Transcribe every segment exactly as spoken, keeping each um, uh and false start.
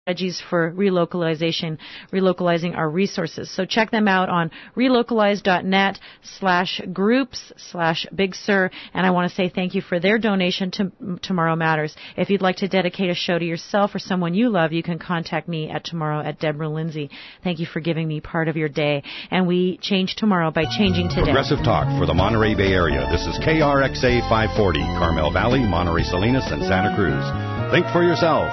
strategies for relocalization, relocalizing our resources. So check them out on relocalize.net slash groups slash Big Sur. And I want to say thank you for their donation to Tomorrow Matters. If you'd like to dedicate a show to yourself or someone you love, you can contact me at tomorrow at Deborah Lindsay. Thank you for giving me part of your day. And we change tomorrow by changing today. Progressive Talk for the Monterey Bay Area. This is K R X A five forty, Carmel Valley, Monterey Salinas, and Santa Cruz. Think for yourself.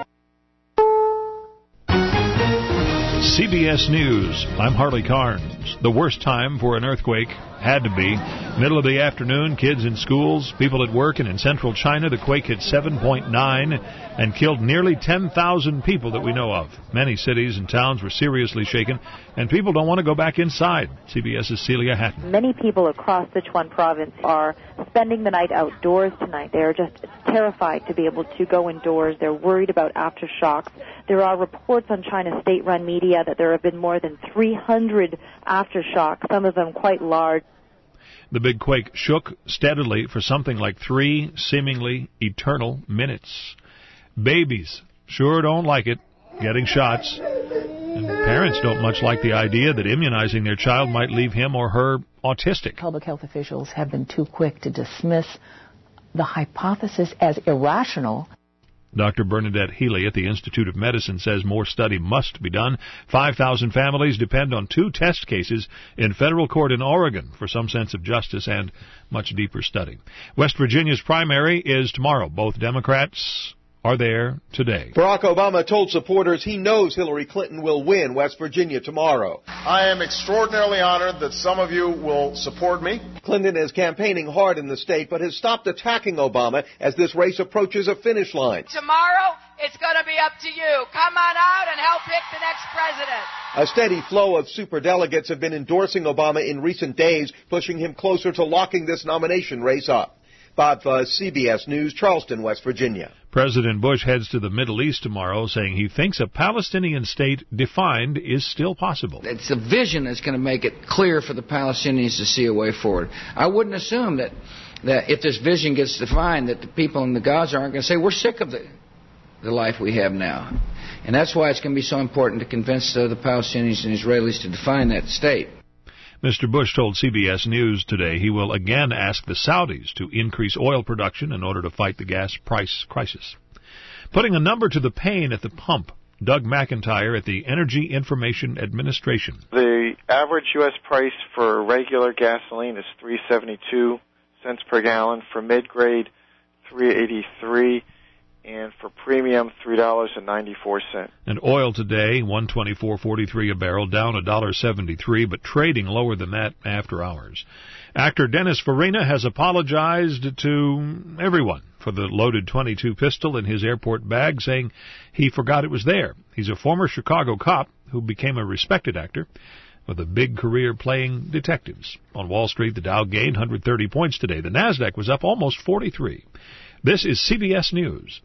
C B S News, I'm Harley Carnes. The worst time for an earthquake had to be middle of the afternoon, kids in schools, people at work, and in central China, the quake hit seven point nine and killed nearly ten thousand people that we know of. Many cities and towns were seriously shaken, and people don't want to go back inside. CBS's Celia Hatton. Many people across Sichuan province are spending the night outdoors tonight. They are just terrified to be able to go indoors. They're worried about aftershocks. There are reports on China's state-run media that there have been more than three hundred aftershocks, some of them quite large. The big quake shook steadily for something like three seemingly eternal minutes. Babies sure don't like it, getting shots. And parents don't much like the idea that immunizing their child might leave him or her autistic. Public health officials have been too quick to dismiss the hypothesis as irrational. Doctor Bernadette Healy at the Institute of Medicine says more study must be done. five thousand families depend on two test cases in federal court in Oregon for some sense of justice and much deeper study. West Virginia's primary is tomorrow. Both Democrats are there today. Barack Obama told supporters he knows Hillary Clinton will win West Virginia tomorrow. I am extraordinarily honored that some of you will support me. Clinton is campaigning hard in the state, but has stopped attacking Obama as this race approaches a finish line. Tomorrow, it's going to be up to you. Come on out and help pick the next president. A steady flow of superdelegates have been endorsing Obama in recent days, pushing him closer to locking this nomination race up. Bob Fuzz, C B S News, Charleston, West Virginia. President Bush heads to the Middle East tomorrow, saying he thinks a Palestinian state defined is still possible. It's a vision that's going to make it clear for the Palestinians to see a way forward. I wouldn't assume that, that if this vision gets defined, that the people in the Gaza aren't going to say, we're sick of the, the life we have now. And that's why it's going to be so important to convince uh, the Palestinians and Israelis to define that state. Mister Bush told C B S News today he will again ask the Saudis to increase oil production in order to fight the gas price crisis. Putting a number to the pain at the pump, Doug McIntyre at the Energy Information Administration. The average U S price for regular gasoline is three dollars and seventy-two cents per gallon, for mid-grade three dollars and eighty-three cents, and for premium three dollars and ninety-four cents. And oil today, one twenty-four forty-three a barrel, down one dollar and seventy-three cents, but trading lower than that after hours. Actor Dennis Farina has apologized to everyone for the loaded twenty-two pistol in his airport bag, saying he forgot it was there. He's a former Chicago cop who became a respected actor with a big career playing detectives. On Wall Street, the Dow gained one hundred thirty points today. The Nasdaq was up almost forty-three. This is C B S News.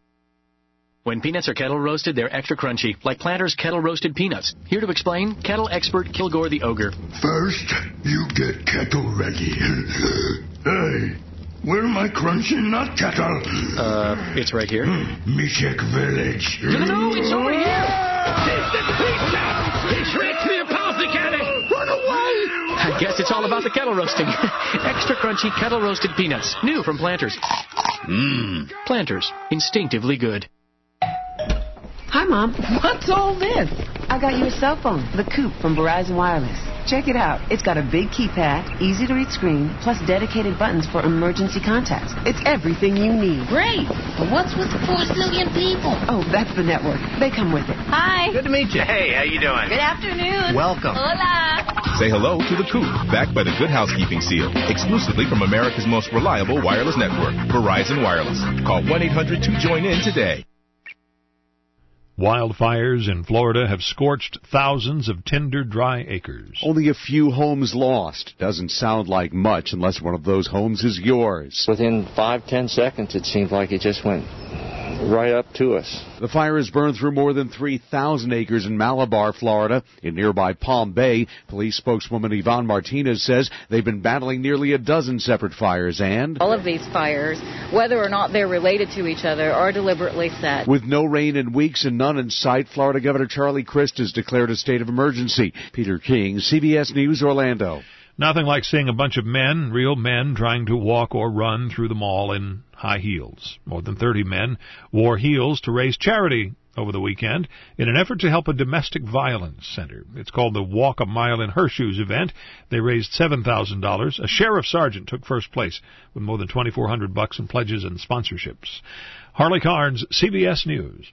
When peanuts are kettle roasted, they're extra crunchy, like Planters kettle roasted peanuts. Here to explain, kettle expert Kilgore the Ogre. First, you get kettle ready. Hey, where my crunchy nut kettle? Uh, it's right here. Mishek Village. No, no, no, it's over here. Distant pizza! He tricked me, Apothecary! Run away! I guess it's all about the kettle roasting. Extra crunchy kettle roasted peanuts. New from Planters. Mmm. Planters. Instinctively good. Hi, Mom. What's all this? I got you a cell phone, the Coupe from Verizon Wireless. Check it out. It's got a big keypad, easy-to-read screen, plus dedicated buttons for emergency contacts. It's everything you need. Great. But what's with the four zillion people? Oh, that's the network. They come with it. Hi. Good to meet you. Hey, how you doing? Good afternoon. Welcome. Hola. Say hello to the Coupe, backed by the Good Housekeeping Seal, exclusively from America's most reliable wireless network, Verizon Wireless. Call one eight hundred two join in today. Wildfires in Florida have scorched thousands of tender, dry acres. Only a few homes lost. Doesn't sound like much unless one of those homes is yours. Within five, ten seconds, it seemed like it just went right up to us. The fire has burned through more than three thousand acres in Malabar, Florida. In nearby Palm Bay, police spokeswoman Yvonne Martinez says they've been battling nearly a dozen separate fires and... all of these fires, whether or not they're related to each other, are deliberately set. With no rain in weeks and none in sight, Florida Governor Charlie Crist has declared a state of emergency. Peter King, C B S News, Orlando. Nothing like seeing a bunch of men, real men, trying to walk or run through the mall in high heels. More than thirty men wore heels to raise charity over the weekend in an effort to help a domestic violence center. It's called the Walk a Mile in Her Shoes event. They raised seven thousand dollars. A sheriff sergeant took first place with more than twenty-four hundred bucks in pledges and sponsorships. Harley Carnes, C B S News.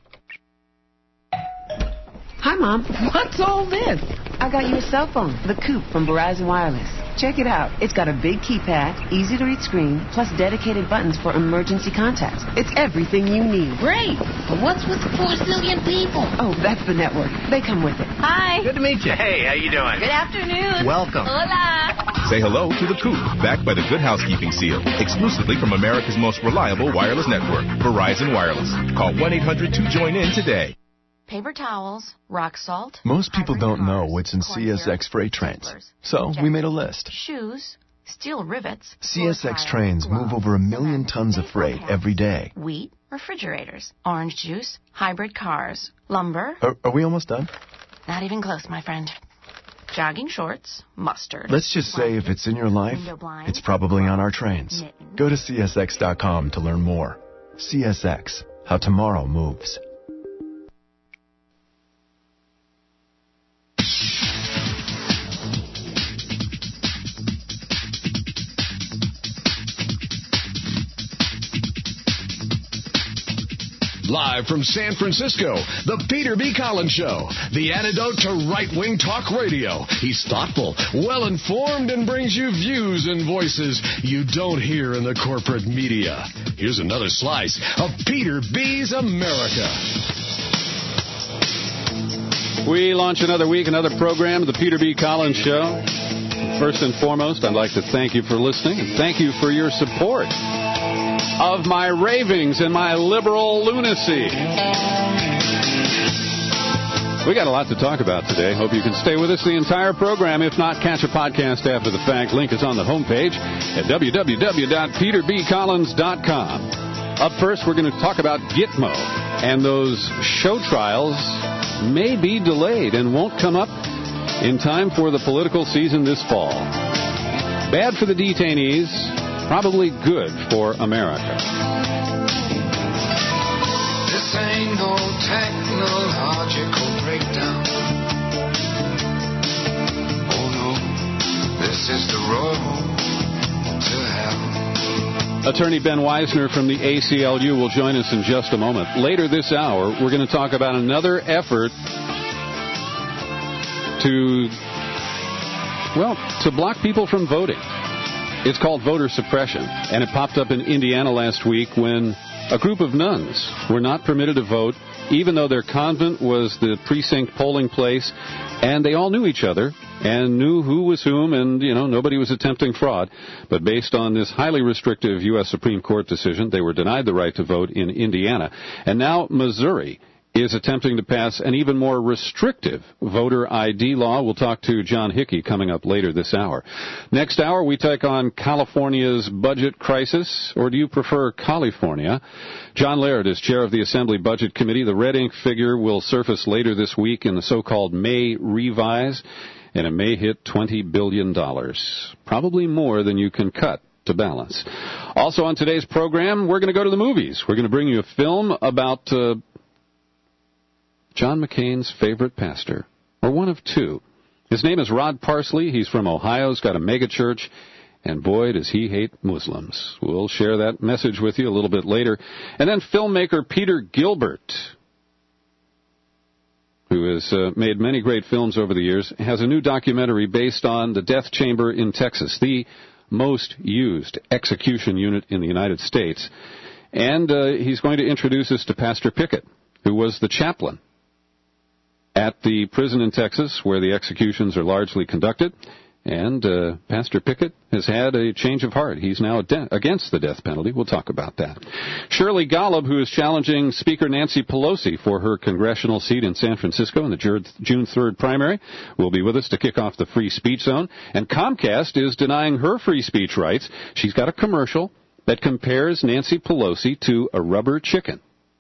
Hi, Mom. What's all this? I got you a cell phone, the Coupe from Verizon Wireless. Check it out. It's got a big keypad, easy-to-read screen, plus dedicated buttons for emergency contacts. It's everything you need. Great. But what's with the four zillion people? Oh, that's the network. They come with it. Hi. Good to meet you. Hey, how you doing? Good afternoon. Welcome. Hola. Say hello to the Coupe, backed by the Good Housekeeping Seal, exclusively from America's most reliable wireless network, Verizon Wireless. Call one eight hundred two join in today. Paper towels, rock salt. Most people don't know what's in C S X freight trains, so we made a list. Shoes, steel rivets. C S X trains move over a million tons of freight every day. Wheat, refrigerators, orange juice, hybrid cars, lumber. Are, are we almost done? Not even close, my friend. Jogging shorts, mustard. Let's just say if it's in your life, it's probably on our trains. Go to C S X dot com to learn more. C S X, how tomorrow moves. Live from San Francisco, the Peter B. Collins Show, the antidote to right-wing talk radio. He's thoughtful, well-informed, and brings you views and voices you don't hear in the corporate media. Here's another slice of Peter B.'s America. We launch another week, another program, the Peter B. Collins Show. First and foremost, I'd like to thank you for listening, and thank you for your support of my ravings and my liberal lunacy. We got a lot to talk about today. Hope you can stay with us the entire program. If not, catch a podcast after the fact. Link is on the homepage at w w w dot peter b collins dot com. Up first, we're going to talk about Gitmo, and those show trials may be delayed and won't come up in time for the political season this fall. Bad for the detainees, probably good for America. This ain't no technological breakdown. Oh no, this is the road to hell. Attorney Ben Weisner from the A C L U will join us in just a moment. Later this hour, we're going to talk about another effort to, well, to block people from voting. It's called voter suppression, and it popped up in Indiana last week when a group of nuns were not permitted to vote, even though their convent was the precinct polling place, and they all knew each other and knew who was whom, and, you know, nobody was attempting fraud. But based on this highly restrictive U S Supreme Court decision, they were denied the right to vote in Indiana. And now Missouri is attempting to pass an even more restrictive voter I D law. We'll talk to John Hickey coming up later this hour. Next hour, we take on California's budget crisis, or do you prefer California? John Laird is chair of the Assembly Budget Committee. The red ink figure will surface later this week in the so-called May revise, and it may hit twenty billion dollars, probably more than you can cut to balance. Also on today's program, we're going to go to the movies. We're going to bring you a film about Uh, John McCain's favorite pastor, or one of two. His name is Rod Parsley. He's from Ohio. He's got a mega church, and boy, does he hate Muslims. We'll share that message with you a little bit later. And then filmmaker Peter Gilbert, who has uh, made many great films over the years, has a new documentary based on the death chamber in Texas, the most used execution unit in the United States. And uh, he's going to introduce us to Pastor Pickett, who was the chaplain at the prison in Texas where the executions are largely conducted. And uh, Pastor Pickett has had a change of heart. He's now de- against the death penalty. We'll talk about that. Shirley Golub, who is challenging Speaker Nancy Pelosi for her congressional seat in San Francisco in the June third primary, will be with us to kick off the free speech zone. And Comcast is denying her free speech rights. She's got a commercial that compares Nancy Pelosi to a rubber chicken.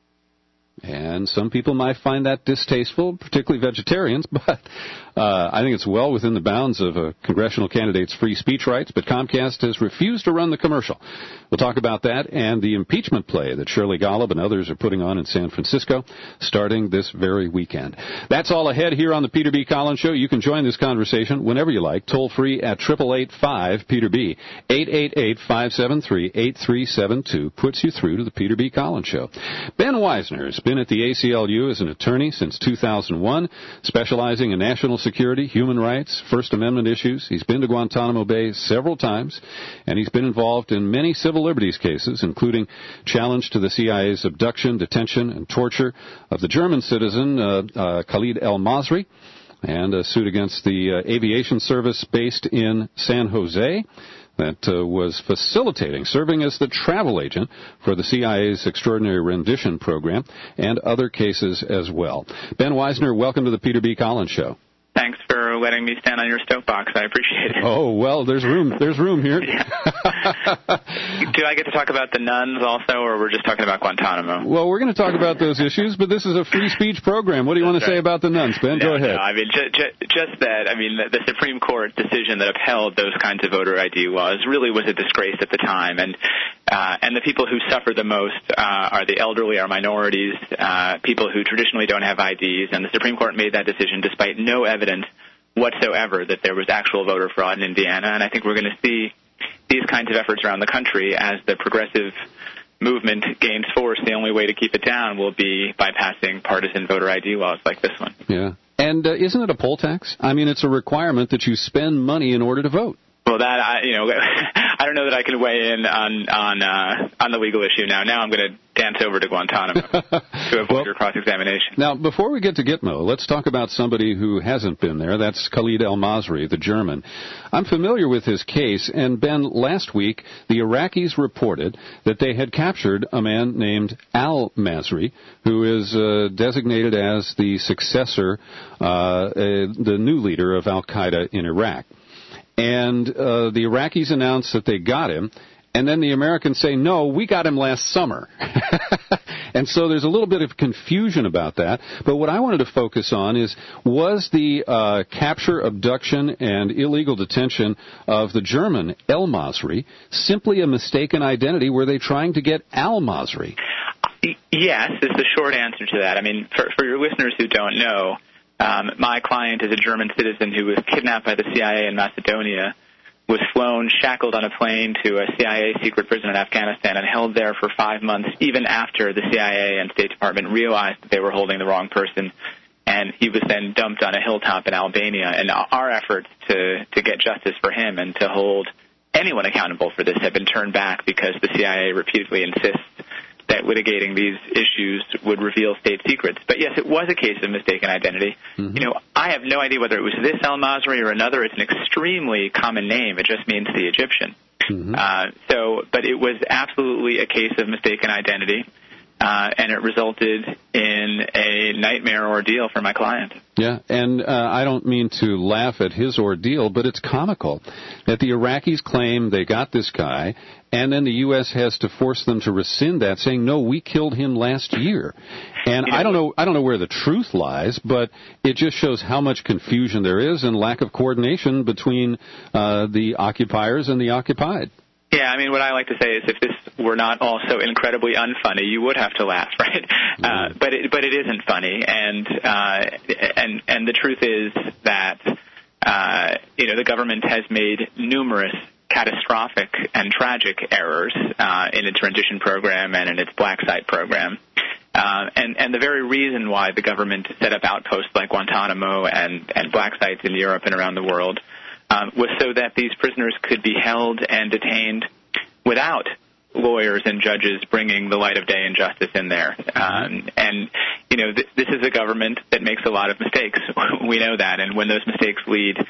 And some people might find that distasteful, particularly vegetarians, but uh, I think it's well within the bounds of a congressional candidate's free speech rights, but Comcast has refused to run the commercial. We'll talk about that and the impeachment play that Shirley Golub and others are putting on in San Francisco starting this very weekend. That's all ahead here on the Peter B. Collins Show. You can join this conversation whenever you like, toll-free at eight eight eight, five, Peter B. eight eight eight, five seven three, eight three seven two puts you through to the Peter B. Collins Show. Ben Weisner has been at the A C L U as an attorney since two thousand one, specializing in national security, human rights, First Amendment issues. He's been to Guantanamo Bay several times, and he's been involved in many civil liberties cases, including challenge to the C I A's abduction, detention, and torture of the German citizen uh, uh, Khalid El-Masri, and a suit against the uh, aviation service based in San Jose that uh, was facilitating, serving as the travel agent for the C I A's Extraordinary Rendition Program, and other cases as well. Ben Weisner, welcome to the Peter B. Collins Show. Thanks for letting me stand on your soapbox. I appreciate it. Oh, well, there's room. There's room here. Do I get to talk about the nuns also, or we're just talking about Guantanamo? Well, we're going to talk about those issues, but this is a free speech program. What do you want to say about the nuns, Ben? No, Go ahead. No, I mean, ju- ju- just that, I mean, the, the Supreme Court decision that upheld those kinds of voter I D laws really was a disgrace at the time, and uh, and the people who suffer the most uh, are the elderly, are minorities, uh, people who traditionally don't have I Ds, and the Supreme Court made that decision despite no evidence whatsoever that there was actual voter fraud in Indiana, and I think we're going to see these kinds of efforts around the country as the progressive movement gains force. The only way to keep it down will be by passing partisan voter I D laws like this one. Yeah. And uh, isn't it a poll tax? I mean, it's a requirement that you spend money in order to vote. Well, that I, you know, I don't know that I can weigh in on on uh, on the legal issue now. Now I'm going to dance over to Guantanamo to avoid well, your cross-examination. Now, before we get to Gitmo, let's talk about somebody who hasn't been there. That's Khalid El-Masri, the German. I'm familiar with his case, and Ben, last week the Iraqis reported that they had captured a man named Al-Masri, who is uh, designated as the successor, uh, uh, the new leader of Al-Qaeda in Iraq. And uh, the Iraqis announced that they got him, and then the Americans say, no, we got him last summer. And so there's a little bit of confusion about that. But what I wanted to focus on is, was the uh, capture, abduction, and illegal detention of the German El-Masri simply a mistaken identity? Were they trying to get Al-Masri? Yes, is the short answer to that. I mean, for, for your listeners who don't know, Um, my client is a German citizen who was kidnapped by the C I A in Macedonia, was flown shackled on a plane to a C I A secret prison in Afghanistan, and held there for five months, even after the C I A and State Department realized that they were holding the wrong person. And he was then dumped on a hilltop in Albania. And our efforts to, to get justice for him and to hold anyone accountable for this have been turned back because the C I A repeatedly insists that litigating these issues would reveal state secrets. But yes, it was a case of mistaken identity. Mm-hmm. You know, I have no idea whether it was this El-Masri or another. It's an extremely common name. It just means the Egyptian. Mm-hmm. Uh, so, but it was absolutely a case of mistaken identity. Uh, and it resulted in a nightmare ordeal for my client. Yeah, and uh, I don't mean to laugh at his ordeal, but it's comical that the Iraqis claim they got this guy, and then the U S has to force them to rescind that, saying, no, we killed him last year. And you know, I don't know I don't know where the truth lies, but it just shows how much confusion there is and lack of coordination between uh, the occupiers and the occupied. Yeah, I mean, what I like to say is if this were not all so incredibly unfunny, you would have to laugh, right? Mm-hmm. Uh, but it, but it isn't funny, and uh, and and the truth is that uh, you know the government has made numerous catastrophic and tragic errors uh, in its rendition program and in its black site program. Uh, and, and the very reason why the government set up outposts like Guantanamo and, and black sites in Europe and around the world um, was so that these prisoners could be held and detained without lawyers and judges bringing the light of day and justice in there. Um, and, you know, th- this is a government that makes a lot of mistakes. We know that. And when those mistakes lead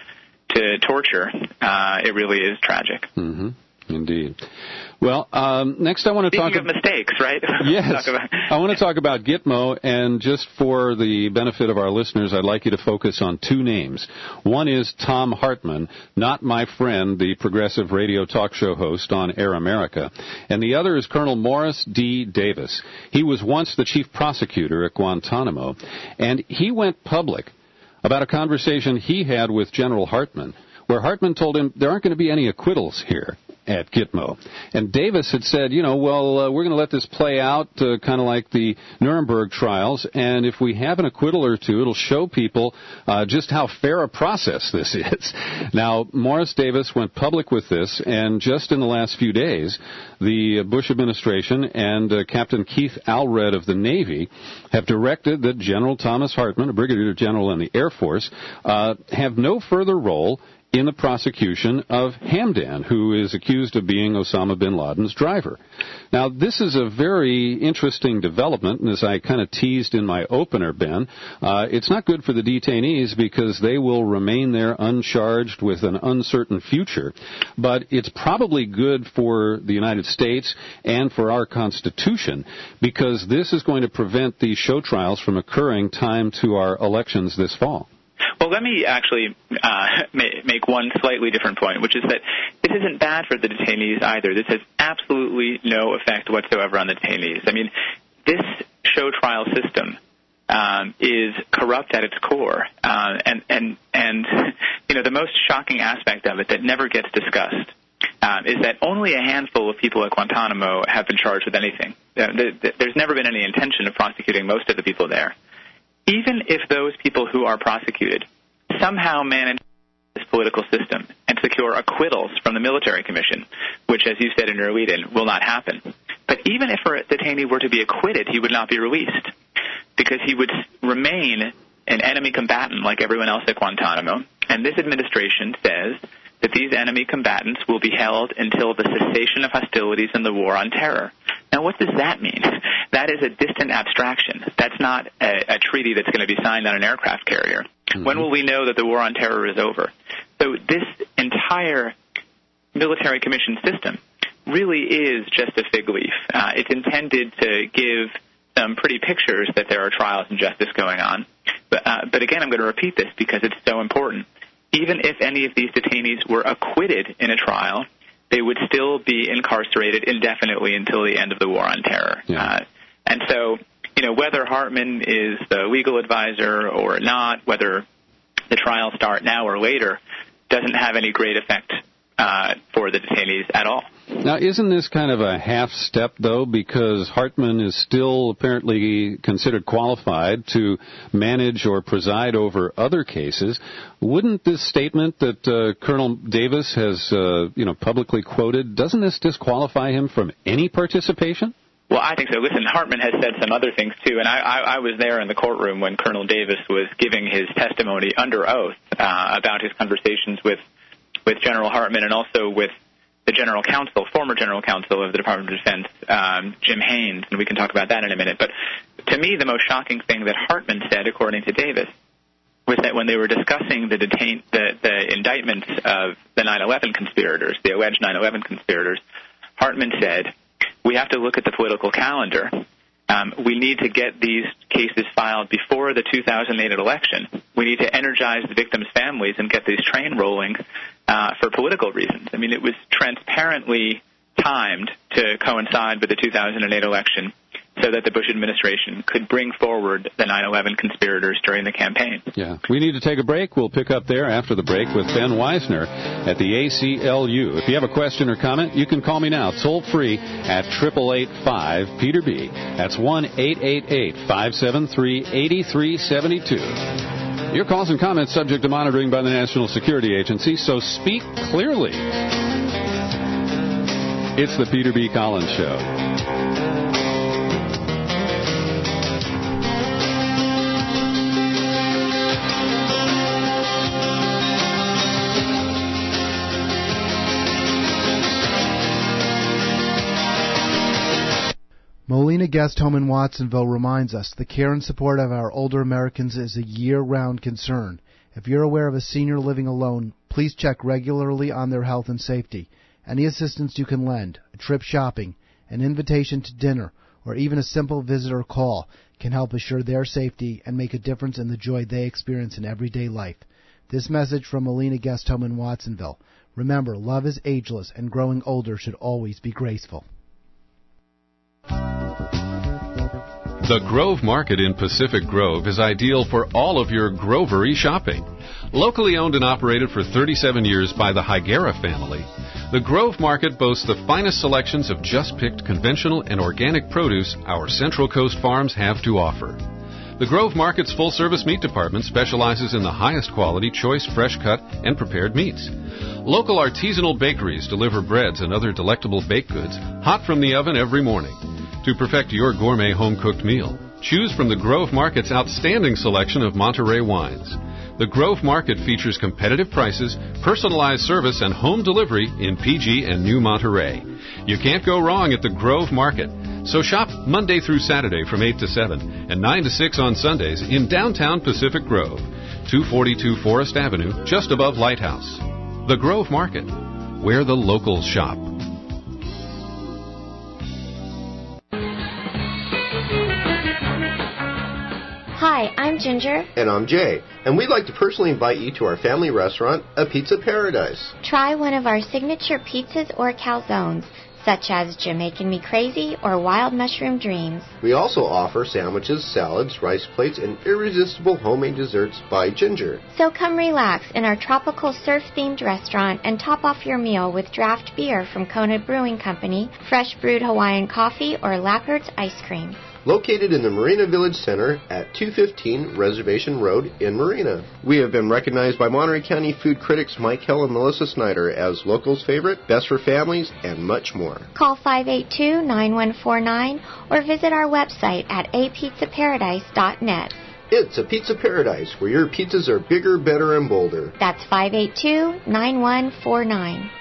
to torture, uh, it really is tragic. Mm-hmm. Indeed. Well, um, next I want to Speaking talk of mistakes, right? Yes. Talk about- I want to talk about Gitmo, and just for the benefit of our listeners, I'd like you to focus on two names. One is Thom Hartmann, not my friend, the progressive radio talk show host on Air America, and the other is Colonel Morris D. Davis. He was once the chief prosecutor at Guantanamo, and he went public about a conversation he had with General Hartmann, where Hartmann told him there aren't going to be any acquittals here at Gitmo. And Davis had said, you know, well, uh, we're going to let this play out uh, kind of like the Nuremberg trials, and if we have an acquittal or two, it'll show people uh, just how fair a process this is. Now, Morris Davis went public with this, and just in the last few days, the Bush administration and uh, Captain Keith Allred of the Navy have directed that General Thomas Hartmann, a brigadier general in the Air Force, uh, have no further role in the prosecution of Hamdan, who is accused of being Osama bin Laden's driver. Now, this is a very interesting development, and as I kind of teased in my opener, Ben, uh, it's not good for the detainees because they will remain there uncharged with an uncertain future, but it's probably good for the United States and for our Constitution because this is going to prevent these show trials from occurring time to our elections this fall. Well, let me actually uh, make one slightly different point, which is that this isn't bad for the detainees either. This has absolutely no effect whatsoever on the detainees. I mean, this show trial system um, is corrupt at its core, uh, and and and you know the most shocking aspect of it that never gets discussed um, is that only a handful of people at Guantanamo have been charged with anything. There's never been any intention of prosecuting most of the people there. Even if those people who are prosecuted somehow manage this political system and secure acquittals from the military commission, which, as you said in your lead-in, will not happen. But even if a detainee were to be acquitted, he would not be released because he would remain an enemy combatant like everyone else at Guantanamo. And this administration says that these enemy combatants will be held until the cessation of hostilities and the war on terror. Now, what does that mean? That is a distant abstraction. That's not a, a treaty that's going to be signed on an aircraft carrier. Mm-hmm. When will we know that the war on terror is over? So this entire military commission system really is just a fig leaf. Uh, it's intended to give some pretty pictures that there are trials and justice going on. But, uh, but again, I'm going to repeat this because it's so important. Even if any of these detainees were acquitted in a trial, they would still be incarcerated indefinitely until the end of the war on terror. Yeah. Uh, and so, you know, whether Hartmann is the legal advisor or not, whether the trials start now or later, doesn't have any great effect uh, for the detainees at all. Now, isn't this kind of a half step, though, because Hartmann is still apparently considered qualified to manage or preside over other cases? Wouldn't this statement that uh, Colonel Davis has, uh, you know, publicly quoted, doesn't this disqualify him from any participation? Well, I think so. Listen, Hartmann has said some other things, too, and I, I, I was there in the courtroom when Colonel Davis was giving his testimony under oath uh, about his conversations with, with General Hartmann and also with the general counsel, former general counsel of the Department of Defense, um, Jim Haynes, and we can talk about that in a minute. But to me, the most shocking thing that Hartmann said, according to Davis, was that when they were discussing the, detain- the, the indictments of the nine eleven conspirators, the alleged nine eleven conspirators, Hartmann said, we have to look at the political calendar. Um, we need to get these cases filed before the two thousand eight election. We need to energize the victims' families and get these train rolling uh, for political reasons. I mean, it was transparently timed to coincide with the two thousand eight election so that the Bush administration could bring forward the nine eleven conspirators during the campaign. Yeah. We need to take a break. We'll pick up there after the break with Ben Weisner at the A C L U. If you have a question or comment, you can call me now, toll free at eight eight eight five Peter B. That's one eight eight eight five seven three eight three seven two. Your calls and comments subject to monitoring by the National Security Agency, so speak clearly. It's the Peter B. Collins Show. Molina Guest Home in Watsonville reminds us the care and support of our older Americans is a year-round concern. If you're aware of a senior living alone, Please check regularly on their health and safety. Any assistance you can lend, a trip shopping, an invitation to dinner, or even a simple visitor call can help assure their safety and make a difference in the joy they experience in everyday life. This message from Molina Guest Home in Watsonville. Remember, love is ageless, and growing older should always be graceful. The Grove Market in Pacific Grove is ideal for all of your grovery shopping. Locally owned and operated for thirty-seven years by the Higuera family, the Grove Market boasts the finest selections of just-picked conventional and organic produce our Central Coast farms have to offer. The Grove Market's full-service meat department specializes in the highest quality, choice, fresh-cut, and prepared meats. Local artisanal bakeries deliver breads and other delectable baked goods hot from the oven every morning. To perfect your gourmet home-cooked meal, choose from the Grove Market's outstanding selection of Monterey wines. The Grove Market features competitive prices, personalized service, and home delivery in P G and New Monterey. You can't go wrong at the Grove Market. So shop Monday through Saturday from eight to seven and nine to six on Sundays in downtown Pacific Grove, two forty-two Forest Avenue, just above Lighthouse. The Grove Market, where the locals shop. Hi, I'm Ginger. And I'm Jay. And we'd like to personally invite you to our family restaurant, A Pizza Paradise. Try one of our signature pizzas or calzones, such as Jamaican Me Crazy or Wild Mushroom Dreams. We also offer sandwiches, salads, rice plates, and irresistible homemade desserts by Ginger. So come relax in our tropical surf-themed restaurant and top off your meal with draft beer from Kona Brewing Company, fresh brewed Hawaiian coffee, or Lacquert's ice cream. Located in the Marina Village Center at two fifteen Reservation Road in Marina. We have been recognized by Monterey County food critics Mike Hill and Melissa Snyder as locals' favorite, best for families, and much more. Call five eight two, nine one four nine or visit our website at a pizza paradise dot net. It's A Pizza Paradise, where your pizzas are bigger, better, and bolder. That's five eight two, nine one four nine.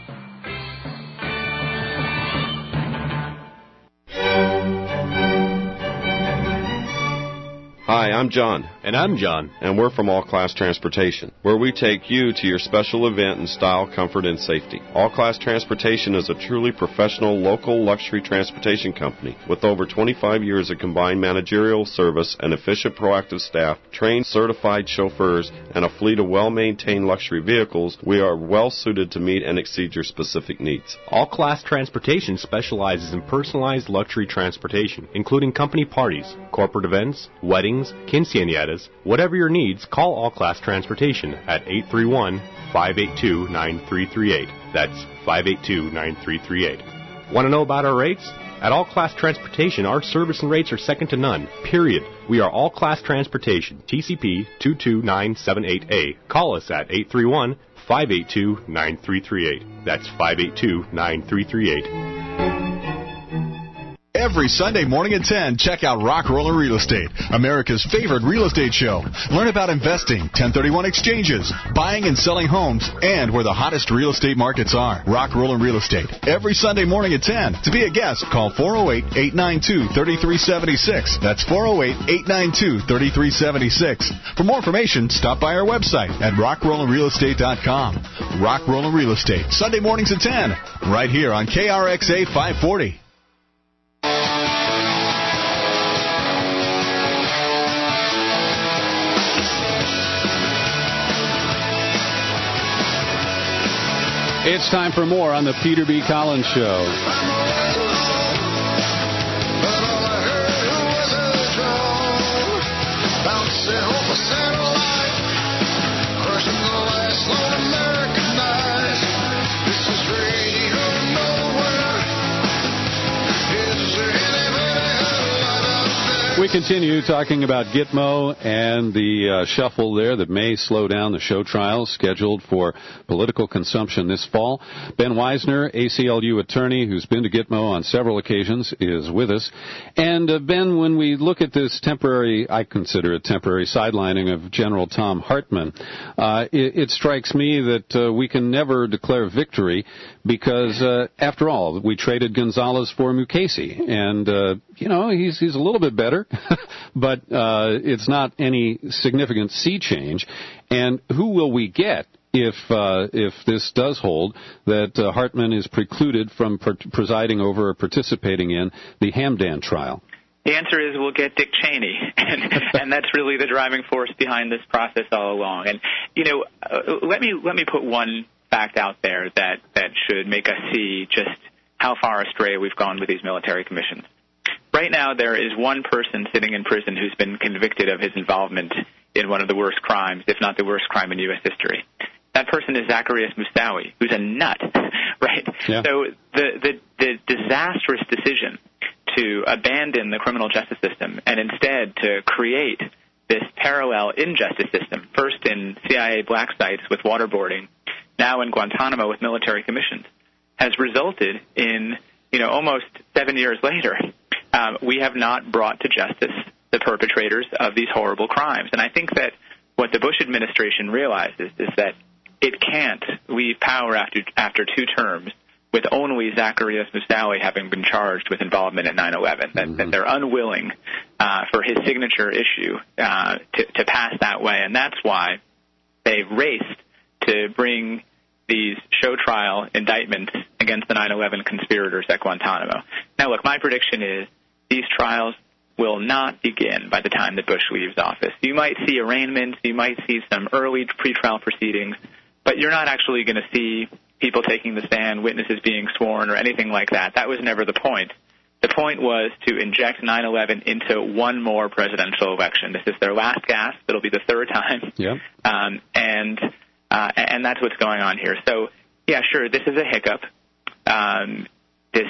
Hi, I'm John. And I'm John. And we're from All Class Transportation, where we take you to your special event in style, comfort, and safety. All Class Transportation is a truly professional local luxury transportation company with over twenty-five years of combined managerial service and efficient proactive staff, trained certified chauffeurs, and a fleet of well-maintained luxury vehicles. We are well suited to meet and exceed your specific needs. All Class Transportation specializes in personalized luxury transportation, including company parties, corporate events, weddings, quinceañeras. Whatever your needs, call All Class Transportation at eight three one, five eight two, nine three three eight. That's five eight two, nine three three eight. Want to know about our rates? At All Class Transportation, our service and rates are second to none, period. We are All Class Transportation, T C P two two nine seven eight A. Call us at eight three one, five eight two, nine three three eight. That's five eight two, nine three three eight. Every Sunday morning at ten, check out Rock Roller Real Estate, America's favorite real estate show. Learn about investing, ten thirty-one exchanges, buying and selling homes, and where the hottest real estate markets are. Rock Roller Real Estate, every Sunday morning at ten. To be a guest, call four oh eight, eight nine two, three three seven six. That's four oh eight, eight nine two, three three seven six. For more information, stop by our website at rock roller real estate dot com. Rock Roller Real Estate, Sunday mornings at ten, right here on K R X A five forty. It's time for more on the Peter B. Collins Show. We continue talking about Gitmo and the uh, shuffle there that may slow down the show trials scheduled for political consumption this fall. Ben Weisner, A C L U attorney who's been to Gitmo on several occasions, is with us. And, uh, Ben, when we look at this temporary, I consider it temporary, sidelining of General Tom Hartman, uh, it, it strikes me that uh, we can never declare victory because, uh, after all, we traded Gonzalez for Mukasey. And, uh, you know, he's, he's a little bit better. But uh, it's not any significant sea change. And who will we get if uh, if this does hold, that uh, Hartman is precluded from per- presiding over or participating in the Hamdan trial? The answer is we'll get Dick Cheney, and, and that's really the driving force behind this process all along. And, you know, uh, let me let me put one fact out there that, that should make us see just how far astray we've gone with these military commissions. Right now, there is one person sitting in prison who's been convicted of his involvement in one of the worst crimes, if not the worst crime in U S history. That person is Zacarias Moussaoui, who's a nut, right? Yeah. So the, the, the disastrous decision to abandon the criminal justice system and instead to create this parallel injustice system, first in C I A black sites with waterboarding, now in Guantanamo with military commissions, has resulted in, you know, almost seven years later, um, we have not brought to justice the perpetrators of these horrible crimes. And I think that what the Bush administration realizes is that it can't leave power after after two terms with only Zacarias Moussaoui having been charged with involvement in nine eleven, that, mm-hmm. that they're unwilling uh, for his signature issue uh, to, to pass that way. And that's why they raced to bring these show trial indictments against the nine eleven conspirators at Guantanamo. Now, look, my prediction is these trials will not begin by the time that Bush leaves office. You might see arraignments, you might see some early pretrial proceedings, but you're not actually going to see people taking the stand, witnesses being sworn, or anything like that. That was never the point. The point was to inject nine eleven into one more presidential election. This is their last gasp. It'll be the third time. Yep. Um, and uh, and that's what's going on here. So, yeah, sure, this is a hiccup. Um, this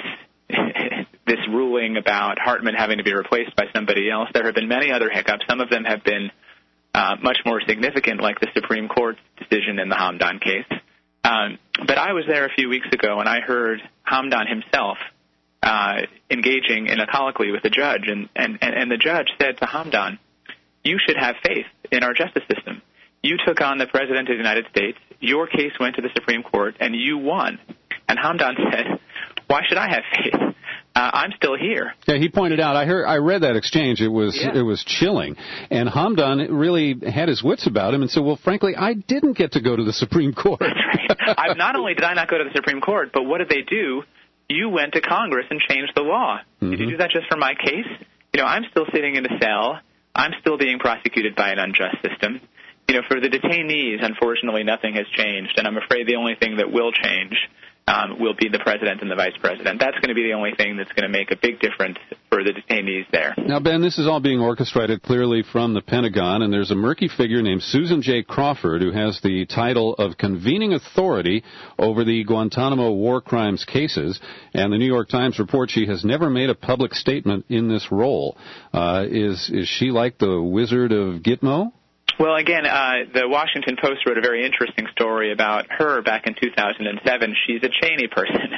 this ruling about Hartman having to be replaced by somebody else. There have been many other hiccups. Some of them have been uh, much more significant, like the Supreme Court's decision in the Hamdan case. Um, but I was there a few weeks ago, and I heard Hamdan himself uh, engaging in a colloquy with the judge, and, and, and the judge said to Hamdan, you should have faith in our justice system. You took on the President of the United States, your case went to the Supreme Court, and you won. And Hamdan said, why should I have faith? Uh, I'm still here. Yeah, he pointed out. I heard, I read that exchange. It was, yeah. it was chilling. And Hamdan really had his wits about him and said, "Well, frankly, I didn't get to go to the Supreme Court." That's right. I, not only did I not go to the Supreme Court, but what did they do? You went to Congress and changed the law. Mm-hmm. Did you do that just for my case? You know, I'm still sitting in a cell. I'm still being prosecuted by an unjust system. You know, for the detainees, unfortunately, nothing has changed, and I'm afraid the only thing that will change Um, will be the president and the vice president. That's going to be the only thing that's going to make a big difference for the detainees there. Now, Ben, this is all being orchestrated clearly from the Pentagon, and there's a murky figure named Susan J. Crawford who has the title of convening authority over the Guantanamo war crimes cases, and the New York Times reports she has never made a public statement in this role. Uh, is, is she like the Wizard of Gitmo? Well, again, uh, the Washington Post wrote a very interesting story about her back in two thousand seven. She's a Cheney person.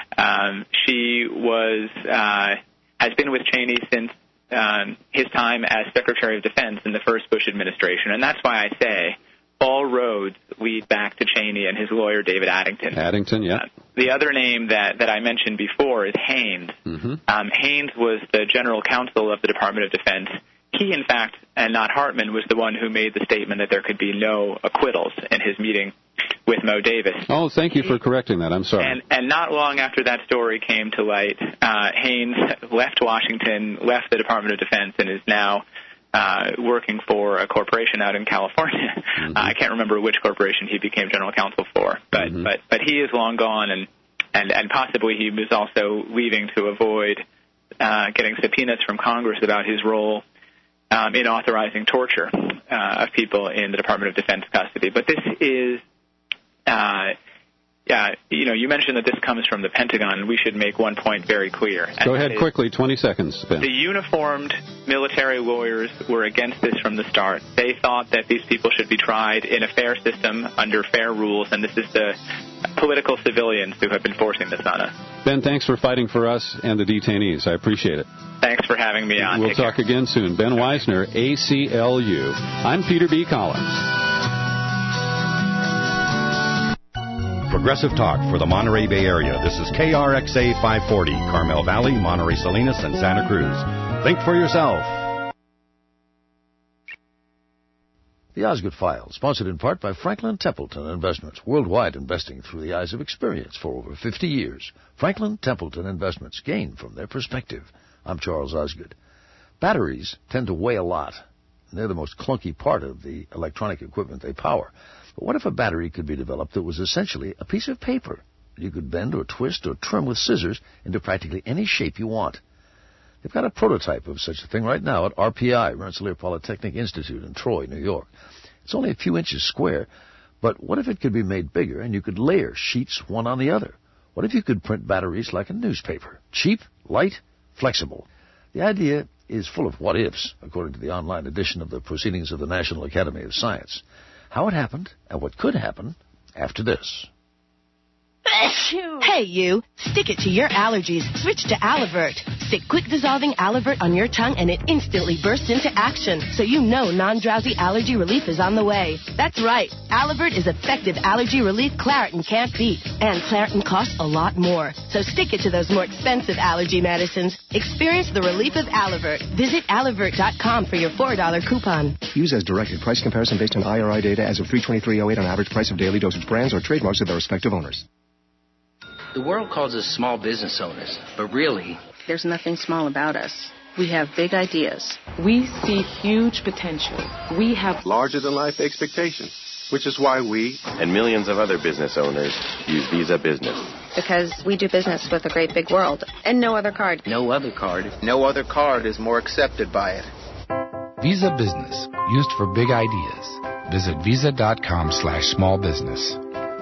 Um, she was uh, has been with Cheney since um, his time as Secretary of Defense in the first Bush administration, and that's why I say all roads lead back to Cheney and his lawyer, David Addington. Addington, yeah. Uh, the other name that, that I mentioned before is Haynes. Mm-hmm. Um, Haynes was the general counsel of the Department of Defense. He, in fact, and not Hartman, was the one who made the statement that there could be no acquittals in his meeting with Mo Davis. Oh, thank you for correcting that. I'm sorry. And, and not long after that story came to light, uh, Haynes left Washington, left the Department of Defense, and is now uh, working for a corporation out in California. Mm-hmm. Uh, I can't remember which corporation he became general counsel for, but mm-hmm. but but he is long gone, and and and possibly he was also leaving to avoid uh, getting subpoenas from Congress about his role Um, in authorizing torture uh, of people in the Department of Defense custody. But this is, uh, uh, you know, you mentioned that this comes from the Pentagon. We should make one point very clear. Go ahead quickly, twenty seconds, Ben. The uniformed military lawyers were against this from the start. They thought that these people should be tried in a fair system under fair rules, and this is the political civilians who have been forcing this on us. Ben, thanks for fighting for us and the detainees. I appreciate it. Thanks for having me on. We'll Take talk care. again soon. Ben Weisner, A C L U. I'm Peter B. Collins. Progressive Talk for the Monterey Bay Area. This is K R X A five forty, Carmel Valley, Monterey Salinas, and Santa Cruz. Think for yourself. The Osgood File, sponsored in part by Franklin Templeton Investments, worldwide investing through the eyes of experience for over fifty years. Franklin Templeton Investments, gain from their perspective. I'm Charles Osgood. Batteries tend to weigh a lot. They're the most clunky part of the electronic equipment they power. But what if a battery could be developed that was essentially a piece of paper that you could bend or twist or trim with scissors into practically any shape you want? They've got a prototype of such a thing right now at R P I, Rensselaer Polytechnic Institute in Troy, New York. It's only a few inches square, but what if it could be made bigger and you could layer sheets one on the other? What if you could print batteries like a newspaper? Cheap, light, flexible. The idea is full of what-ifs, according to the online edition of the Proceedings of the National Academy of Science. How it happened and what could happen after this. Hey, you. Stick it to your allergies. Switch to Alivert. Stick quick-dissolving Alivert on your tongue, and it instantly bursts into action, so you know non-drowsy allergy relief is on the way. That's right. Alivert is effective allergy relief Claritin can't beat, and Claritin costs a lot more. So stick it to those more expensive allergy medicines. Experience the relief of Alivert. Visit alivert dot com for your four dollar coupon. Use as directed. Price comparison based on I R I data as of three twenty-three oh eight on average price of daily dosage brands or trademarks of their respective owners. The world calls us small business owners, but really, there's nothing small about us. We have big ideas. We see huge potential. We have larger-than-life expectations, which is why we and millions of other business owners use Visa Business. Because we do business with a great big world, and no other card. No other card. No other card is more accepted by it. Visa Business, used for big ideas. Visit visa dot com slash small business.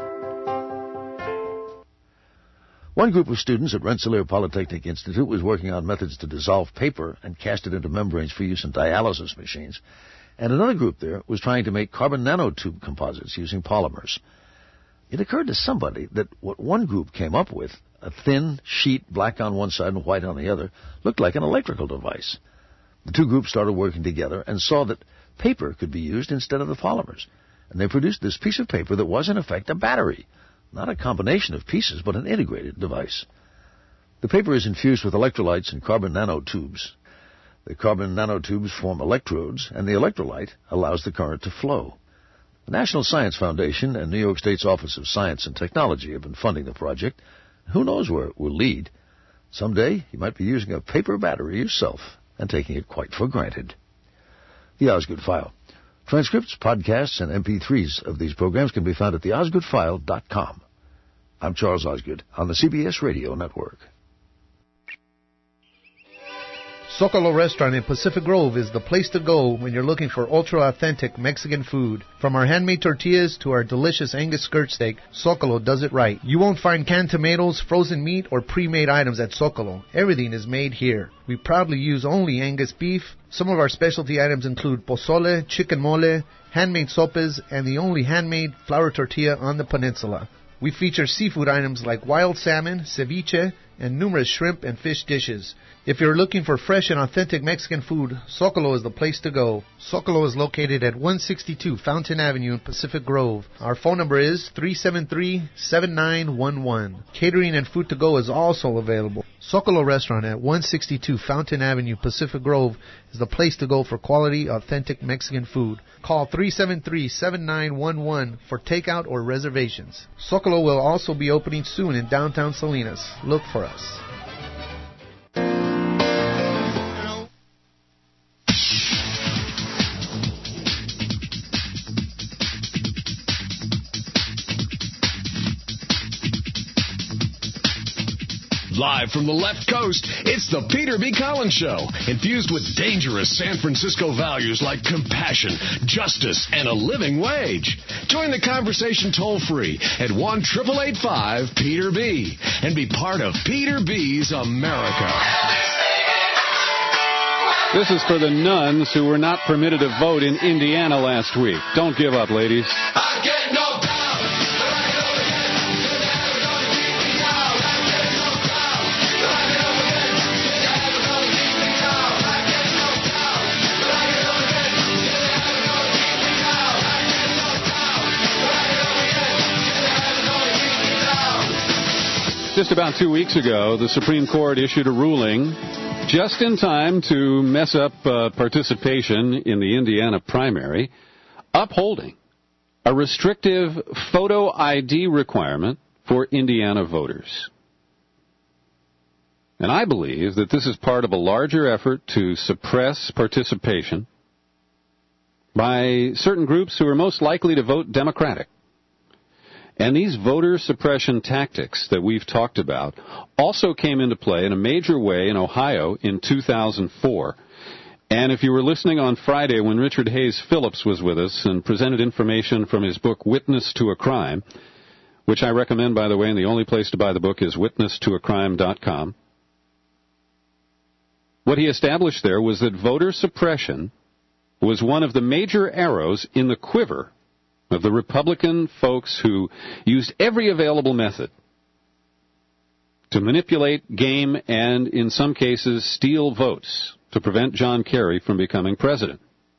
One group of students at Rensselaer Polytechnic Institute was working on methods to dissolve paper and cast it into membranes for use in dialysis machines. And another group there was trying to make carbon nanotube composites using polymers. It occurred to somebody that what one group came up with, a thin sheet, black on one side and white on the other, looked like an electrical device. The two groups started working together and saw that paper could be used instead of the polymers. And they produced this piece of paper that was, in effect, a battery. Not a combination of pieces, but an integrated device. The paper is infused with electrolytes and carbon nanotubes. The carbon nanotubes form electrodes, and the electrolyte allows the current to flow. The National Science Foundation and New York State's Office of Science and Technology have been funding the project. Who knows where it will lead? Someday, you might be using a paper battery yourself and taking it quite for granted. The Osgood File. Transcripts, podcasts, and M P threes of these programs can be found at the osgood file dot com. I'm Charles Osgood on the C B S Radio Network. Socolo Restaurant in Pacific Grove is the place to go when you're looking for ultra-authentic Mexican food. From our handmade tortillas to our delicious Angus skirt steak, Socolo does it right. You won't find canned tomatoes, frozen meat, or pre-made items at Socolo. Everything is made here. We proudly use only Angus beef. Some of our specialty items include pozole, chicken mole, handmade sopes, and the only handmade flour tortilla on the peninsula. We feature seafood items like wild salmon, ceviche, and numerous shrimp and fish dishes. If you're looking for fresh and authentic Mexican food, Socolo is the place to go. Socolo is located at one sixty-two Fountain Avenue in Pacific Grove. Our phone number is three seven three, seven nine one one. Catering and food to go is also available. Socolo Restaurant at one sixty-two Fountain Avenue, Pacific Grove is the place to go for quality, authentic Mexican food. Call three seven three, seven nine one one for takeout or reservations. Socolo will also be opening soon in downtown Salinas. Look for us. Live from the left coast, it's the Peter B. Collins Show, infused with dangerous San Francisco values like compassion, justice, and a living wage. Join the conversation toll-free at one eight eight five, Peter B. and be part of Peter B's America. This is for the nuns who were not permitted to vote in Indiana last week. Don't give up, ladies. I get no Just about two weeks ago, the Supreme Court issued a ruling just in time to mess up uh, participation in the Indiana primary upholding a restrictive photo I D requirement for Indiana voters. And I believe that this is part of a larger effort to suppress participation by certain groups who are most likely to vote Democratic. And these voter suppression tactics that we've talked about also came into play in a major way in Ohio in two thousand four. And if you were listening on Friday when Richard Hayes Phillips was with us and presented information from his book Witness to a Crime, which I recommend, by the way, and the only place to buy the book is witness to a crime dot com, what he established there was that voter suppression was one of the major arrows in the quiver of the Republican folks who used every available method to manipulate, game, and in some cases steal votes to prevent John Kerry from becoming president.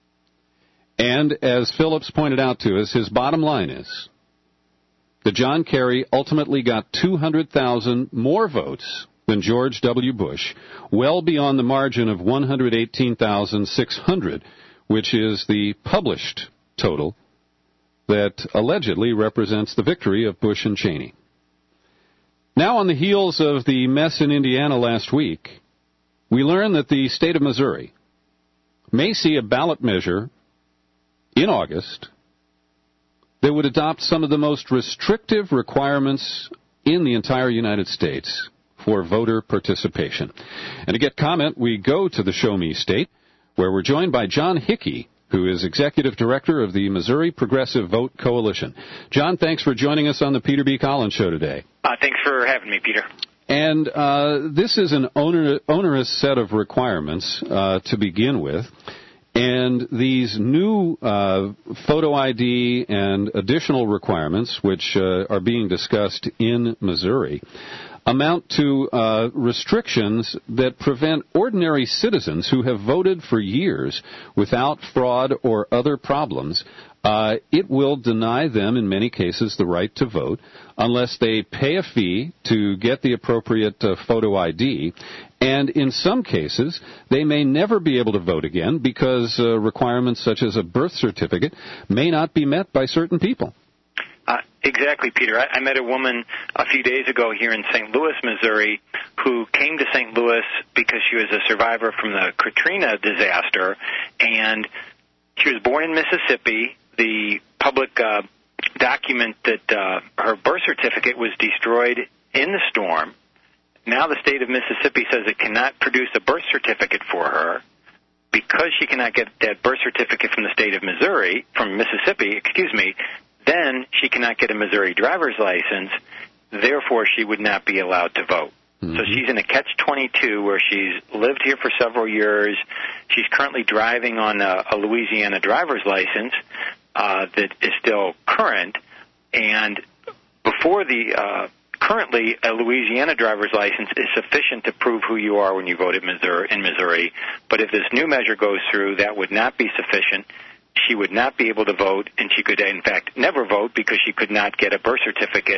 And as Phillips pointed out to us, his bottom line is that John Kerry ultimately got two hundred thousand more votes than George W. Bush, well beyond the margin of one hundred eighteen thousand six hundred, which is the published total that allegedly represents the victory of Bush and Cheney. Now, on the heels of the mess in Indiana last week, we learn that the state of Missouri may see a ballot measure in August that would adopt some of the most restrictive requirements in the entire United States for voter participation. And to get comment, we go to the Show Me State, where we're joined by John Hickey, who is Executive Director of the Missouri Progressive Vote Coalition. John, thanks for joining us on the Peter B. Collins Show today. Uh, thanks for having me, Peter. And uh, this is an oner- onerous set of requirements uh, to begin with. And these new uh, photo I D and additional requirements, which uh, are being discussed in Missouri, amount to uh, restrictions that prevent ordinary citizens who have voted for years without fraud or other problems. Uh, it will deny them, in many cases, the right to vote unless they pay a fee to get the appropriate uh, photo I D. And in some cases, they may never be able to vote again because uh, requirements such as a birth certificate may not be met by certain people. Uh, exactly, Peter. I, I met a woman a few days ago here in Saint Louis, Missouri, who came to Saint Louis because she was a survivor from the Katrina disaster, and she was born in Mississippi. The public uh, document that uh, her birth certificate was destroyed in the storm. Now the state of Mississippi says it cannot produce a birth certificate for her. Because she cannot get that birth certificate from the state of Missouri, from Mississippi, excuse me, then she cannot get a Missouri driver's license. Therefore, she would not be allowed to vote. Mm-hmm. So she's in a catch twenty-two where she's lived here for several years. She's currently driving on a, a Louisiana driver's license uh, that is still current. And before the uh, currently, a Louisiana driver's license is sufficient to prove who you are when you vote in Missouri, in Missouri. But if this new measure goes through, that would not be sufficient. She would not be able to vote, and she could, in fact, never vote because she could not get a birth certificate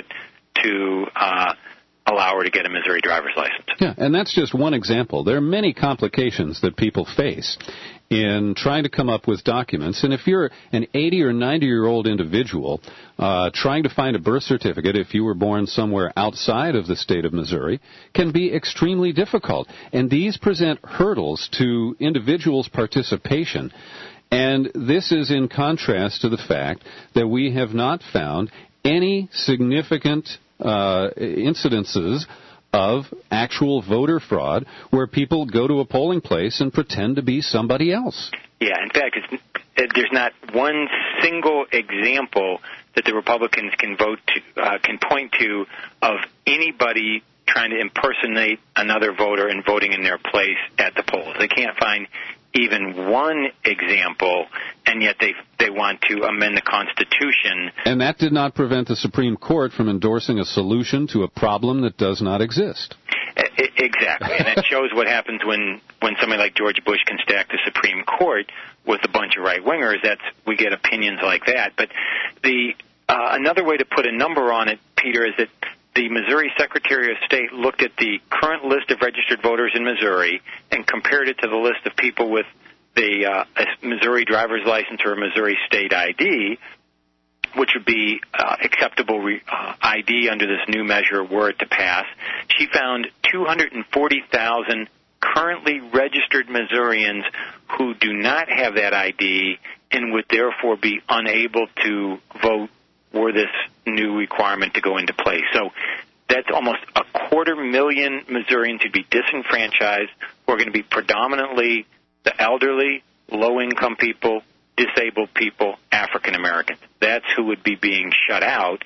to uh, allow her to get a Missouri driver's license. Yeah, and that's just one example. There are many complications that people face in trying to come up with documents. And if you're an eighty or ninety-year-old individual uh, trying to find a birth certificate if you were born somewhere outside of the state of Missouri can be extremely difficult. And these present hurdles to individuals' participation. And this is in contrast to the fact that we have not found any significant uh, incidences of actual voter fraud where people go to a polling place and pretend to be somebody else. Yeah, in fact, it's, it, there's not one single example that the Republicans can vote to, uh, can point to of anybody trying to impersonate another voter and voting in their place at the polls. They can't find even one example, and yet they they want to amend the Constitution. And that did not prevent the Supreme Court from endorsing a solution to a problem that does not exist. Exactly, and it shows what happens when, when somebody like George Bush can stack the Supreme Court with a bunch of right-wingers. That's we get opinions like that. But the uh, another way to put a number on it, Peter, is that the Missouri Secretary of State looked at the current list of registered voters in Missouri and compared it to the list of people with the uh, a Missouri driver's license or a Missouri state I D, which would be uh, acceptable re- uh, I D under this new measure were it to pass, she found two hundred forty thousand currently registered Missourians who do not have that I D and would therefore be unable to vote were this new requirement to go into place. So that's almost a quarter million Missourians who'd be disenfranchised, who are going to be predominantly the elderly, low-income people, disabled people, African Americans. That's who would be being shut out.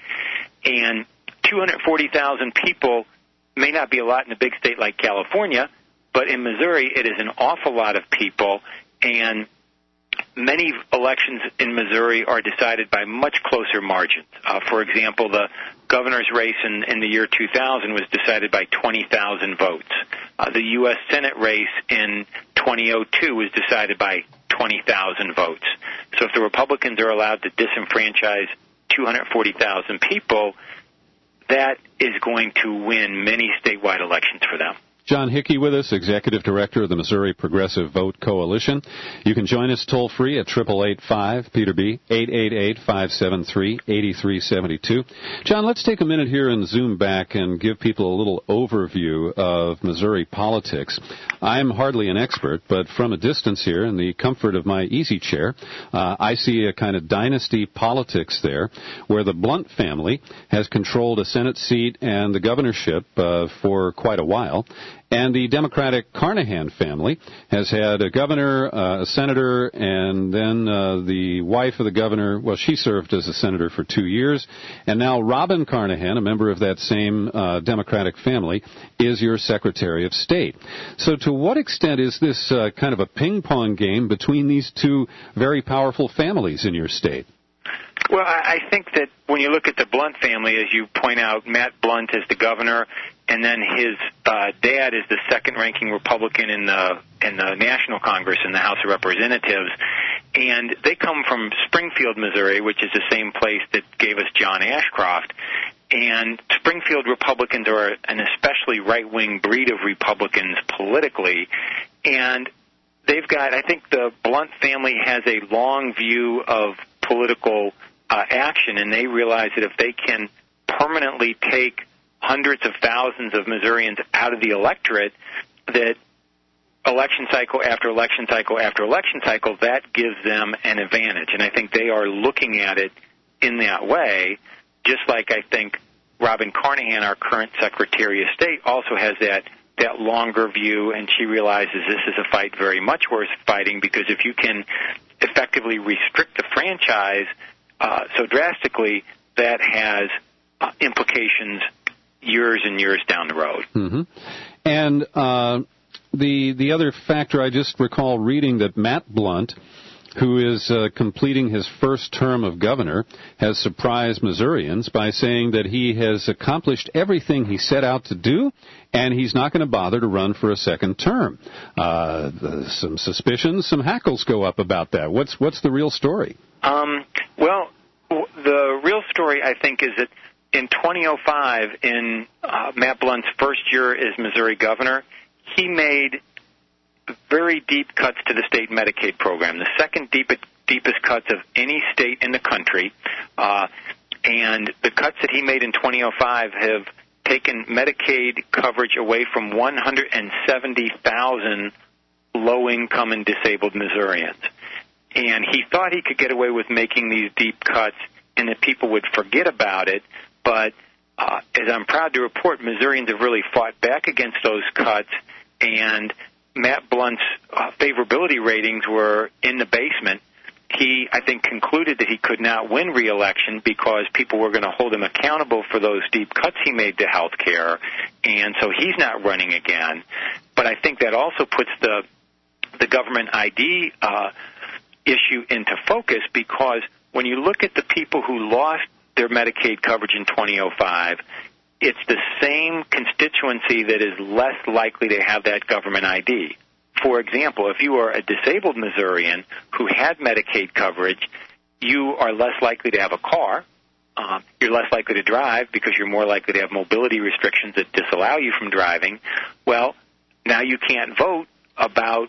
And two hundred forty thousand people may not be a lot in a big state like California, but in Missouri it is an awful lot of people, and many elections in Missouri are decided by much closer margins. Uh, for example, the governor's race in, in the year two thousand was decided by twenty thousand votes. Uh, the U S Senate race in twenty oh two was decided by twenty thousand votes. So if the Republicans are allowed to disenfranchise two hundred forty thousand people, that is going to win many statewide elections for them. John Hickey with us, Executive Director of the Missouri Progressive Vote Coalition. You can join us toll-free at eight eight eight five, Peter B., eight eight eight, five seven three, eight three seven two. John, let's take a minute here and zoom back and give people a little overview of Missouri politics. I'm hardly an expert, but from a distance here, in the comfort of my easy chair, uh, I see a kind of dynasty politics there, where the Blunt family has controlled a Senate seat and the governorship uh, for quite a while. And the Democratic Carnahan family has had a governor, uh, a senator, and then uh, the wife of the governor. Well, she served as a senator for two years. And now Robin Carnahan, a member of that same uh, Democratic family, is your Secretary of State. So to what extent is this uh, kind of a ping-pong game between these two very powerful families in your state? Well, I think that when you look at the Blunt family, as you point out, Matt Blunt is the governor, and then his uh, dad is the second-ranking Republican in the in the National Congress in the House of Representatives, and they come from Springfield, Missouri, which is the same place that gave us John Ashcroft. And Springfield Republicans are an especially right-wing breed of Republicans politically, and they've got, I think the Blunt family has a long view of political uh, action, and they realize that if they can permanently take hundreds of thousands of Missourians out of the electorate, that election cycle after election cycle after election cycle, that gives them an advantage. And I think they are looking at it in that way, just like I think Robin Carnahan, our current Secretary of State, also has that that longer view, and she realizes this is a fight very much worth fighting, because if you can effectively restrict the franchise uh, so drastically, that has uh, implications years and years down the road. Mm-hmm. And uh, the the other factor, I just recall reading that Matt Blunt, who is uh, completing his first term of governor, has surprised Missourians by saying that he has accomplished everything he set out to do, and he's not going to bother to run for a second term. Uh, some suspicions, some hackles go up about that. What's what's the real story? Um, well, the real story, I think, is that in twenty oh five, in uh, Matt Blunt's first year as Missouri governor, he made very deep cuts to the state Medicaid program, the second deepest, deepest cuts of any state in the country. Uh, and the cuts that he made in twenty oh five have taken Medicaid coverage away from one hundred seventy thousand low-income and disabled Missourians. And he thought he could get away with making these deep cuts and that people would forget about it. But uh, as I'm proud to report, Missourians have really fought back against those cuts, and Matt Blunt's uh, favorability ratings were in the basement. He, I think, concluded that he could not win re-election because people were going to hold him accountable for those deep cuts he made to health care, and so he's not running again. But I think that also puts the the government I D uh, issue into focus, because when you look at the people who lost their Medicaid coverage in twenty oh five, it's the same constituency that is less likely to have that government I D. For example, if you are a disabled Missourian who had Medicaid coverage, you are less likely to have a car. Um, you're less likely to drive because you're more likely to have mobility restrictions that disallow you from driving. Well, now you can't vote about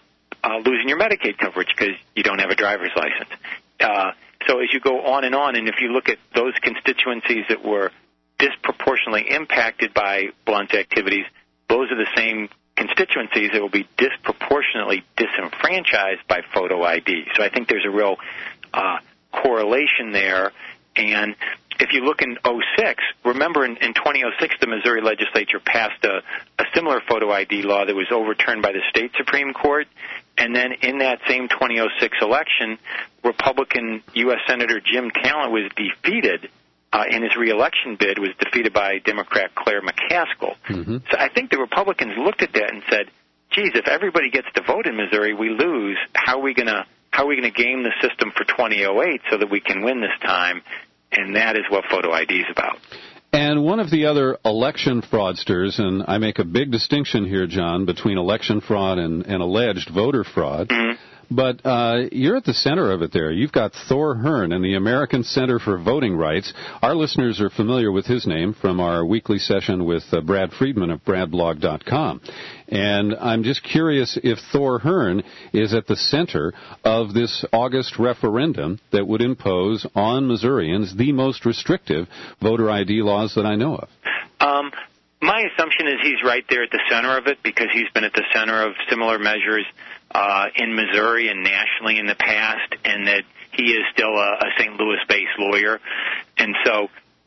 uh, losing your Medicaid coverage because you don't have a driver's license. Uh, so as you go on and on, and if you look at those constituencies that were disproportionately impacted by blunt activities, those are the same constituencies that will be disproportionately disenfranchised by photo I D. So I think there's a real uh, correlation there. And if you look in oh six, remember in, in twenty oh six the Missouri legislature passed a, a similar photo I D law that was overturned by the state Supreme Court. And then in that same twenty oh six election, Republican U S Senator Jim Talent was defeated uh, in his reelection bid, was defeated by Democrat Claire McCaskill. Mm-hmm. So I think the Republicans looked at that and said, geez, if everybody gets to vote in Missouri, we lose. How are we going to How are we going to game the system for twenty oh eight so that we can win this time? And that is what photo I D is about. And one of the other election fraudsters, and I make a big distinction here, John, between election fraud and, and alleged voter fraud, mm-hmm. but uh, you're at the center of it there. You've got Thor Hearn and the American Center for Voting Rights. Our listeners are familiar with his name from our weekly session with uh, Brad Friedman of brad blog dot com. And I'm just curious if Thor Hearn is at the center of this August referendum that would impose on Missourians the most restrictive voter I D laws that I know of. Um, my assumption is he's right there at the center of it because he's been at the center of similar measures uh, in Missouri and nationally in the past, and that he is still a, a Saint Louis-based lawyer. And so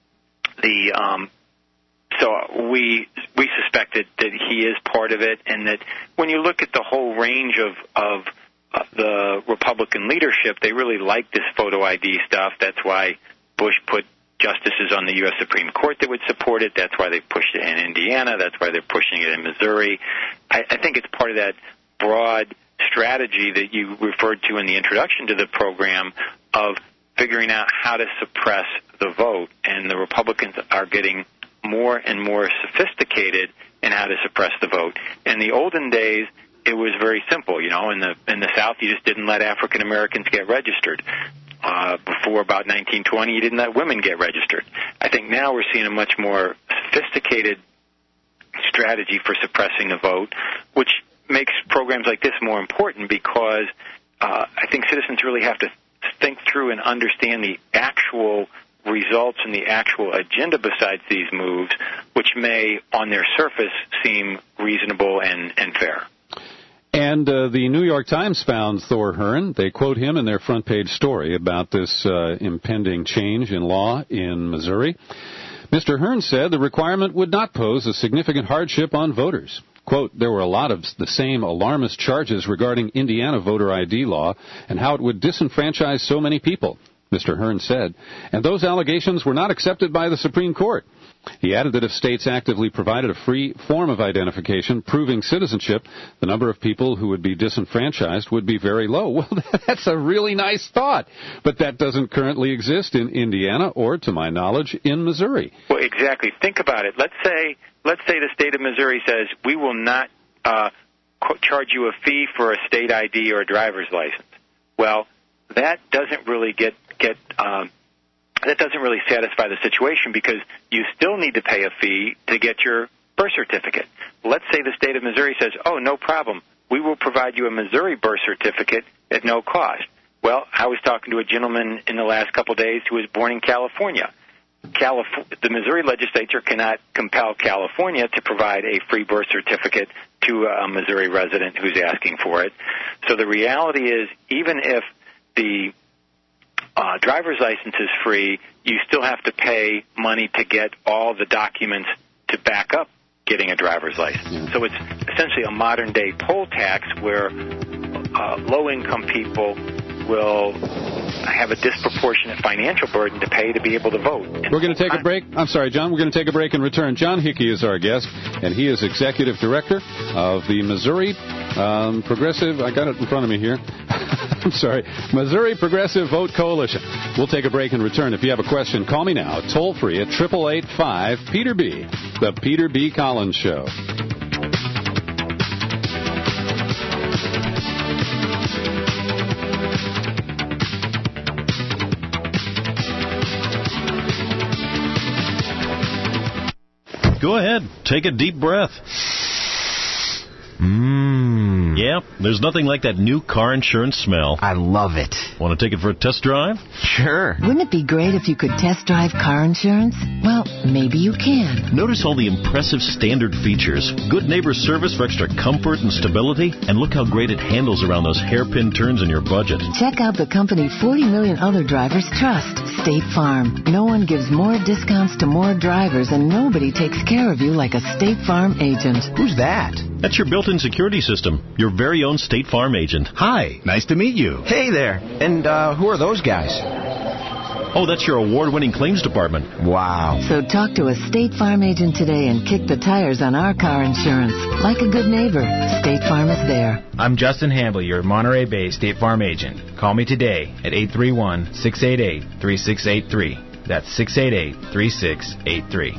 the... Um, So we we suspected that he is part of it, and that when you look at the whole range of of uh, the Republican leadership, they really like this photo I D stuff. That's why Bush put justices on the U S Supreme Court that would support it. That's why they pushed it in Indiana. That's why they're pushing it in Missouri. I, I think it's part of that broad strategy that you referred to in the introduction to the program of figuring out how to suppress the vote, and the Republicans are getting more and more sophisticated in how to suppress the vote. In the olden days, it was very simple. You know, in the in the South, you just didn't let African Americans get registered. Uh, before about nineteen twenty, you didn't let women get registered. I think now we're seeing a much more sophisticated strategy for suppressing the vote, which makes programs like this more important because uh, I think citizens really have to think through and understand the actual results and the actual agenda besides these moves, which may, on their surface, seem reasonable and, and fair. And uh, the New York Times found Thor Hearn. They quote him in their front page story about this uh, impending change in law in Missouri. Mister Hearn said the requirement would not pose a significant hardship on voters. Quote, there were a lot of the same alarmist charges regarding Indiana voter I D law and how it would disenfranchise so many people, Mister Hearn said, and those allegations were not accepted by the Supreme Court. He added that if states actively provided a free form of identification proving citizenship, the number of people who would be disenfranchised would be very low. Well, that's a really nice thought, but that doesn't currently exist in Indiana or, to my knowledge, in Missouri. Well, exactly. Think about it. Let's say, let's say the state of Missouri says we will not uh, charge you a fee for a state I D or a driver's license. Well, that doesn't really get get um, that doesn't really satisfy the situation because you still need to pay a fee to get your birth certificate. Let's say the state of Missouri says, oh, no problem. We will provide you a Missouri birth certificate at no cost. Well, I was talking to a gentleman in the last couple of days who was born in California. Calif- the Missouri legislature cannot compel California to provide a free birth certificate to a Missouri resident who's asking for it. So the reality is, even if the uh, driver's license is free, you still have to pay money to get all the documents to back up getting a driver's license. Yeah. So it's essentially a modern-day poll tax where uh, low-income people will have a disproportionate financial burden to pay to be able to vote. We're going to take a break. I'm sorry, John. We're going to take a break and return. John Hickey is our guest, and he is Executive Director of the Missouri um, Progressive, I got it in front of me here. I'm sorry, Missouri Progressive Vote Coalition. We'll take a break and return. If you have a question, call me now, toll-free at eight eight eight five Peter B. The Peter B. Collins Show. Go ahead. Take a deep breath. Mmm. Yeah, there's nothing like that new car insurance smell. I love it. Want to take it for a test drive? Sure. Wouldn't it be great if you could test drive car insurance? Well, maybe you can. Notice all the impressive standard features. Good neighbor service for extra comfort and stability. And look how great it handles around those hairpin turns in your budget. Check out the company forty million other drivers trust, State Farm. No one gives more discounts to more drivers, and nobody takes care of you like a State Farm agent. Who's that? That's your built-in security system. Your very own State Farm agent. Hi, nice to meet you. Hey there. And uh, who are those guys? Oh, that's your award-winning claims department. Wow. So talk to a State Farm agent today and kick the tires on our car insurance. Like a good neighbor, State Farm is there. I'm Justin Hamble, your Monterey Bay State Farm agent. Call me today at eight three one, six eight eight, three six eight three. That's six eight eight, three six eight three.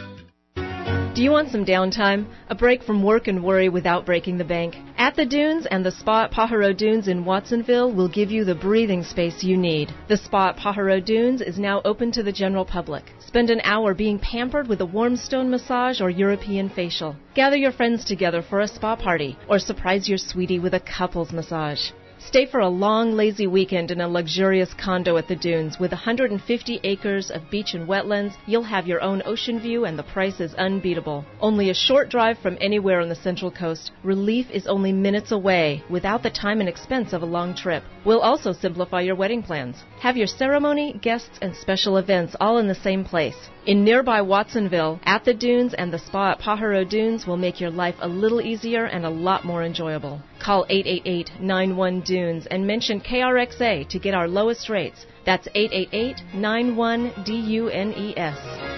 Do you want some downtime? A break from work and worry without breaking the bank? At the Dunes and the Spa at Pajaro Dunes in Watsonville will give you the breathing space you need. The Spa at Pajaro Dunes is now open to the general public. Spend an hour being pampered with a warm stone massage or European facial. Gather your friends together for a spa party or surprise your sweetie with a couples massage. Stay for a long, lazy weekend in a luxurious condo at the Dunes. With one hundred fifty acres of beach and wetlands, you'll have your own ocean view and the price is unbeatable. Only a short drive from anywhere on the Central Coast, Relief is only minutes away without the time and expense of a long trip. We'll also simplify your wedding plans. Have your ceremony, guests, and special events all in the same place. In nearby Watsonville, At the Dunes and the Spa at Pajaro Dunes will make your life a little easier and a lot more enjoyable. Call eight eight eight, nine one, DUNES and mention K R X A to get our lowest rates. That's eight eight eight, nine one, D U N E S.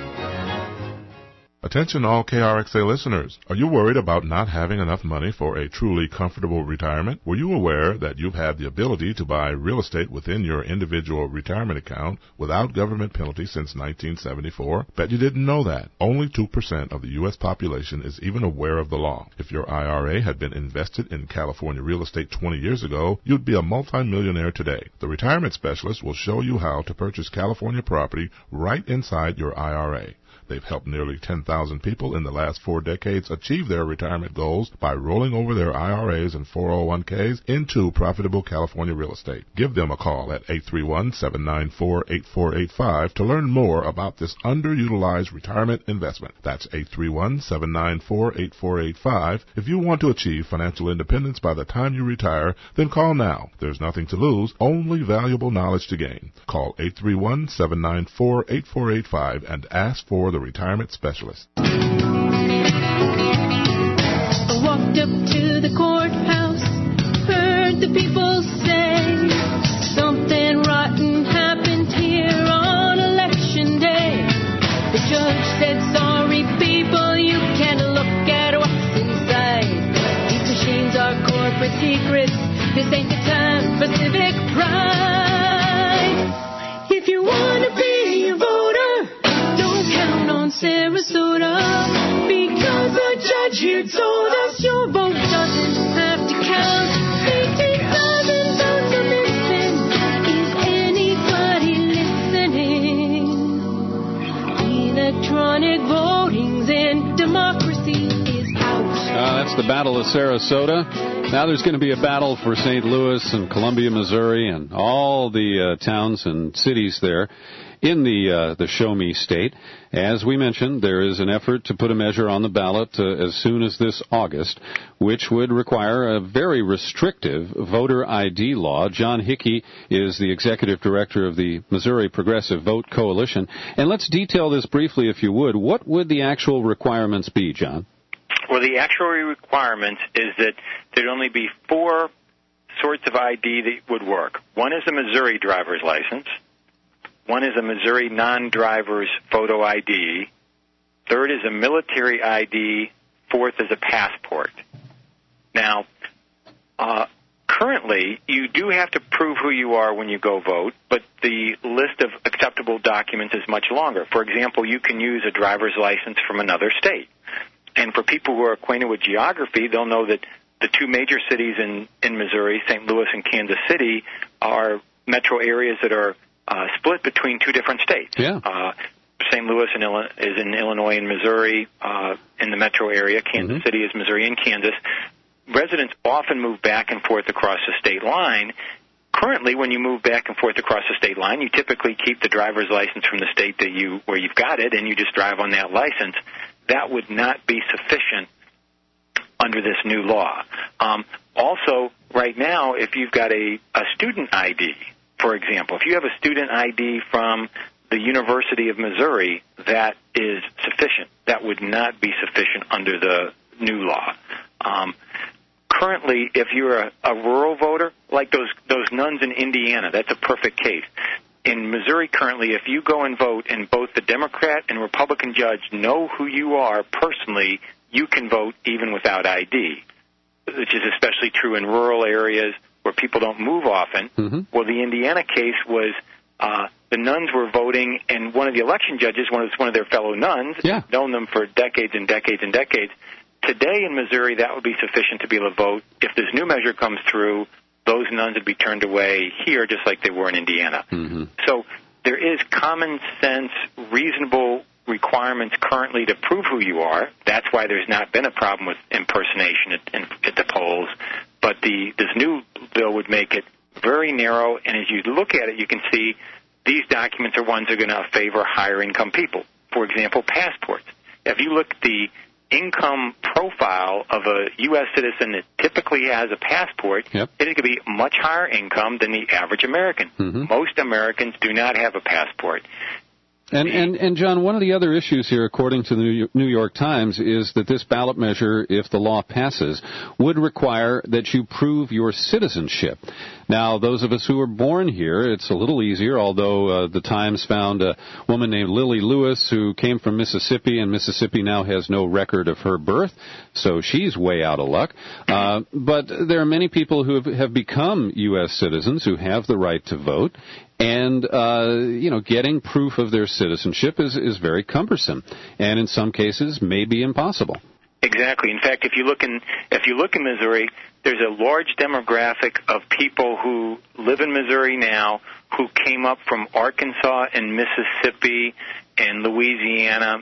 Attention all K R X A listeners. Are you worried about not having enough money for a truly comfortable retirement? Were you aware that you've had the ability to buy real estate within your individual retirement account without government penalty since nineteen seventy-four? Bet you didn't know that. Only two percent of the U S population is even aware of the law. If your I R A had been invested in California real estate twenty years ago, you'd be a multimillionaire today. The retirement specialist will show you how to purchase California property right inside your I R A. They've helped nearly ten thousand people in the last four decades achieve their retirement goals by rolling over their I R As and four oh one k's into profitable California real estate. Give them a call at eight three one, seven nine four, eight four eight five to learn more about this underutilized retirement investment. That's eight three one, seven nine four, eight four eight five. If you want to achieve financial independence by the time you retire, then call now. There's nothing to lose, only valuable knowledge to gain. Call eight three one, seven nine four, eight four eight five and ask for the retirement specialist. I walked up to the courthouse, heard the people say something rotten happened here on election day. The judge said, sorry people, you can't look at what's inside. These machines are corporate secrets. This ain't the time for civic pride. If you want to be a voter, Sarasota, because the judge here told us your vote doesn't have to count. eighteen thousand votes are missing. Is anybody listening? Electronic voting's in, democracy is out. Uh, that's the Battle of Sarasota. Now there's going to be a battle for Saint Louis and Columbia, Missouri, and all the uh, towns and cities there in the uh, the Show Me state. As we mentioned, there is an effort to put a measure on the ballot uh, as soon as this August, which would require a very restrictive voter I D law. John Hickey is the executive director of the Missouri Progressive Vote Coalition. And let's detail this briefly, if you would. What would the actual requirements be, John? Well, the actual requirement is that there'd only be four sorts of I D that would work. One is a Missouri driver's license. One is a Missouri non-driver's photo I D. Third is a military I D. Fourth is a passport. Now, uh, currently, you do have to prove who you are when you go vote, but the list of acceptable documents is much longer. For example, you can use a driver's license from another state. And for people who are acquainted with geography, they'll know that the two major cities in, in Missouri, Saint Louis and Kansas City, are metro areas that are Uh, split between two different states. Yeah. Uh, Saint Louis in Ill- is in Illinois and Missouri uh, in the metro area. Kansas mm-hmm. City is Missouri and Kansas. residents often move back and forth across the state line. Currently, when you move back and forth across the state line, you typically keep the driver's license from the state that you where you've got it, and you just drive on that license. That would not be sufficient under this new law. Um, also, right now, if you've got a, a student I D, for example, if you have a student I D from the University of Missouri, that is sufficient. That would not be sufficient under the new law. Um, currently, if you're a, a rural voter, like those those nuns in Indiana, that's a perfect case. In Missouri currently, if you go and vote and both the Democrat and Republican judge know who you are personally, you can vote even without I D, which is especially true in rural areas where people don't move often. Mm-hmm. Well, the Indiana case was uh, the nuns were voting, and one of the election judges was one of their fellow nuns, yeah. known them for decades and decades and decades. Today in Missouri, that would be sufficient to be able to vote. If this new measure comes through, those nuns would be turned away here just like they were in Indiana. Mm-hmm. So there is common sense, reasonable requirements currently to prove who you are. That's why there's not been a problem with impersonation at, in, at the polls. But the this new bill would make it very narrow, and as you look at it, you can see these documents are ones that are going to favor higher-income people. For example, passports. If you look at the income profile of a U S citizen that typically has a passport, yep. it is going to be much higher income than the average American. Mm-hmm. Most Americans do not have a passport. And, and, and, John, one of the other issues here, according to the New York Times, is that this ballot measure, if the law passes, would require that you prove your citizenship. Now, those of us who were born here, it's a little easier, although uh, the Times found a woman named Lily Lewis who came from Mississippi, and Mississippi now has no record of her birth, so she's way out of luck. Uh, but there are many people who have, have become U S citizens who have the right to vote, and, uh, you know, getting proof of their citizenship is, is very cumbersome, and in some cases may be impossible. Exactly. In fact, if you look in if you look in Missouri, there's a large demographic of people who live in Missouri now who came up from Arkansas and Mississippi and Louisiana,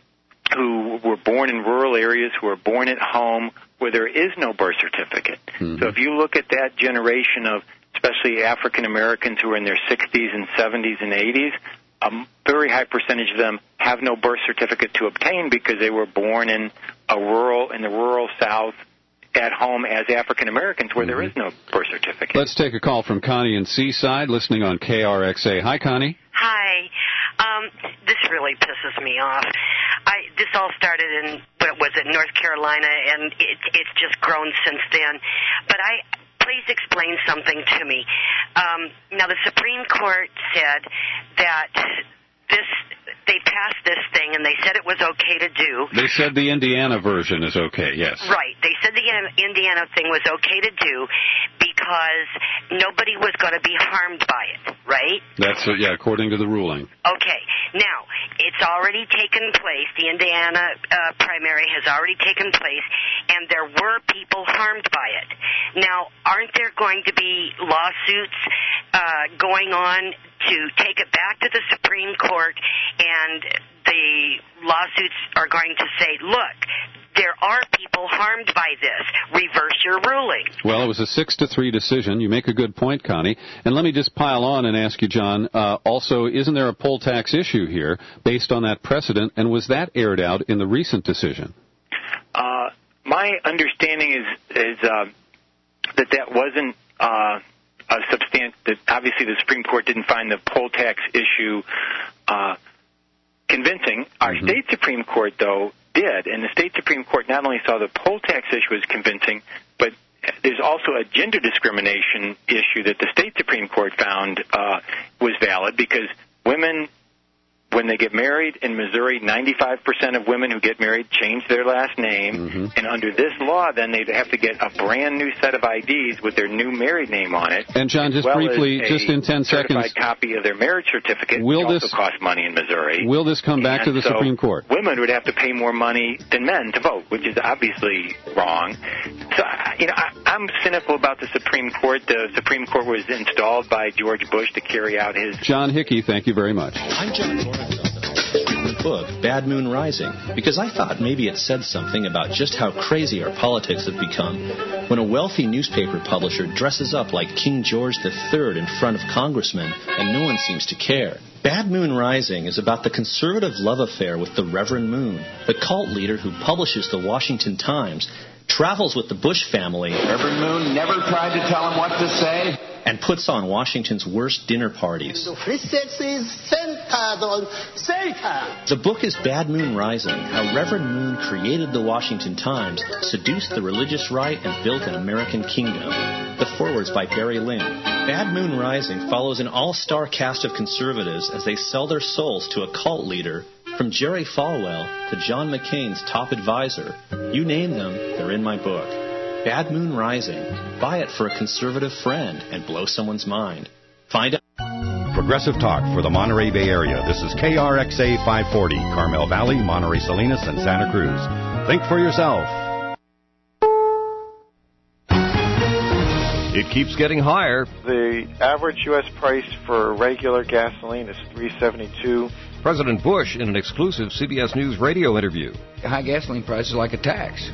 who were born in rural areas, who were born at home where there is no birth certificate. Mm-hmm. So if you look at that generation of especially African Americans who are in their sixties and seventies and eighties, a very high percentage of them have no birth certificate to obtain because they were born in a rural, in the rural South at home as African Americans where mm-hmm. there is no birth certificate. Let's take a call from Connie in Seaside, listening on K R X A. Hi, Connie. Hi. Um, this really pisses me off. I this all started in, what was it, North Carolina, and it, it's just grown since then. But I... Please explain something to me. Um, now, the Supreme Court said that this they passed this thing, and they said it was okay to do. They said the Indiana version is okay, yes. Right. They said the Indiana thing was okay to do because nobody was going to be harmed by it, right? That's, uh, yeah, according to the ruling. Okay. Now, it's already taken place. The Indiana uh, primary has already taken place, and there were people harmed by it. Now, aren't there going to be lawsuits uh, going on to take it back to the Supreme Court, and the lawsuits are going to say, look, there are people harmed by this. Reverse your ruling. Well, it was a six to three decision. You make a good point, Connie. And let me just pile on and ask you, John, uh, also, isn't there a poll tax issue here based on that precedent, and was that aired out in the recent decision? Uh, my understanding is, is uh, that that wasn't uh, a substan- that obviously the Supreme Court didn't find the poll tax issue uh, convincing. Our mm-hmm. state Supreme Court, though, did, and the state Supreme Court not only saw the poll tax issue as convincing, but there's also a gender discrimination issue that the state Supreme Court found uh, was valid because women, when they get married in Missouri, ninety-five percent of women who get married change their last name, mm-hmm. and under this law, then they'd have to get a brand new set of I Ds with their new married name on it. And John, just well briefly, just in ten seconds, certified copy of their marriage certificate, will which this also costs money in Missouri. Will this come back and to the so Supreme Court? Women would have to pay more money than men to vote, which is obviously wrong. So, you know, I, I'm cynical about the Supreme Court. The Supreme Court was installed by George Bush to carry out his... John Hickey, thank you very much. I'm John Lawrence. book, Bad Moon Rising, because I thought maybe it said something about just how crazy our politics have become when a wealthy newspaper publisher dresses up like King George the Third in front of congressmen and no one seems to care. Bad Moon Rising is about the conservative love affair with the Reverend Moon, the cult leader who publishes the Washington Times, travels with the Bush family. Reverend Moon never tried to tell him what to say. And puts on Washington's worst dinner parties. The book is Bad Moon Rising, how Reverend Moon created the Washington Times, seduced the religious right, and built an American kingdom. The foreword's by Barry Lynn. Bad Moon Rising follows an all-star cast of conservatives as they sell their souls to a cult leader, from Jerry Falwell to John McCain's top advisor. You name them, they're in my book. Bad Moon Rising. Buy it for a conservative friend and blow someone's mind. Find out. Progressive Talk for the Monterey Bay Area. This is K R X A five forty, Carmel Valley, Monterey Salinas, and Santa Cruz. Think for yourself. It keeps getting higher. The average U S price for regular gasoline is three seventy-two. President Bush in an exclusive C B S News radio interview. High gasoline prices are like a tax.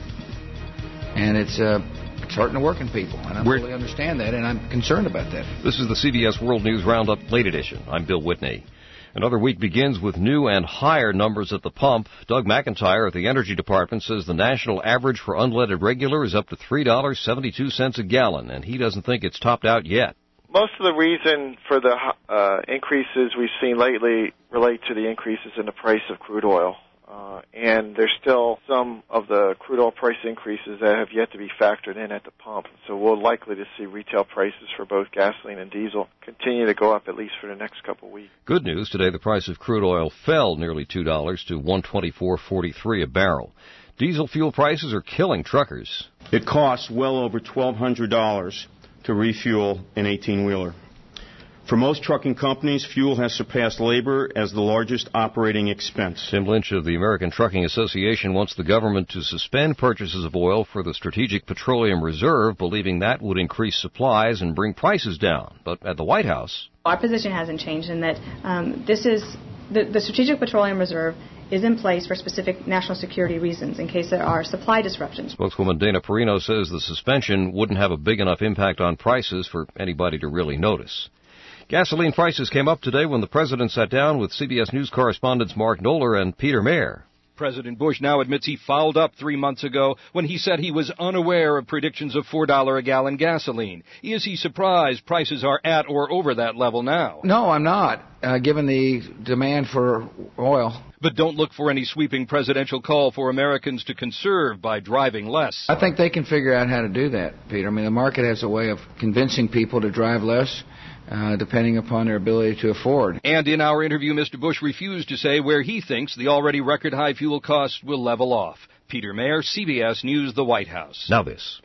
And it's uh, it's hurting the working people. And I fully understand that, and I'm concerned about that. This is the C B S World News Roundup Late Edition. I'm Bill Whitney. Another week begins with new and higher numbers at the pump. Doug McIntyre at the Energy Department says the national average for unleaded regular is up to three dollars and seventy-two cents a gallon, and he doesn't think it's topped out yet. Most of the reason for the uh, increases we've seen lately relate to the increases in the price of crude oil. Uh, and there's still some of the crude oil price increases that have yet to be factored in at the pump. So we're likely to see retail prices for both gasoline and diesel continue to go up at least for the next couple of weeks. Good news, today the price of crude oil fell nearly two dollars to one twenty-four forty-three a barrel. Diesel fuel prices are killing truckers. It costs well over twelve hundred dollars to refuel an eighteen-wheeler. For most trucking companies, fuel has surpassed labor as the largest operating expense. Tim Lynch of the American Trucking Association wants the government to suspend purchases of oil for the Strategic Petroleum Reserve, believing that would increase supplies and bring prices down. But at the White House, our position hasn't changed in that um, this is the, the Strategic Petroleum Reserve is in place for specific national security reasons in case there are supply disruptions. Spokeswoman Dana Perino says the suspension wouldn't have a big enough impact on prices for anybody to really notice. Gasoline prices came up today when the president sat down with C B S News correspondents Mark Knoller and Peter Mayer. President Bush now admits he fouled up three months ago when he said he was unaware of predictions of four dollars a gallon gasoline. Is he surprised prices are at or over that level now? No, I'm not, uh, given the demand for oil. But don't look for any sweeping presidential call for Americans to conserve by driving less. I think they can figure out how to do that, Peter. I mean, the market has a way of convincing people to drive less, uh, depending upon their ability to afford. And in our interview, Mister Bush refused to say where he thinks the already record-high fuel costs will level off. Peter Mayer, C B S News, the White House. Now this.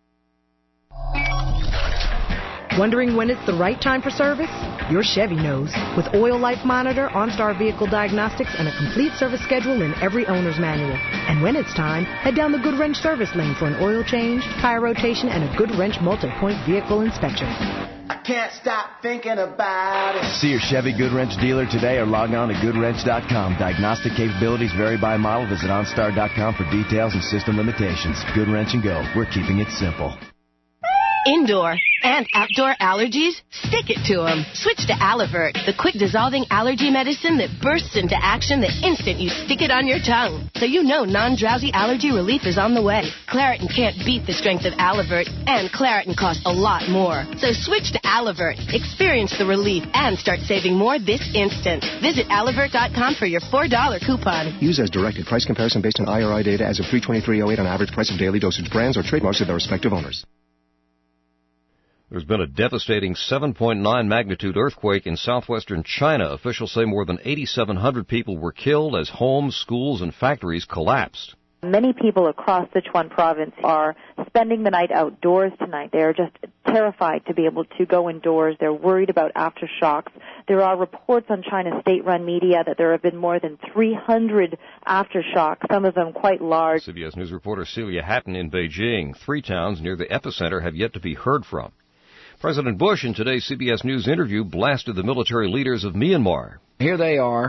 Wondering when it's the right time for service? Your Chevy knows. With Oil Life Monitor, OnStar Vehicle Diagnostics, and a complete service schedule in every owner's manual. And when it's time, head down the Good Wrench service lane for an oil change, tire rotation, and a Good Wrench multi-point vehicle inspection. I can't stop thinking about it. See your Chevy Good Wrench dealer today or log on to good wrench dot com. Diagnostic capabilities vary by model. Visit OnStar dot com for details and system limitations. Good Wrench and Go. We're keeping it simple. Indoor and outdoor allergies? Stick it to them. Switch to Alivert, the quick-dissolving allergy medicine that bursts into action the instant you stick it on your tongue. So you know non-drowsy allergy relief is on the way. Claritin can't beat the strength of Alivert, and Claritin costs a lot more. So switch to Alivert. Experience the relief and start saving more this instant. Visit Alivert dot com for your four dollar coupon. Use as directed. Price comparison based on I R I data as of three twenty-three oh eight on average price of daily dosage. Brands or trademarks of their respective owners. There's been a devastating seven point nine magnitude earthquake in southwestern China. Officials say more than eighty-seven hundred people were killed as homes, schools, and factories collapsed. Many people across Sichuan province are spending the night outdoors tonight. They are just terrified to be able to go indoors. They're worried about aftershocks. There are reports on China's state-run media that there have been more than three hundred aftershocks, some of them quite large. C B S News reporter Celia Hatton in Beijing. Three towns near the epicenter have yet to be heard from. President Bush, in today's C B S News interview, blasted the military leaders of Myanmar. Here they are,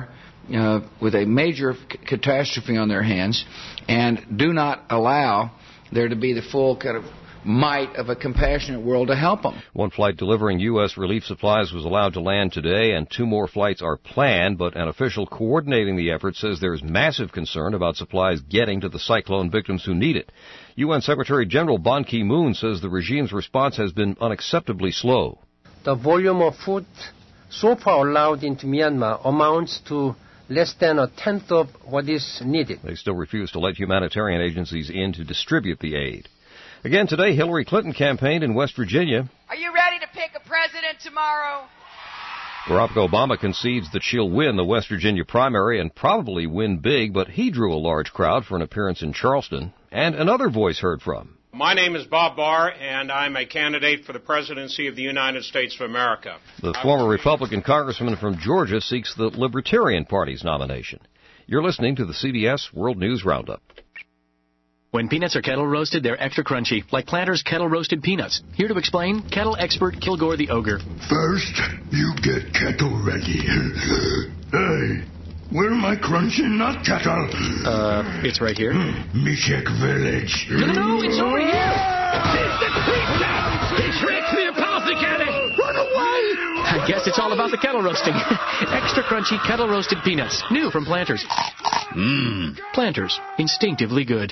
uh, with a major c- catastrophe on their hands and do not allow there to be the full kind of might of a compassionate world to help them. One flight delivering U S relief supplies was allowed to land today, and two more flights are planned, but an official coordinating the effort says there's massive concern about supplies getting to the cyclone victims who need it. U N Secretary General Ban Ki-moon says the regime's response has been unacceptably slow. The volume of food so far allowed into Myanmar amounts to less than a tenth of what is needed. They still refuse to let humanitarian agencies in to distribute the aid. Again today, Hillary Clinton campaigned in West Virginia. Are you ready to pick a president tomorrow? Barack Obama concedes that she'll win the West Virginia primary and probably win big, but he drew a large crowd for an appearance in Charleston. And another voice heard from. My name is Bob Barr, and I'm a candidate for the presidency of the United States of America. The former Republican congressman from Georgia seeks the Libertarian Party's nomination. You're listening to the C B S World News Roundup. When peanuts are kettle roasted, they're extra crunchy, like Planters kettle roasted peanuts. Here to explain, kettle expert Kilgore the Ogre. First, you get kettle ready. Hey, where am I crunching nut kettle? Uh, it's right here. Mishek Village. No, no, no, it's over here. It's the creature! He tricks the apothecary! Run away! I guess it's all about the kettle roasting. Extra crunchy kettle roasted peanuts. New from Planters. Mmm. Planters. Instinctively good.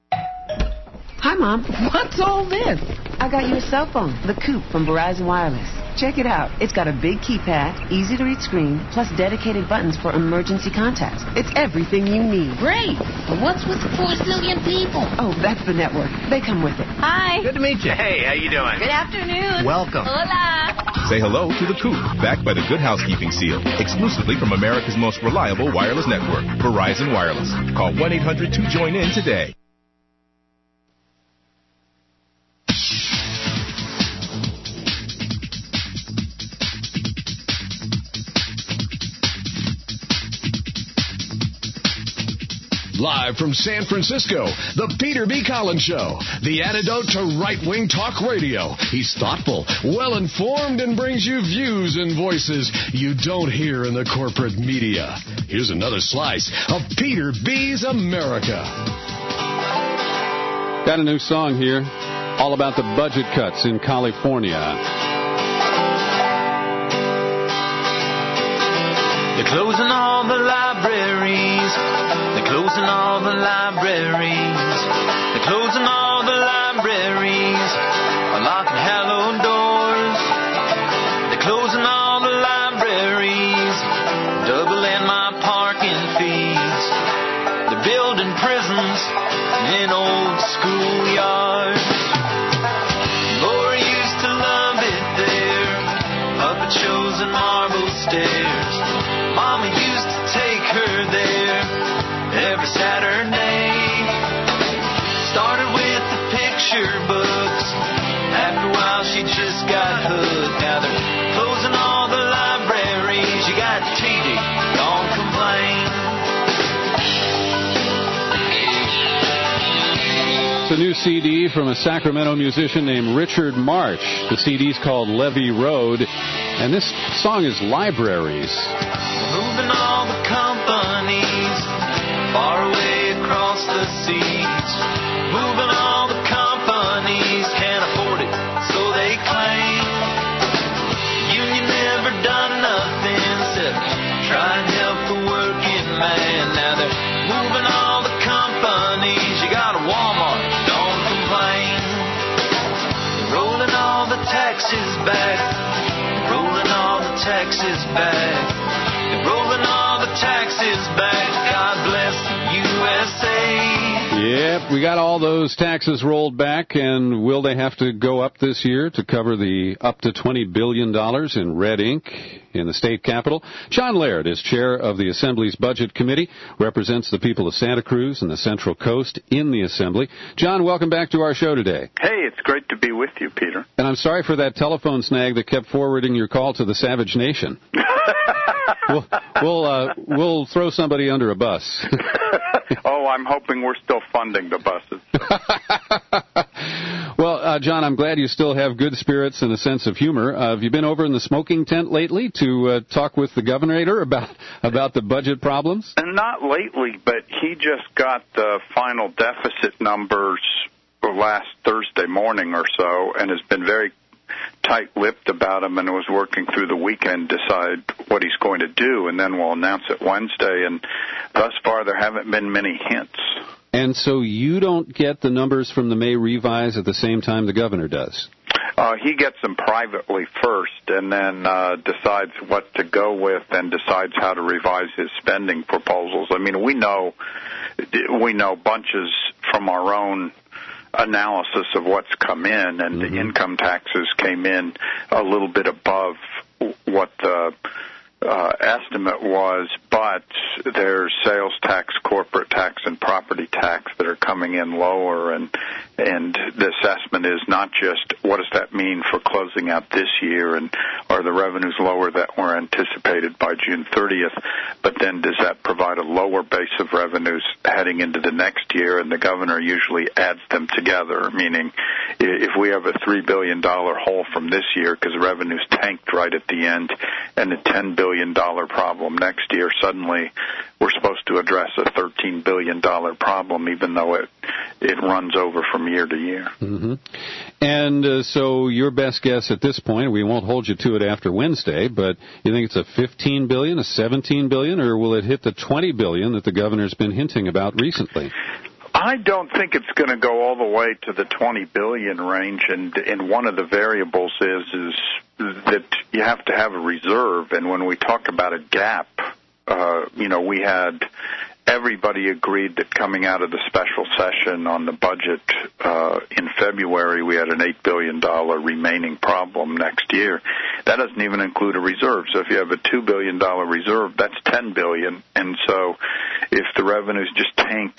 Hi, Mom. What's all this? I got you a cell phone, the Coupe from Verizon Wireless. Check it out. It's got a big keypad, easy-to-read screen, plus dedicated buttons for emergency contacts. It's everything you need. Great. But what's with the four zillion people? Oh, that's the network. They come with it. Hi. Good to meet you. Hey, how you doing? Good afternoon. Welcome. Hola. Say hello to the Coupe, backed by the Good Housekeeping Seal, exclusively from America's most reliable wireless network, Verizon Wireless. Call one eight hundred two join in today. Live from San Francisco, the Peter B. Collins Show, the antidote to right-wing talk radio. He's thoughtful, well-informed, and brings you views and voices you don't hear in the corporate media. Here's another slice of Peter B.'s America. Got a new song here, all about the budget cuts in California. They're closing all the libraries. They're closing all the libraries. They're closing all the libraries. Are locking hallowed doors. They're closing all the libraries. Doubling my parking fees. They're building prisons in old schoolyards. Laura used to love it there. Puppet shows and marble stairs. Mama used to take her there every Saturday. Started with the picture books. After a while she just got hooked. Now they're closing all the libraries. You got T V, don't complain. It's a new C D from a Sacramento musician named Richard March. The C D's called Levee Road, and this song is Libraries. Moving all the companies far away across the seas. Moving all the companies can't afford it, so they claim. Union never done nothing except try and help the working man. Now they're moving all the companies. You got a Walmart, don't complain. They're rolling all the taxes back. They're rolling all the taxes back. They're rolling all the taxes back. God bless the U S A. Yep, we got all those taxes rolled back, and will they have to go up this year to cover the up to twenty billion dollars in red ink in the state capitol? John Laird is chair of the Assembly's Budget Committee, represents the people of Santa Cruz and the Central Coast in the Assembly. John, welcome back to our show today. Hey, it's great to be with you, Peter. And I'm sorry for that telephone snag that kept forwarding your call to the Savage Nation. we'll we'll, uh, we'll throw somebody under a bus. Oh, I'm hoping we're still funding the buses. Well, uh, John, I'm glad you still have good spirits and a sense of humor. Uh, have you been over in the smoking tent lately to uh, talk with the governor about about the budget problems? And not lately, but he just got the final deficit numbers last Thursday morning or so, and has been very tight-lipped about them, and was working through the weekend to decide what he's going to do, and then we'll announce it Wednesday. And thus far, there haven't been many hints. And so you don't get the numbers from the May revise at the same time the governor does? Uh, he gets them privately first, and then uh, decides what to go with, and decides how to revise his spending proposals. I mean, we know we know bunches from our own analysis of what's come in, and mm-hmm. the income taxes came in a little bit above what the uh, estimate was, but there's sales tax, corporate tax, and property tax that are coming in lower, and and the assessment is not just what does that mean for closing out this year, and are the revenues lower that were anticipated by June thirtieth, but then does that provide a lower base of revenues heading into the next year, and the governor usually adds them together, meaning if we have a three billion dollars hole from this year because revenues tanked right at the end, and a ten billion dollars problem next year, suddenly we're supposed to address a thirteen billion dollars problem, even though it it runs over from year to year. Mm-hmm. And uh, so your best guess at this point, we won't hold you to it after Wednesday, but you think it's a fifteen billion dollars, a seventeen billion dollars, or will it hit the twenty billion dollars that the governor's been hinting about recently? I don't think it's going to go all the way to the twenty billion dollars range, and, and one of the variables is is that you have to have a reserve, and when we talk about a gap, uh, you know, we had everybody agreed that coming out of the special session on the budget uh, in February, we had an eight billion dollars remaining problem next year. That doesn't even include a reserve. So if you have a two billion dollars reserve, that's ten billion dollars. And so if the revenues just tank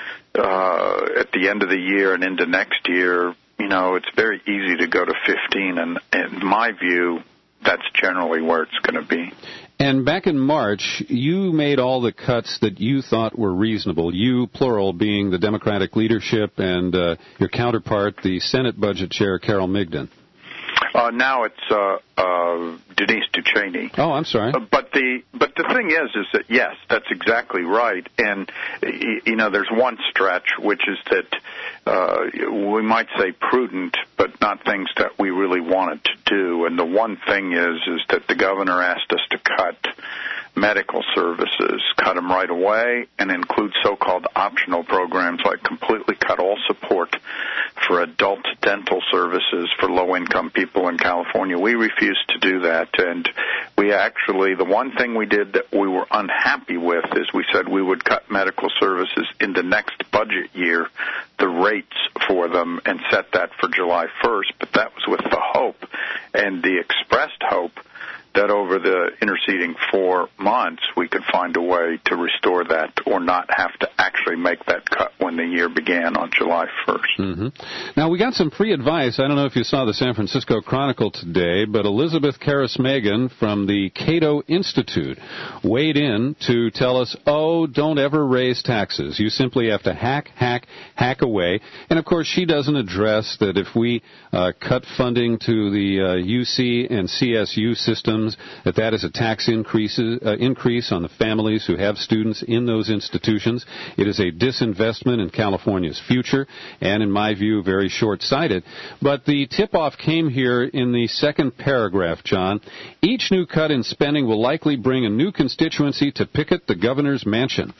uh, at the end of the year and into next year, you know, it's very easy to go to fifteen. And in my view, that's generally where it's going to be. And back in March, you made all the cuts that you thought were reasonable, you, plural, being the Democratic leadership and uh, your counterpart, the Senate Budget Chair, Carol Migden. Uh, now it's uh, uh, Denise Ducheney. Oh, I'm sorry. Uh, but the but the thing is, is that yes, that's exactly right. And you know, there's one stretch which is that uh, we might say prudent, but not things that we really wanted to do. And the one thing is, is that the governor asked us to cut medical services, cut them right away, and include so-called optional programs like completely cut all support for adult dental services for low-income people in California. We refused to do that, and we actually, the one thing we did that we were unhappy with is we said we would cut medical services in the next budget year, the rates for them, and set that for July first, but that was with the hope and the expressed hope that over the interceding four months we could find a way to restore that or not have to actually make that cut when the year began on July first. Mm-hmm. Now, we got some free advice. I don't know if you saw the San Francisco Chronicle today, but Elizabeth Karras-Megan from the Cato Institute weighed in to tell us, oh, don't ever raise taxes. You simply have to hack, hack, hack away. And, of course, she doesn't address that if we uh, cut funding to the uh, U C and C S U systems, that that is a tax increase, uh, increase on the families who have students in those institutions. It is a disinvestment in California's future, and in my view, very short-sighted. But the tip-off came here in the second paragraph, John. Each new cut in spending will likely bring a new constituency to picket the governor's mansion.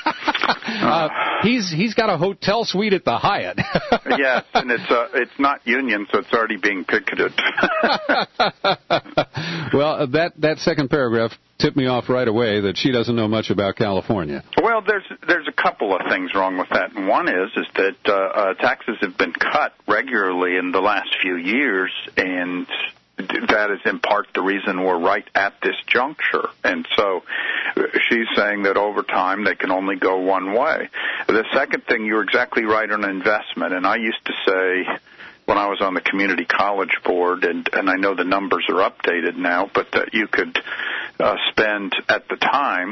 uh, he's he's got a hotel suite at the Hyatt. Yes, and it's uh, it's not union, so it's already being picketed. Well, uh, that that second paragraph tipped me off right away that she doesn't know much about California. Well, there's there's a couple of things wrong with that, and one is is that uh, uh, taxes have been cut regularly in the last few years, and that is in part the reason we're right at this juncture. And so she's saying that over time they can only go one way. The second thing, you're exactly right on investment, and I used to say when I was on the community college board, and, and I know the numbers are updated now, but that you could uh, spend at the time,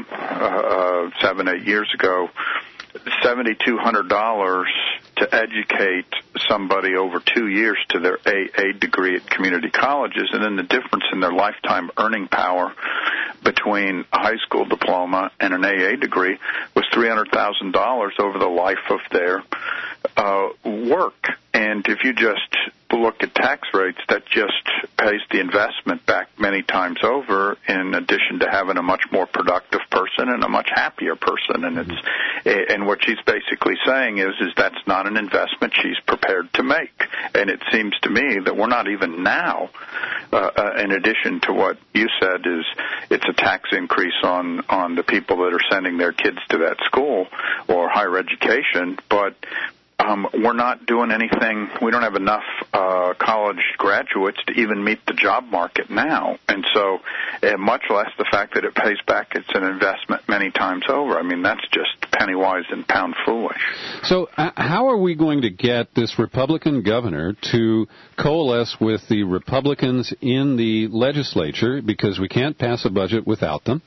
uh, seven, eight years ago, seven thousand two hundred dollars to educate somebody over two years to their A A degree at community colleges, and then the difference in their lifetime earning power between a high school diploma and an A A degree was three hundred thousand dollars over the life of their uh, work. And if you just look at tax rates, that just pays the investment back many times over, in addition to having a much more productive person and a much happier person. And it's and what she's basically saying is is that's not an investment she's prepared to make. And it seems to me that we're not even now, uh, uh, in addition to what you said, is it's a tax increase on on the people that are sending their kids to that school or higher education, but Um, we're not doing anything. We don't have enough uh, college graduates to even meet the job market now. And so, uh, much less the fact that it pays back, it's an investment many times over. I mean, that's just penny wise and pound foolish. So uh, how are we going to get this Republican governor to coalesce with the Republicans in the legislature, because we can't pass a budget without them?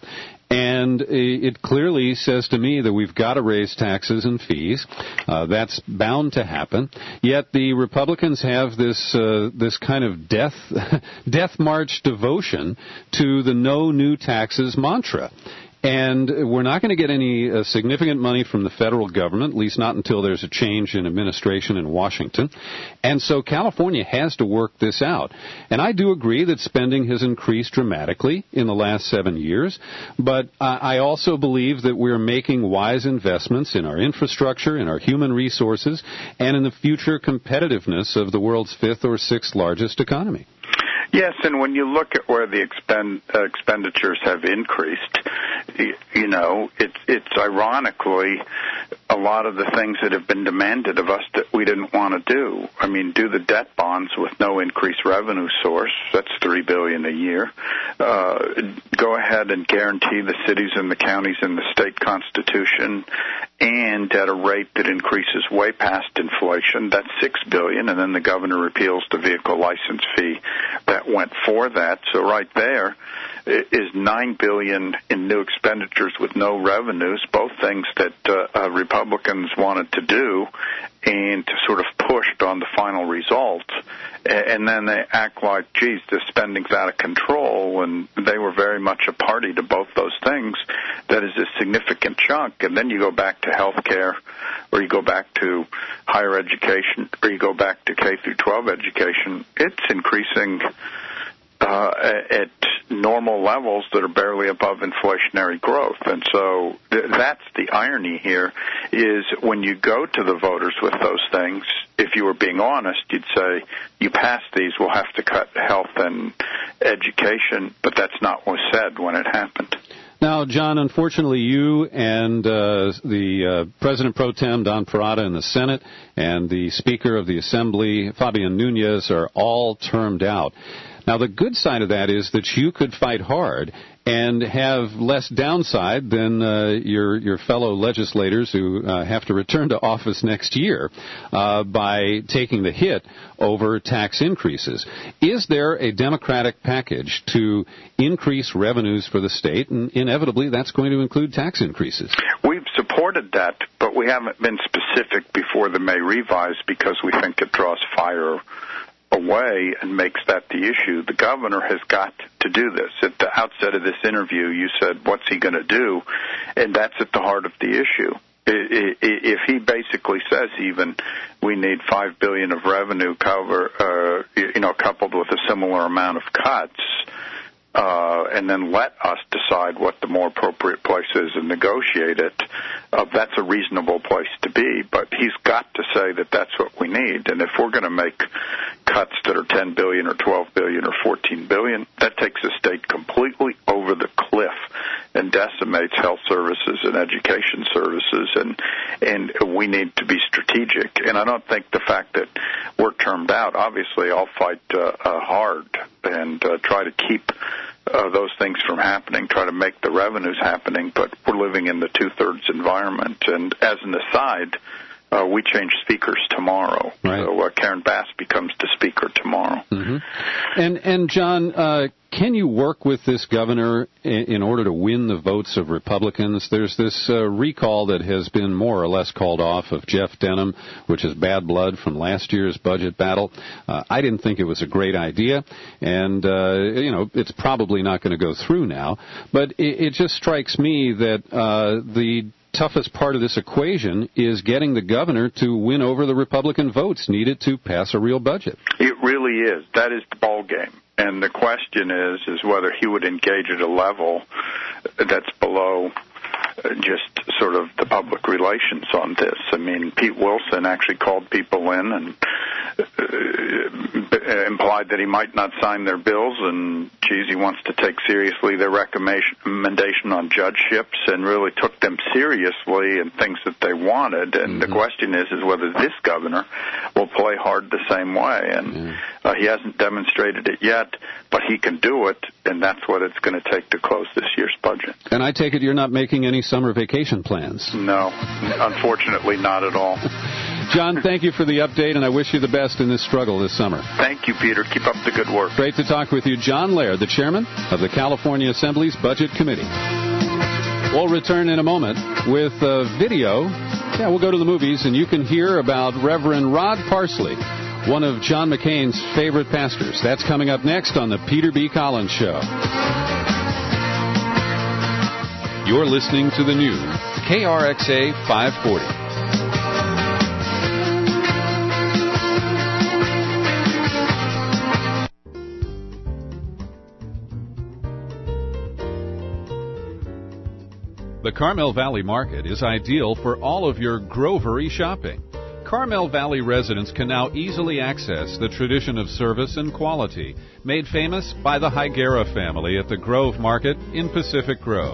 And it clearly says to me that we've got to raise taxes and fees. Uh, that's bound to happen. Yet the Republicans have this uh, this kind of death death march devotion to the no new taxes mantra. And we're not going to get any uh, significant money from the federal government, at least not until there's a change in administration in Washington. And so California has to work this out. And I do agree that spending has increased dramatically in the last seven years. But uh, I also believe that we're making wise investments in our infrastructure, in our human resources, and in the future competitiveness of the world's fifth or sixth largest economy. Yes, and when you look at where the expend, uh, expenditures have increased, you, you know, it's, it's ironically a lot of the things that have been demanded of us that we didn't want to do. I mean, do the debt bonds with no increased revenue source. That's three billion dollars a year. Uh, go ahead and guarantee the cities and the counties in the state constitution, and at a rate that increases way past inflation. That's six billion dollars, and then the governor repeals the vehicle license fee that went for that. So right there is nine billion dollars in new expenditures with no revenues, both things that uh, uh, Republicans wanted to do and to sort of pushed on the final result. And then they act like, geez, the spending's out of control, and they were very much a party to both those things. That is a significant chunk. And then you go back to health care, or you go back to higher education, or you go back to K through twelve education. It's increasing uh, at normal levels that are barely above inflationary growth. And so th- that's the irony here, is when you go to the voters with those things, if you were being honest, you'd say, you pass these, we'll have to cut health and education, but that's not what was said when it happened. Now, John, unfortunately, you and uh, the uh, President Pro Tem, Don Parada, in the Senate, and the Speaker of the Assembly, Fabian Nunez, are all termed out. Now, the good side of that is that you could fight hard and have less downside than uh, your your fellow legislators who uh, have to return to office next year uh, by taking the hit over tax increases. Is there a Democratic package to increase revenues for the state? And inevitably, that's going to include tax increases. We've supported that, but we haven't been specific before the May revise because we think it draws fire away and makes that the issue. The governor has got to do this. At the outset of this interview, you said, what's he going to do? And that's at the heart of the issue. If he basically says even we need five billion dollars of revenue cover, uh, you know, coupled with a similar amount of cuts, uh, and then let us decide what the more appropriate place is and negotiate it, uh, that's a reasonable place to be. But he's got to say that that's what we need. And if we're going to make cuts that are ten billion dollars or twelve billion dollars or fourteen billion dollars, that takes the state completely over the cliff and decimates health services and education services, and and we need to be strategic. And I don't think the fact that we're termed out, obviously I'll fight uh, uh, hard and uh, try to keep uh, those things from happening, try to make the revenues happening, but we're living in the two-thirds environment. And as an aside, uh, we change speakers tomorrow. Right. So uh, Karen Bass becomes the speaker tomorrow. Mm-hmm. And, and John, uh, can you work with this governor in, in order to win the votes of Republicans? There's this uh, recall that has been more or less called off of Jeff Denham, which is bad blood from last year's budget battle. Uh, I didn't think it was a great idea, and, uh, you know, it's probably not going to go through now. But it, it just strikes me that uh, the toughest part of this equation is getting the governor to win over the Republican votes needed to pass a real budget. It really is. That is the ball game. And the question is, is whether he would engage at a level that's below just sort of the public relations on this. I mean, Pete Wilson actually called people in and uh, implied that he might not sign their bills, and, geez, he wants to take seriously their recommendation on judgeships and really took them seriously and things that they wanted. And mm-hmm. the question is, is whether this governor will play hard the same way. And mm-hmm. uh, he hasn't demonstrated it yet, but he can do it, and that's what it's going to take to close this year's budget. And I take it you're not making any summer vacation plans? No, unfortunately not at all. John, thank you for the update, and I wish you the best in this struggle this summer. Thank you, Peter. Keep up the good work. Great to talk with you. John Laird, the chairman of the California Assembly's Budget Committee. We'll return in a moment with a video. Yeah, we'll go to the movies, and you can hear about Reverend Rod Parsley, one of John McCain's favorite pastors. That's coming up next on the Peter B. Collins Show. You're listening to the new K R X A five forty. The Carmel Valley Market is ideal for all of your grovery shopping. Carmel Valley residents can now easily access the tradition of service and quality made famous by the Higuera family at the Grove Market in Pacific Grove.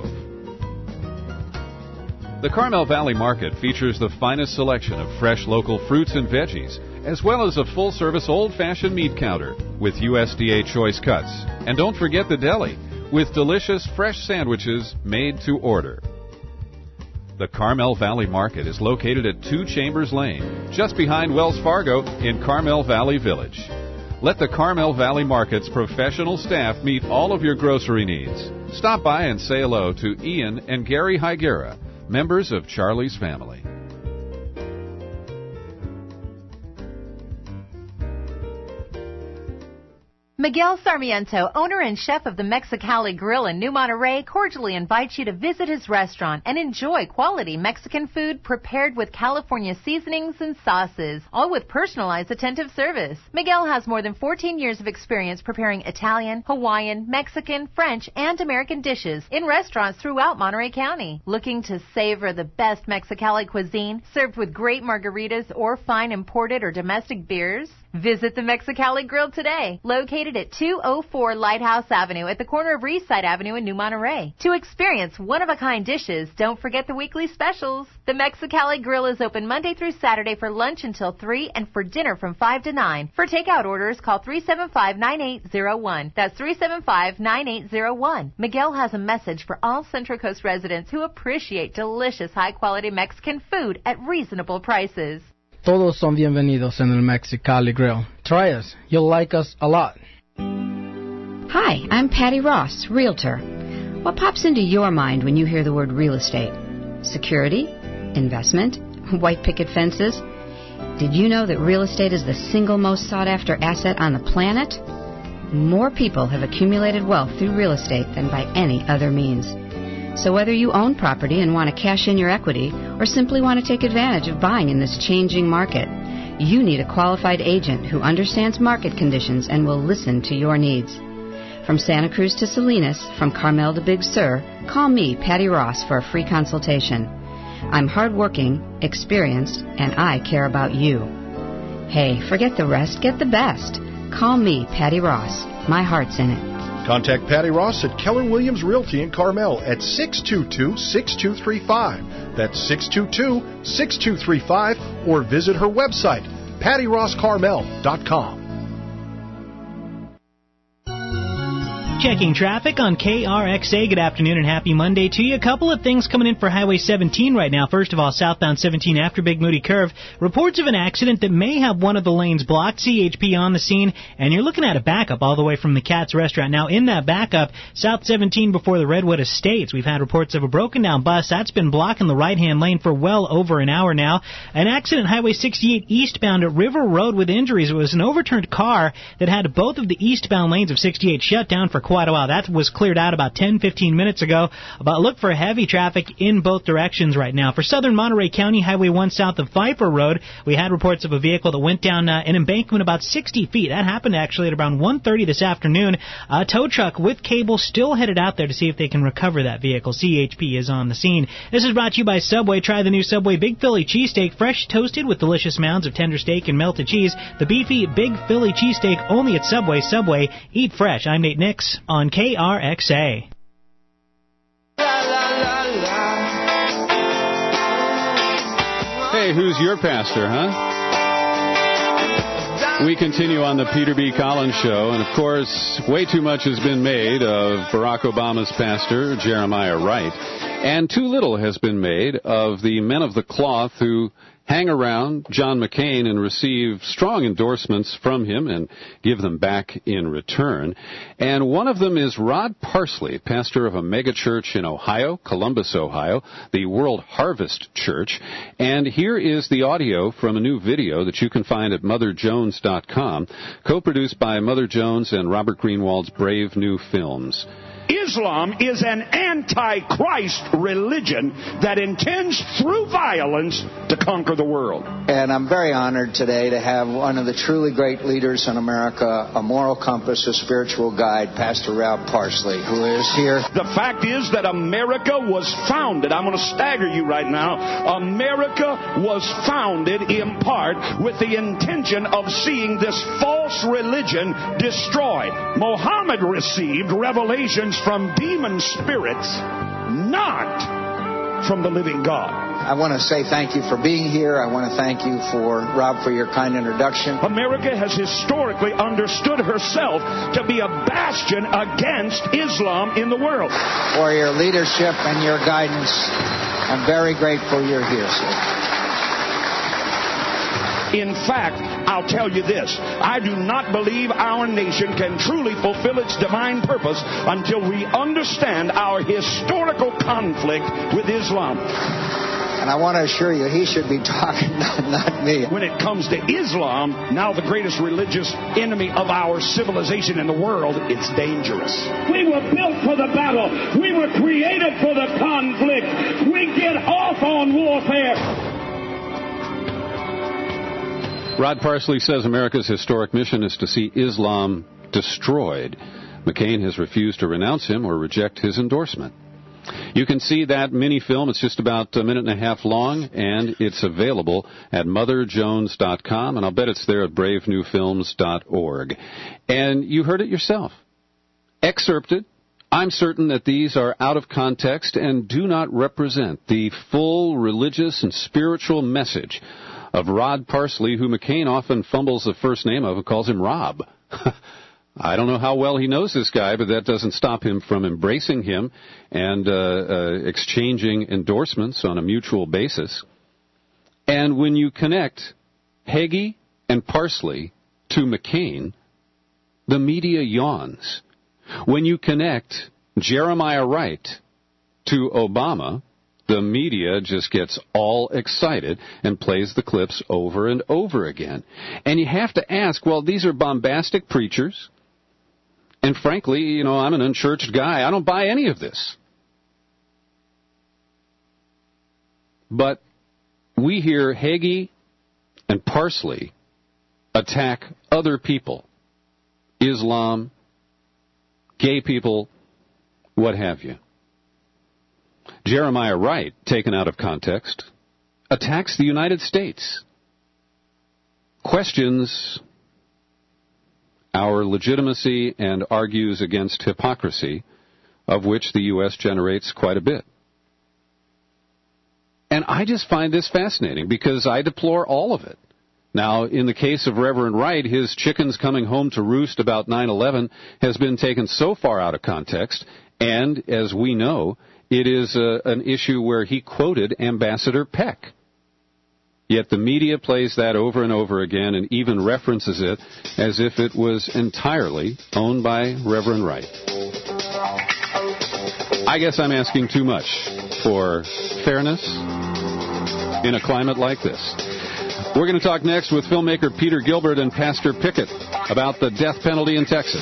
The Carmel Valley Market features the finest selection of fresh local fruits and veggies, as well as a full-service old-fashioned meat counter with U S D A choice cuts. And don't forget the deli, with delicious fresh sandwiches made to order. The Carmel Valley Market is located at Two Chambers Lane, just behind Wells Fargo in Carmel Valley Village. Let the Carmel Valley Market's professional staff meet all of your grocery needs. Stop by and say hello to Ian and Gary Higuera, members of Charlie's family. Miguel Sarmiento, owner and chef of the Mexicali Grill in New Monterey, cordially invites you to visit his restaurant and enjoy quality Mexican food prepared with California seasonings and sauces, all with personalized attentive service. Miguel has more than fourteen years of experience preparing Italian, Hawaiian, Mexican, French, and American dishes in restaurants throughout Monterey County. Looking to savor the best Mexicali cuisine served with great margaritas or fine imported or domestic beers? Visit the Mexicali Grill today, located at two oh four Lighthouse Avenue at the corner of Reedside Avenue in New Monterey. To experience one-of-a-kind dishes, don't forget the weekly specials. The Mexicali Grill is open Monday through Saturday for lunch until three and for dinner from five to nine. For takeout orders, call three seven five, nine eight zero one. That's three seven five, nine eight zero one. Miguel has a message for all Central Coast residents who appreciate delicious, high-quality Mexican food at reasonable prices. Todos son bienvenidos en el Mexicali Grill. Try us. You'll like us a lot. Hi, I'm Patty Ross, Realtor. What pops into your mind when you hear the word real estate? Security? Investment? White picket fences? Did you know that real estate is the single most sought-after asset on the planet? More people have accumulated wealth through real estate than by any other means. So whether you own property and want to cash in your equity or simply want to take advantage of buying in this changing market, you need a qualified agent who understands market conditions and will listen to your needs. From Santa Cruz to Salinas, from Carmel to Big Sur, call me, Patty Ross, for a free consultation. I'm hardworking, experienced, and I care about you. Hey, forget the rest, get the best. Call me, Patty Ross. My heart's in it. Contact Patty Ross at Keller Williams Realty in Carmel at six two two, six two three five. That's six two two, six two three five, or visit her website, patty ross carmel dot com. Checking traffic on K R X A. Good afternoon and happy Monday to you. A couple of things coming in for Highway seventeen right now. First of all, southbound seventeen after Big Moody Curve. Reports of an accident that may have one of the lanes blocked. C H P on the scene, and you're looking at a backup all the way from the Cat's Restaurant. Now, in that backup, South seventeen before the Redwood Estates, we've had reports of a broken-down bus. That's been blocking the right-hand lane for well over an hour now. An accident, Highway sixty-eight eastbound at River Road with injuries. It was an overturned car that had both of the eastbound lanes of sixty-eight shut down for quite a while. That was cleared out about ten, fifteen minutes ago. But look for heavy traffic in both directions right now. For southern Monterey County, Highway one south of Pfeiffer Road, we had reports of a vehicle that went down uh, an embankment about sixty feet. That happened actually at around one thirty this afternoon. A tow truck with cable still headed out there to see if they can recover that vehicle. C H P is on the scene. This is brought to you by Subway. Try the new Subway Big Philly Cheesesteak, fresh toasted with delicious mounds of tender steak and melted cheese. The beefy Big Philly Cheesesteak only at Subway. Subway, eat fresh. I'm Nate Nix on K R X A. Hey, who's your pastor, huh? We continue on the Peter B. Collins Show, and of course, way too much has been made of Barack Obama's pastor, Jeremiah Wright, and too little has been made of the men of the cloth who hang around John McCain and receive strong endorsements from him and give them back in return. And one of them is Rod Parsley, pastor of a megachurch in Ohio, Columbus, Ohio, the World Harvest Church. And here is the audio from a new video that you can find at mother jones dot com, co-produced by Mother Jones and Robert Greenwald's Brave New Films. Islam is an anti-Christ religion that intends through violence to conquer the world. And I'm very honored today to have one of the truly great leaders in America, a moral compass, a spiritual guide, Pastor Rod Parsley, who is here. The fact is that America was founded, I'm going to stagger you right now, America was founded in part with the intention of seeing this false religion destroyed. Muhammad received revelations from demon spirits, not from the living God. I want to say thank you for being here. I want to thank you for, Rob, for your kind introduction. America has historically understood herself to be a bastion against Islam in the world. For your leadership and your guidance, I'm very grateful you're here, sir. In fact, I'll tell you this. I do not believe our nation can truly fulfill its divine purpose until we understand our historical conflict with Islam. And I want to assure you, he should be talking, not, not me. When it comes to Islam, now the greatest religious enemy of our civilization in the world, it's dangerous. We were built for the battle. We were created for the conflict. We get off on warfare. Rod Parsley says America's historic mission is to see Islam destroyed. McCain has refused to renounce him or reject his endorsement. You can see that mini film. It's just about a minute and a half long, and it's available at mother jones dot com, and I'll bet it's there at brave new films dot org. And you heard it yourself. Excerpted. I'm certain that these are out of context and do not represent the full religious and spiritual message of Rod Parsley, who McCain often fumbles the first name of and calls him Rob. I don't know how well he knows this guy, but that doesn't stop him from embracing him and uh, uh, exchanging endorsements on a mutual basis. And when you connect Hagee and Parsley to McCain, the media yawns. When you connect Jeremiah Wright to Obama, the media just gets all excited and plays the clips over and over again. And you have to ask, well, these are bombastic preachers. And frankly, you know, I'm an unchurched guy. I don't buy any of this. But we hear Hagee and Parsley attack other people, Islam, gay people, what have you. Jeremiah Wright, taken out of context, attacks the United States, questions our legitimacy, and argues against hypocrisy, of which the U S generates quite a bit. And I just find this fascinating because I deplore all of it. Now, in the case of Reverend Wright, his chickens coming home to roost about nine eleven has been taken so far out of context, and, as we know, it is uh, an issue where he quoted Ambassador Peck. Yet the media plays that over and over again and even references it as if it was entirely owned by Reverend Wright. I guess I'm asking too much for fairness in a climate like this. We're going to talk next with filmmaker Peter Gilbert and Pastor Pickett about the death penalty in Texas.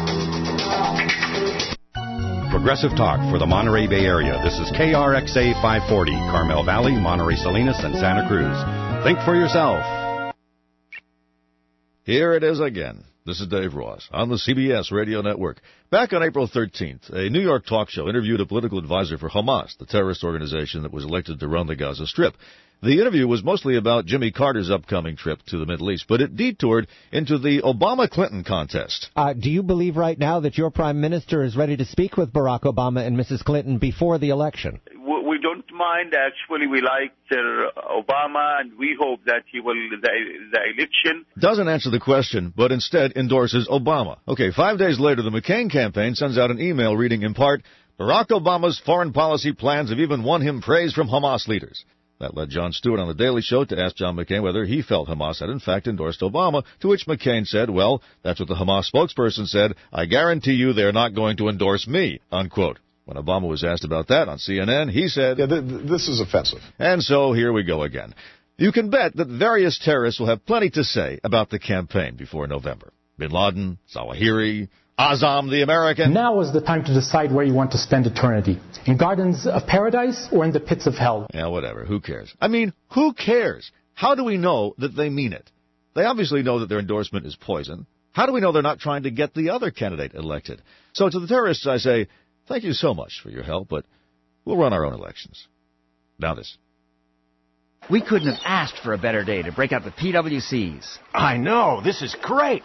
Progressive talk for the Monterey Bay Area. This is K R X A five forty, Carmel Valley, Monterey Salinas, and Santa Cruz. Think for yourself. Here it is again. This is Dave Ross on the C B S Radio Network. Back on April thirteenth, a New York talk show interviewed a political advisor for Hamas, the terrorist organization that was elected to run the Gaza Strip. The interview was mostly about Jimmy Carter's upcoming trip to the Middle East, but it detoured into the Obama-Clinton contest. Uh, do you believe right now that your prime minister is ready to speak with Barack Obama and Missus Clinton before the election? We don't mind. Actually, we like uh, Obama, and we hope that he will the, the election. Doesn't answer the question, but instead endorses Obama. Okay, five days later, the McCain campaign sends out an email reading in part, Barack Obama's foreign policy plans have even won him praise from Hamas leaders. That led Jon Stewart on The Daily Show to ask John McCain whether he felt Hamas had in fact endorsed Obama, to which McCain said, well, that's what the Hamas spokesperson said. I guarantee you they're not going to endorse me, unquote. When Obama was asked about that on C N N, he said, yeah, th- th- this is offensive. And so here we go again. You can bet that various terrorists will have plenty to say about the campaign before November. Bin Laden, Zawahiri, Azam the American. Now is the time to decide where you want to spend eternity. In gardens of paradise or in the pits of hell? Yeah, whatever. Who cares? I mean, who cares? How do we know that they mean it? They obviously know that their endorsement is poison. How do we know they're not trying to get the other candidate elected? So to the terrorists, I say, thank you so much for your help, but we'll run our own elections. Now this. We couldn't have asked for a better day to break out the P W Cs. I know. This is great.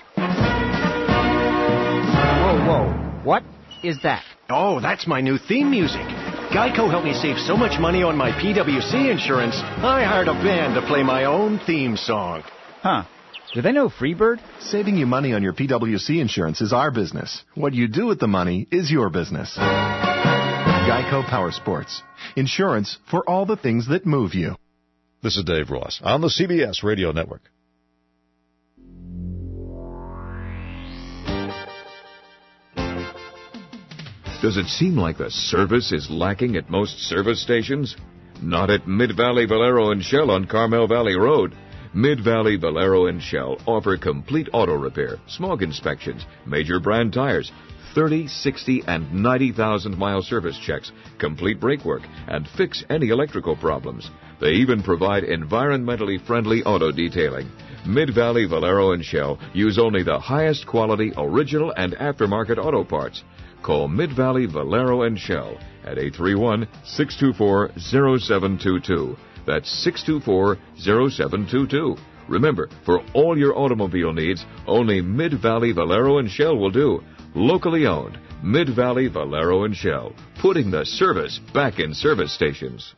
Whoa, whoa. What is that? Oh, that's my new theme music. Geico helped me save so much money on my P W C insurance, I hired a band to play my own theme song. Huh. Do they know Freebird? Saving you money on your P W C insurance is our business. What you do with the money is your business. Geico Power Sports. Insurance for all the things that move you. This is Dave Ross on the C B S Radio Network. Does it seem like the service is lacking at most service stations? Not at Mid-Valley Valero and Shell on Carmel Valley Road. Mid-Valley Valero and Shell offer complete auto repair, smog inspections, major brand tires, thirty, sixty, and ninety thousand mile service checks, complete brake work, and fix any electrical problems. They even provide environmentally friendly auto detailing. Mid-Valley Valero and Shell use only the highest quality original and aftermarket auto parts. Call Mid-Valley Valero and Shell at eight three one, six two four, zero seven two two. That's six two four, zero seven two two. Remember, for all your automobile needs, only Mid-Valley Valero and Shell will do. Locally owned, Mid-Valley Valero and Shell, putting the service back in service stations.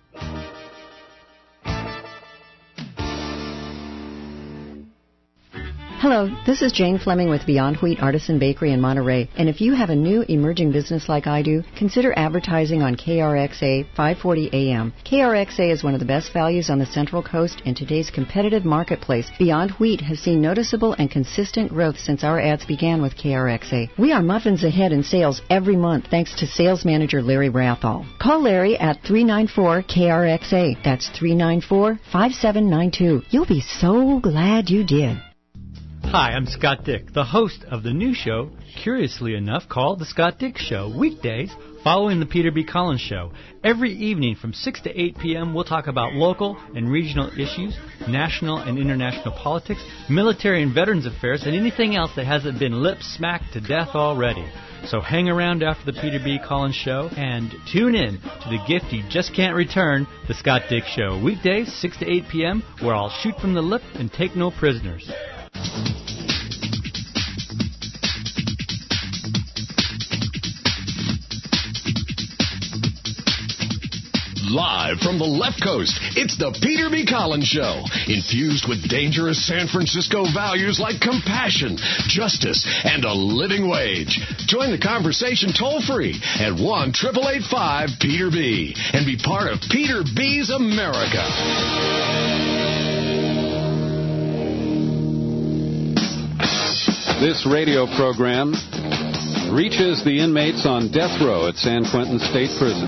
Hello, this is Jane Fleming with Beyond Wheat Artisan Bakery in Monterey. And if you have a new emerging business like I do, consider advertising on K R X A five forty A M. K R X A is one of the best values on the Central Coast in today's competitive marketplace. Beyond Wheat has seen noticeable and consistent growth since our ads began with K R X A. We are muffins ahead in sales every month thanks to sales manager Larry Rathall. Call Larry at three nine four K R X A. That's three nine four, five seven nine two. You'll be so glad you did. Hi, I'm Scott Dick, the host of the new show, curiously enough, called The Scott Dick Show, weekdays following the Peter B. Collins Show. Every evening from six to eight p.m., we'll talk about local and regional issues, national and international politics, military and veterans affairs, and anything else that hasn't been lip-smacked to death already. So hang around after the Peter B. Collins Show and tune in to the gift you just can't return, The Scott Dick Show, weekdays, six to eight p.m., where I'll shoot from the lip and take no prisoners. Live Live from the left coast, it's the Peter B. Collins Show, infused with dangerous San Francisco values like compassion, justice, and a living wage. Join the conversation toll-free at one eight eight eight five Peter B. and be part of Peter B's America. This radio program reaches the inmates on death row at San Quentin State Prison.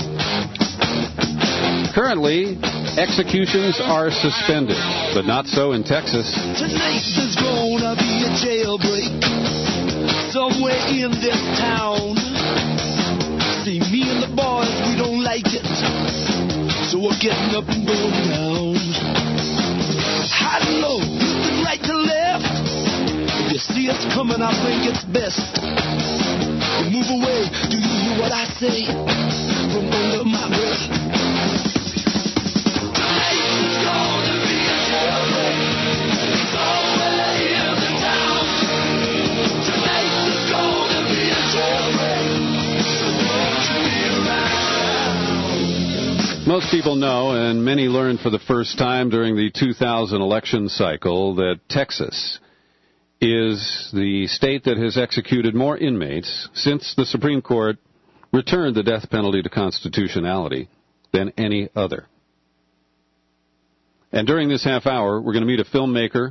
Currently, executions are suspended, but not so in Texas. Tonight there's gonna be a jailbreak somewhere in this town. See, me and the boys, we don't like it, so we're getting up and going down. High to low, looking right to left. If you see us coming, I think it's best to move away. Do you hear what I say from under my breath? Most people know, and many learned for the first time during the two thousand election cycle, that Texas is the state that has executed more inmates since the Supreme Court returned the death penalty to constitutionality than any other. And during this half hour, we're going to meet a filmmaker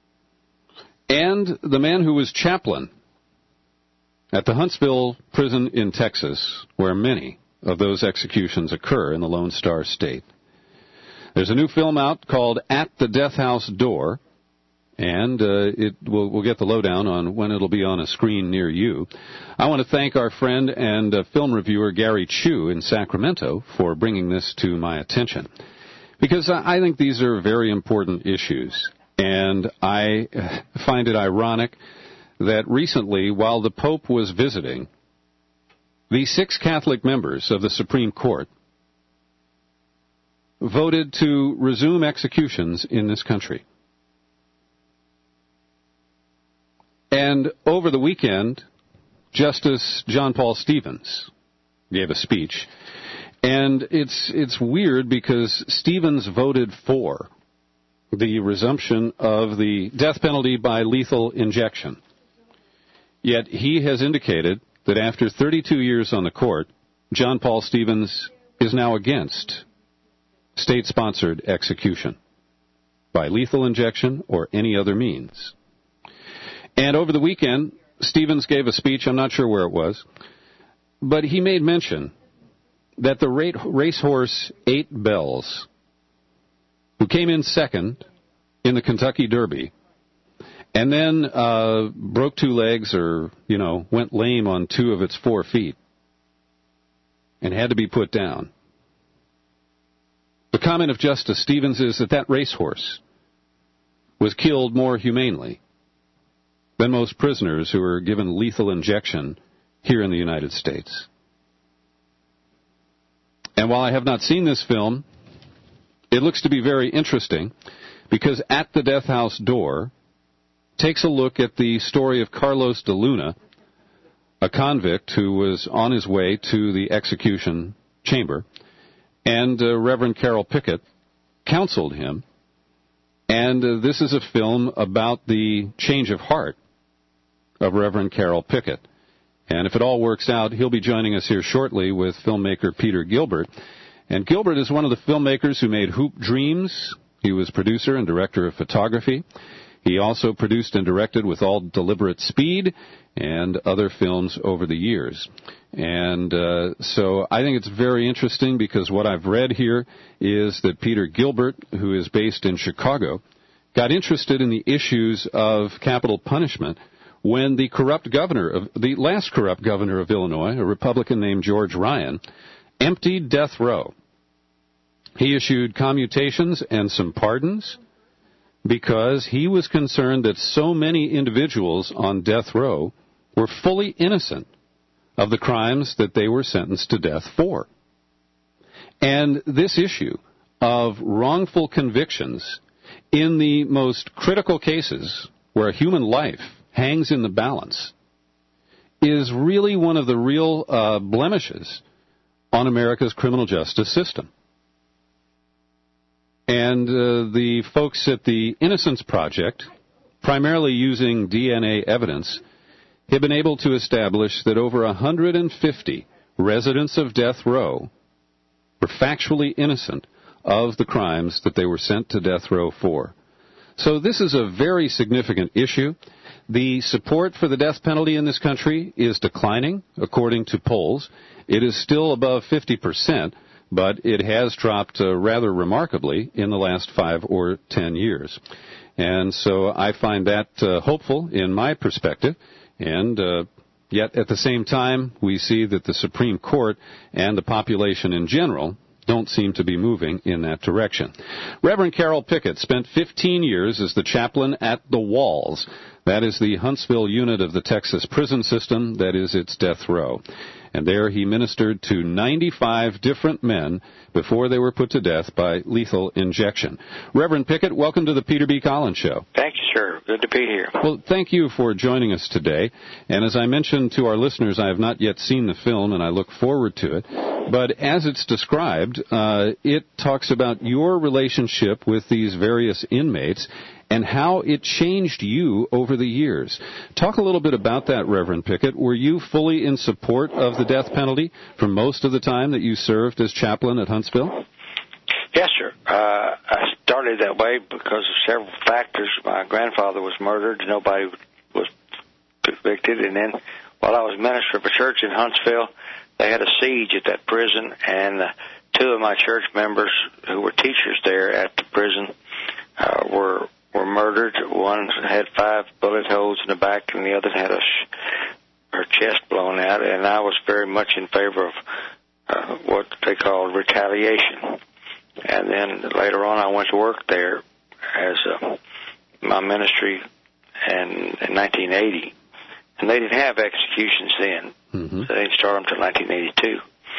and the man who was chaplain at the Huntsville prison in Texas, where many of those executions occur in the Lone Star State. There's a new film out called At the Death House Door, and uh, it we'll, we'll get the lowdown on when it'll be on a screen near you. I want to thank our friend and uh, film reviewer Gary Chu in Sacramento for bringing this to my attention, because I, I think these are very important issues, and I find it ironic that recently, while the Pope was visiting, the six Catholic members of the Supreme Court voted to resume executions in this country. And over the weekend, Justice John Paul Stevens gave a speech. And it's it's weird because Stevens voted for the resumption of the death penalty by lethal injection. Yet he has indicated that after thirty-two years on the court, John Paul Stevens is now against state-sponsored execution by lethal injection or any other means. And over the weekend, Stevens gave a speech, I'm not sure where it was, but he made mention that the racehorse Eight Bells, who came in second in the Kentucky Derby, and then uh, broke two legs or, you know, went lame on two of its four feet and had to be put down. The comment of Justice Stevens is that that racehorse was killed more humanely than most prisoners who are given lethal injection here in the United States. And while I have not seen this film, it looks to be very interesting because At the Death House Door takes a look at the story of Carlos de Luna, a convict who was on his way to the execution chamber, and uh, Reverend Carol Pickett counseled him. And uh, this is a film about the change of heart of Reverend Carol Pickett. And if it all works out, he'll be joining us here shortly with filmmaker Peter Gilbert. And Gilbert is one of the filmmakers who made Hoop Dreams. He was producer and director of photography. He also produced and directed With All Deliberate Speed and other films over the years. And uh, so I think it's very interesting because what I've read here is that Peter Gilbert, who is based in Chicago, got interested in the issues of capital punishment when the corrupt governor of the last corrupt governor of Illinois, a Republican named George Ryan, emptied death row. He issued commutations and some pardons because he was concerned that so many individuals on death row were fully innocent of the crimes that they were sentenced to death for. And this issue of wrongful convictions in the most critical cases where a human life hangs in the balance is really one of the real uh, blemishes on America's criminal justice system. And uh, the folks at the Innocence Project, primarily using D N A evidence, have been able to establish that over one hundred fifty residents of death row were factually innocent of the crimes that they were sent to death row for. So this is a very significant issue. The support for the death penalty in this country is declining, according to polls. It is still above fifty percent, but it has dropped uh, rather remarkably in the last five or ten years. And so I find that uh, hopeful in my perspective, and uh, yet at the same time we see that the Supreme Court and the population in general don't seem to be moving in that direction. Reverend Carol Pickett spent fifteen years as the chaplain at the Walls. That is the Huntsville unit of the Texas prison system that is its death row. And there he ministered to ninety-five different men before they were put to death by lethal injection. Reverend Pickett, welcome to the Peter B. Collins Show. Thank you, sir. Good to be here. Well, thank you for joining us today. And as I mentioned to our listeners, I have not yet seen the film, and I look forward to it. But as it's described, uh, it talks about your relationship with these various inmates and how it changed you over the years. Talk a little bit about that, Reverend Pickett. Were you fully in support of the death penalty for most of the time that you served as chaplain at Huntsville? Yes, sir. Uh, I started that way because of several factors. My grandfather was murdered. Nobody was convicted. And then while I was minister of a church in Huntsville, they had a siege at that prison, and uh, two of my church members who were teachers there at the prison uh, were were murdered. One had five bullet holes in the back, and the other had a sh- her chest blown out. And I was very much in favor of uh, what they called retaliation. And then later on, I went to work there as uh, my ministry in, in nineteen eighty, and they didn't have executions then. Mm-hmm. So they didn't start them until nineteen eighty-two.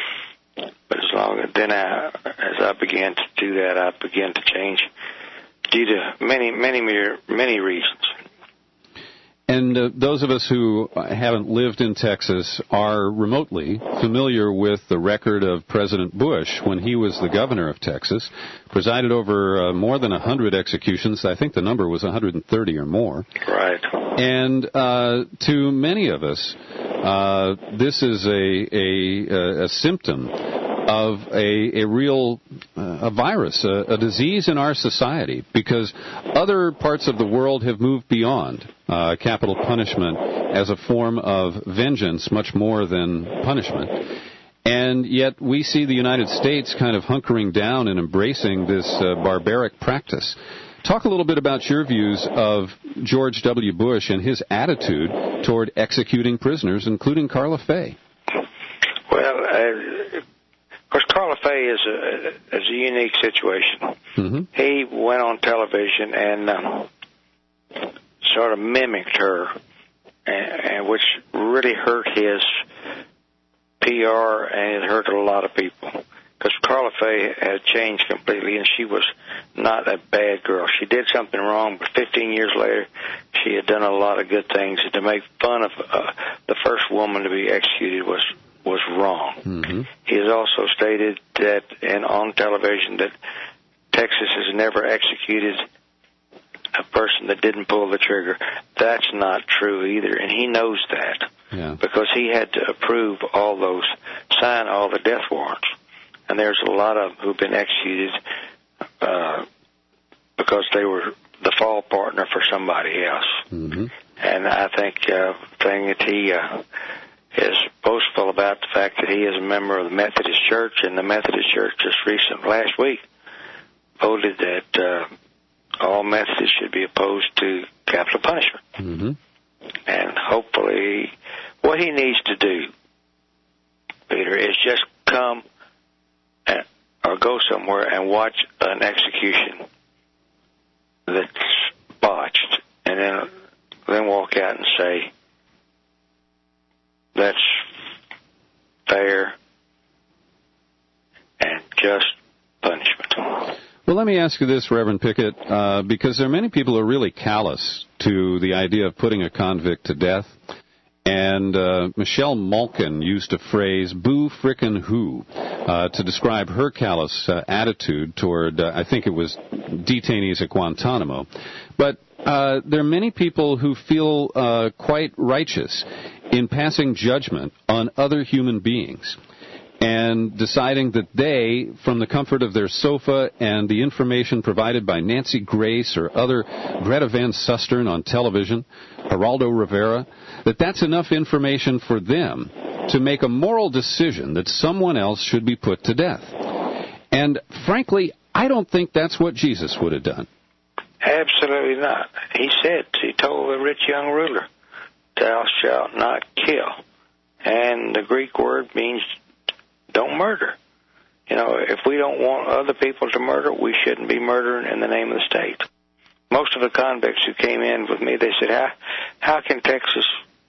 But as long as then, I, as I began to do that, I began to change due to many, many, many reasons. And uh, those of us who haven't lived in Texas are remotely familiar with the record of President Bush when he was the governor of Texas, presided over uh, more than one hundred executions. I think the number was one hundred thirty or more. Right. And uh, to many of us, uh, this is a, a, a symptom of a, a real uh, a virus, a, a disease in our society, because other parts of the world have moved beyond uh, capital punishment as a form of vengeance much more than punishment. And yet we see the United States kind of hunkering down and embracing this uh, barbaric practice. Talk a little bit about your views of George W. Bush and his attitude toward executing prisoners, including Karla Faye. Well, uh, of course, Karla Faye is a, is a unique situation. Mm-hmm. He went on television and uh, sort of mimicked her, and, and which really hurt his P R, and it hurt a lot of people. Because Karla Faye had changed completely, and she was not a bad girl. She did something wrong, but fifteen years later, she had done a lot of good things. And to make fun of uh, the first woman to be executed was was wrong. Mm-hmm. He has also stated that, and on television, that Texas has never executed a person that didn't pull the trigger. That's not true either, and he knows that. Yeah. Because he had to approve all those, sign all the death warrants. And there's a lot of them who've been executed uh, because they were the fall partner for somebody else. Mm-hmm. And I think uh, the thing that he uh, is boastful about the fact that he is a member of the Methodist Church, and the Methodist Church just recently, last week, voted that uh, all Methodists should be opposed to capital punishment. Mm-hmm. And hopefully what he needs to do, Peter, is just come and, or go somewhere and watch an execution that's botched, and then then walk out and say, that's fair and just punishment. Well, let me ask you this, Reverend Pickett, uh, because there are many people who are really callous to the idea of putting a convict to death. And uh, Michelle Malkin used a phrase, boo frickin' who, uh, to describe her callous uh, attitude toward, uh, I think it was detainees at Guantanamo. But uh, there are many people who feel uh, quite righteous in passing judgment on other human beings and deciding that they, from the comfort of their sofa and the information provided by Nancy Grace or other Greta Van Susteren on television, Geraldo Rivera, that that's enough information for them to make a moral decision that someone else should be put to death. And frankly, I don't think that's what Jesus would have done. Absolutely not. He said, he told the rich young ruler, thou shalt not kill. And the Greek word means don't murder. You know, if we don't want other people to murder, we shouldn't be murdering in the name of the state. Most of the convicts who came in with me, they said, how, how can Texas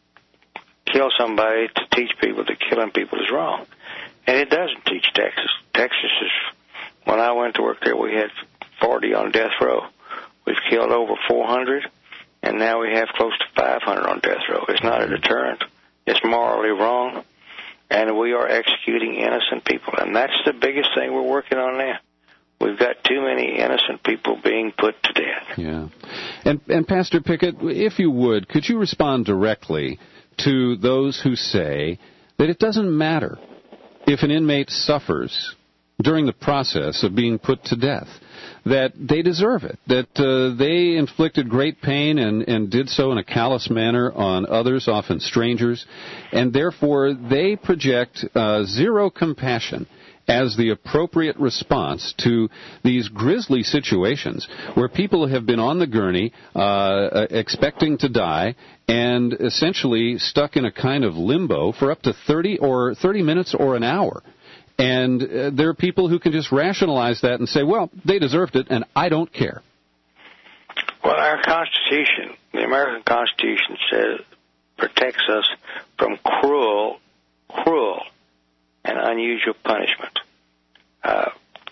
kill somebody to teach people that killing people is wrong? And it doesn't teach Texas. Texas is, when I went to work there, we had forty on death row. We've killed over four hundred, and now we have close to five hundred on death row. It's not a deterrent. It's morally wrong. And we are executing innocent people. And that's the biggest thing we're working on now. We've got too many innocent people being put to death. Yeah. And, and Pastor Pickett, if you would, could you respond directly to those who say that it doesn't matter if an inmate suffers during the process of being put to death, that they deserve it, that uh, they inflicted great pain and, and did so in a callous manner on others, often strangers, and therefore they project uh, zero compassion as the appropriate response to these grisly situations where people have been on the gurney uh, expecting to die and essentially stuck in a kind of limbo for up to thirty or thirty minutes or an hour. And uh, there are people who can just rationalize that and say, well, they deserved it, and I don't care. Well, our Constitution, the American Constitution, says protects us from cruel, cruel, and unusual punishment. Uh,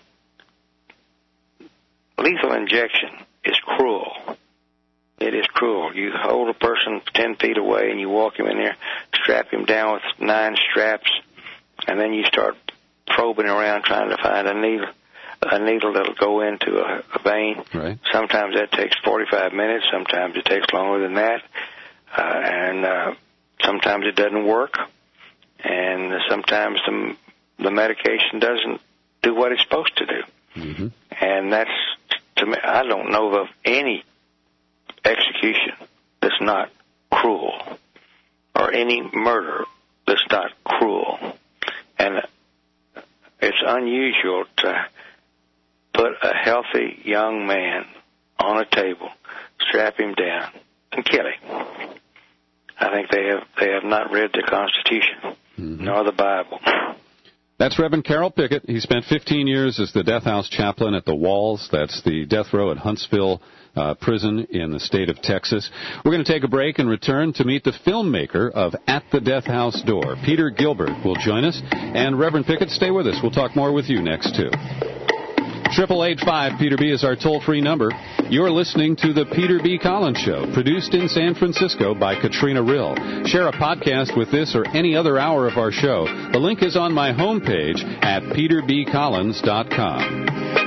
lethal injection is cruel. It is cruel. You hold a person ten feet away and you walk him in there, strap him down with nine straps, and then you start probing around trying to find a needle, a needle that'll go into a, a vein. Right. Sometimes that takes forty-five minutes. Sometimes it takes longer than that. Uh, and uh, sometimes it doesn't work. And sometimes the, the medication doesn't do what it's supposed to do. Mm-hmm. And that's, to me, I don't know of any execution that's not cruel or any murder that's not cruel. And it's unusual to put a healthy young man on a table, strap him down, and kill him. I think they have they have not read the Constitution, mm-hmm. nor the Bible. That's Reverend Carroll Pickett. He spent fifteen years as the death house chaplain at the Walls. That's the death row at Huntsville uh, Prison in the state of Texas. We're going to take a break and return to meet the filmmaker of At the Death House Door. Peter Gilbert will join us. And Reverend Pickett, stay with us. We'll talk more with you next, too. triple eight five Peter B is our toll-free number. You're listening to The Peter B. Collins Show, produced in San Francisco by Katrina Rill. Share a podcast with this or any other hour of our show. The link is on my homepage at peter b collins dot com.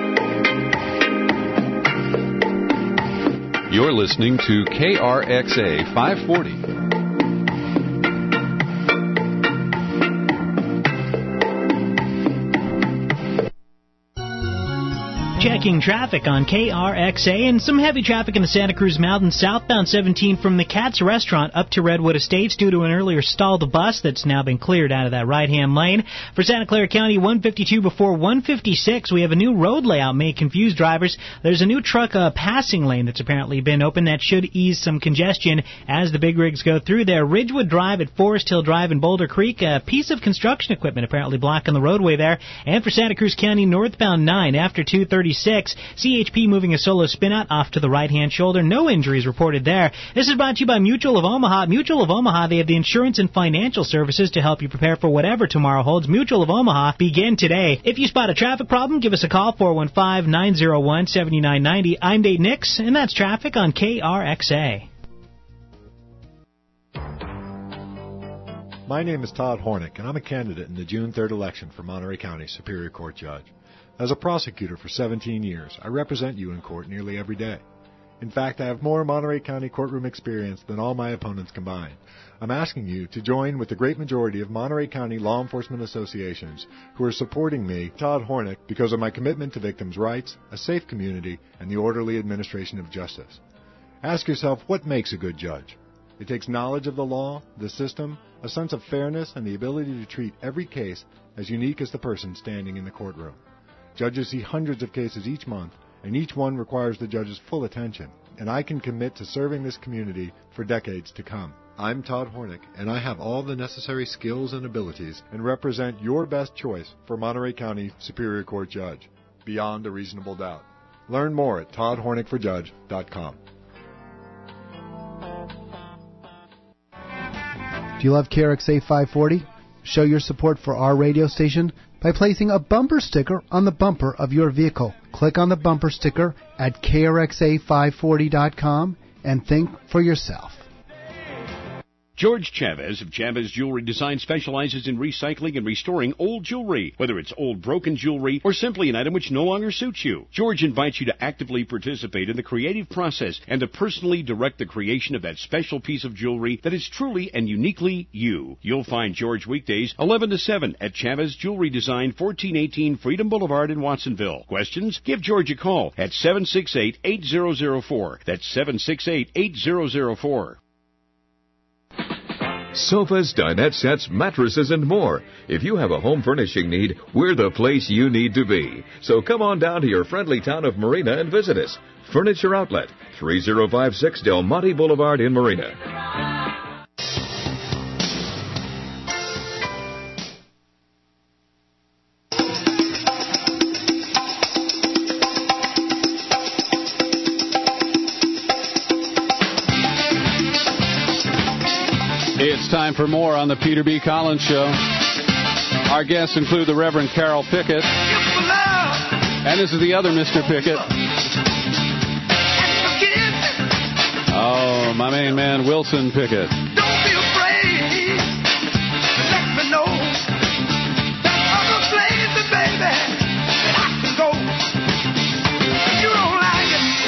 You're listening to K R X A five forty. Checking traffic on K R X A, and some heavy traffic in the Santa Cruz Mountains, southbound seventeen from the Katz Restaurant up to Redwood Estates due to an earlier stalled bus that's now been cleared out of that right-hand lane. For Santa Clara County, one fifty-two before one fifty-six, we have a new road layout may confuse drivers. There's a new truck uh, passing lane that's apparently been open that should ease some congestion as the big rigs go through there. Ridgewood Drive at Forest Hill Drive in Boulder Creek, a piece of construction equipment apparently blocking the roadway there. And for Santa Cruz County, northbound nine after two thirty-six, C H P moving a solo spin-out off to the right-hand shoulder. No injuries reported there. This is brought to you by Mutual of Omaha. Mutual of Omaha, they have the insurance and financial services to help you prepare for whatever tomorrow holds. Mutual of Omaha, begin today. If you spot a traffic problem, give us a call, four one five, nine zero one, seven nine nine zero. I'm Dave Nix, and that's traffic on K R X A. My name is Todd Hornick, and I'm a candidate in the June third election for Monterey County Superior Court Judge. As a prosecutor for seventeen years, I represent you in court nearly every day. In fact, I have more Monterey County courtroom experience than all my opponents combined. I'm asking you to join with the great majority of Monterey County law enforcement associations who are supporting me, Todd Hornick, because of my commitment to victims' rights, a safe community, and the orderly administration of justice. Ask yourself, what makes a good judge? It takes knowledge of the law, the system, a sense of fairness, and the ability to treat every case as unique as the person standing in the courtroom. Judges see hundreds of cases each month, and each one requires the judge's full attention, and I can commit to serving this community for decades to come. I'm Todd Hornick, and I have all the necessary skills and abilities and represent your best choice for Monterey County Superior Court Judge, beyond a reasonable doubt. Learn more at todd hornick for judge dot com. Do you love K R X A five forty? Show your support for our radio station by placing a bumper sticker on the bumper of your vehicle. Click on the bumper sticker at K R X A five forty dot com and think for yourself. George Chavez of Chavez Jewelry Design specializes in recycling and restoring old jewelry, whether it's old broken jewelry or simply an item which no longer suits you. George invites you to actively participate in the creative process and to personally direct the creation of that special piece of jewelry that is truly and uniquely you. You'll find George weekdays eleven to seven at Chavez Jewelry Design, fourteen eighteen Freedom Boulevard in Watsonville. Questions? Give George a call at seven six eight, eight zero zero four. That's seven six eight, eight zero zero four. Sofas, dinette sets, mattresses, and more. If you have a home furnishing need, we're the place you need to be. So come on down to your friendly town of Marina and visit us. Furniture Outlet, three oh five six Del Monte Boulevard in Marina. It's time for more on the Peter B. Collins Show. Our guests include the Reverend Carol Pickett. And this is the other Mister Pickett. Oh, my main man, Wilson Pickett. Don't be afraid. Let me know. There's other places, baby, that I can go. If you don't like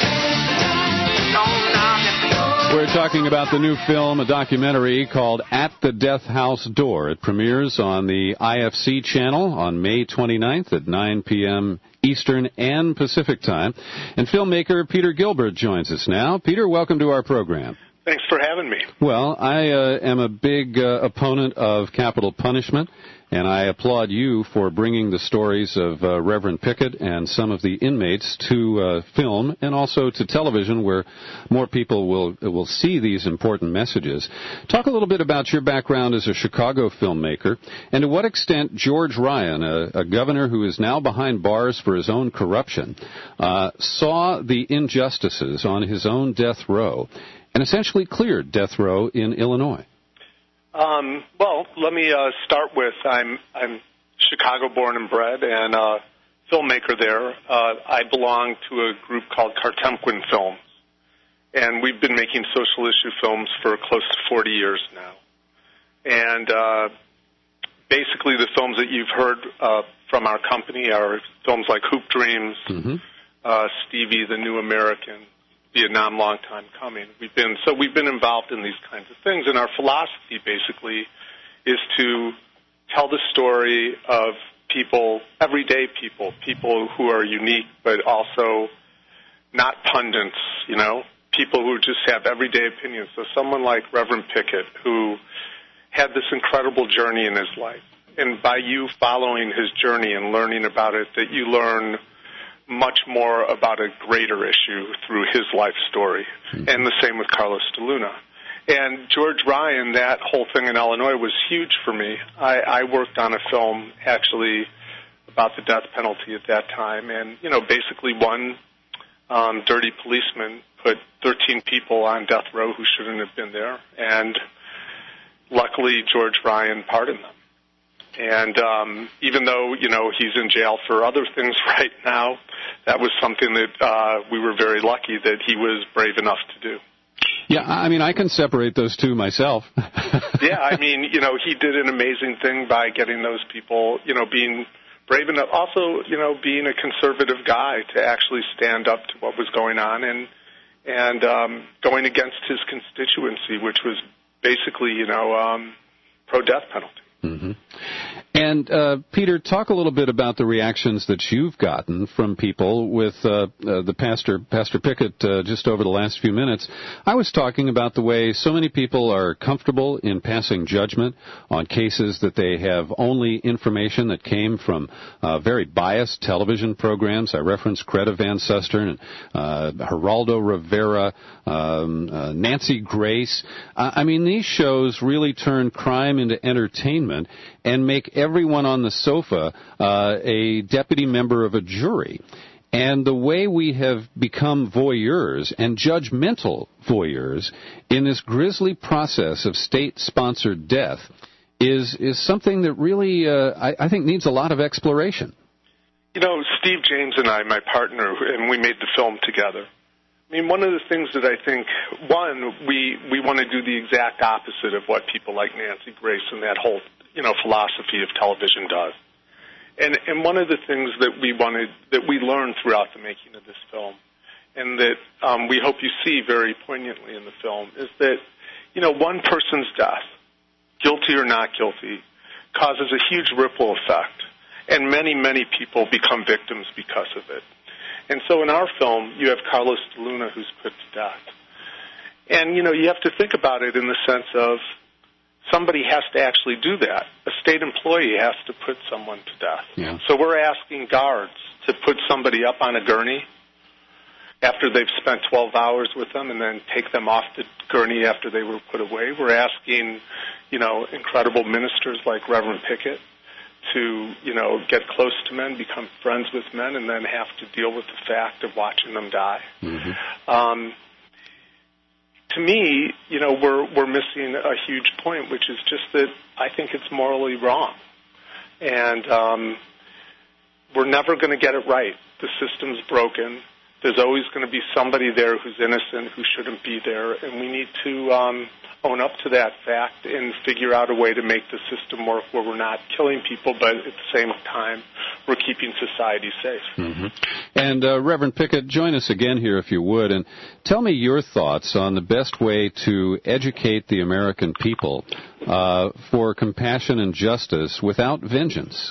it, don't knock it. We're talking about the new film, a documentary called At the Death House Door. It premieres on the I F C channel on May twenty-ninth at nine p.m. Eastern and Pacific time. And filmmaker Peter Gilbert joins us now. Peter, welcome to our program. Thanks for having me. Well, I uh, am a big uh, opponent of capital punishment, and I applaud you for bringing the stories of uh, Reverend Pickett and some of the inmates to uh, film and also to television, where more people will will see these important messages. Talk a little bit about your background as a Chicago filmmaker, and to what extent George Ryan, a, a governor who is now behind bars for his own corruption, uh, saw the injustices on his own death row and essentially cleared death row in Illinois. Um, well, let me uh, start with I'm I'm Chicago born and bred and a filmmaker there. Uh, I belong to a group called Cartemquin Films, and we've been making social issue films for close to forty years now. And uh, basically the films that you've heard uh, from our company are films like Hoop Dreams, mm-hmm. uh, Stevie, The New American, Vietnam, Long Time Coming. We've been so we've been involved in these kinds of things, and our philosophy basically is to tell the story of people, everyday people, people who are unique, but also not pundits, you know, people who just have everyday opinions. So someone like Reverend Pickett, who had this incredible journey in his life, and by you following his journey and learning about it, that you learn much more about a greater issue through his life story. Mm-hmm. And the same with Carlos DeLuna. And George Ryan, that whole thing in Illinois was huge for me. I, I worked on a film, actually, about the death penalty at that time. And, you know, basically one um, dirty policeman put thirteen people on death row who shouldn't have been there. And luckily, George Ryan pardoned them. And um, even though, you know, he's in jail for other things right now, that was something that uh, we were very lucky that he was brave enough to do. Yeah, I mean, I can separate those two myself. Yeah, I mean, you know, he did an amazing thing by getting those people, you know, being brave enough, also, you know, being a conservative guy to actually stand up to what was going on and and um, going against his constituency, which was basically, you know, um, pro-death penalty. Mm-hmm. And, uh, Peter, talk a little bit about the reactions that you've gotten from people with uh, uh, the pastor, Pastor Pickett, uh, just over the last few minutes. I was talking about the way so many people are comfortable in passing judgment on cases that they have only information that came from uh, very biased television programs. I referenced Greta Van Susteren and uh, Geraldo Rivera, um, uh, Nancy Grace. Uh, I mean, these shows really turn crime into entertainment and make everyone on the sofa uh, a deputy member of a jury. And the way we have become voyeurs and judgmental voyeurs in this grisly process of state-sponsored death is is something that really, uh, I, I think, needs a lot of exploration. You know, Steve James and I, my partner, and we made the film together. I mean, one of the things that I think, one, we, we want to do the exact opposite of what people like Nancy Grace and that whole, you know, philosophy of television does. And and one of the things that we wanted, that we learned throughout the making of this film, and that um, we hope you see very poignantly in the film, is that, you know, one person's death, guilty or not guilty, causes a huge ripple effect, and many, many people become victims because of it. And so in our film, you have Carlos de Luna, who's put to death. And, you know, you have to think about it in the sense of somebody has to actually do that. A state employee has to put someone to death. Yeah. So we're asking guards to put somebody up on a gurney after they've spent twelve hours with them and then take them off the gurney after they were put away. We're asking, you know, incredible ministers like Reverend Pickett to, you know, get close to men, become friends with men, and then have to deal with the fact of watching them die. Mm-hmm. Um, to me, you know, we're we're missing a huge point, which is just that I think it's morally wrong. And um, we're never going to get it right. The system's broken. There's always going to be somebody there who's innocent, who shouldn't be there, and we need to um, own up to that fact and figure out a way to make the system work where we're not killing people, but at the same time, we're keeping society safe. Mm-hmm. And uh, Reverend Pickett, join us again here if you would, and tell me your thoughts on the best way to educate the American people uh, for compassion and justice without vengeance.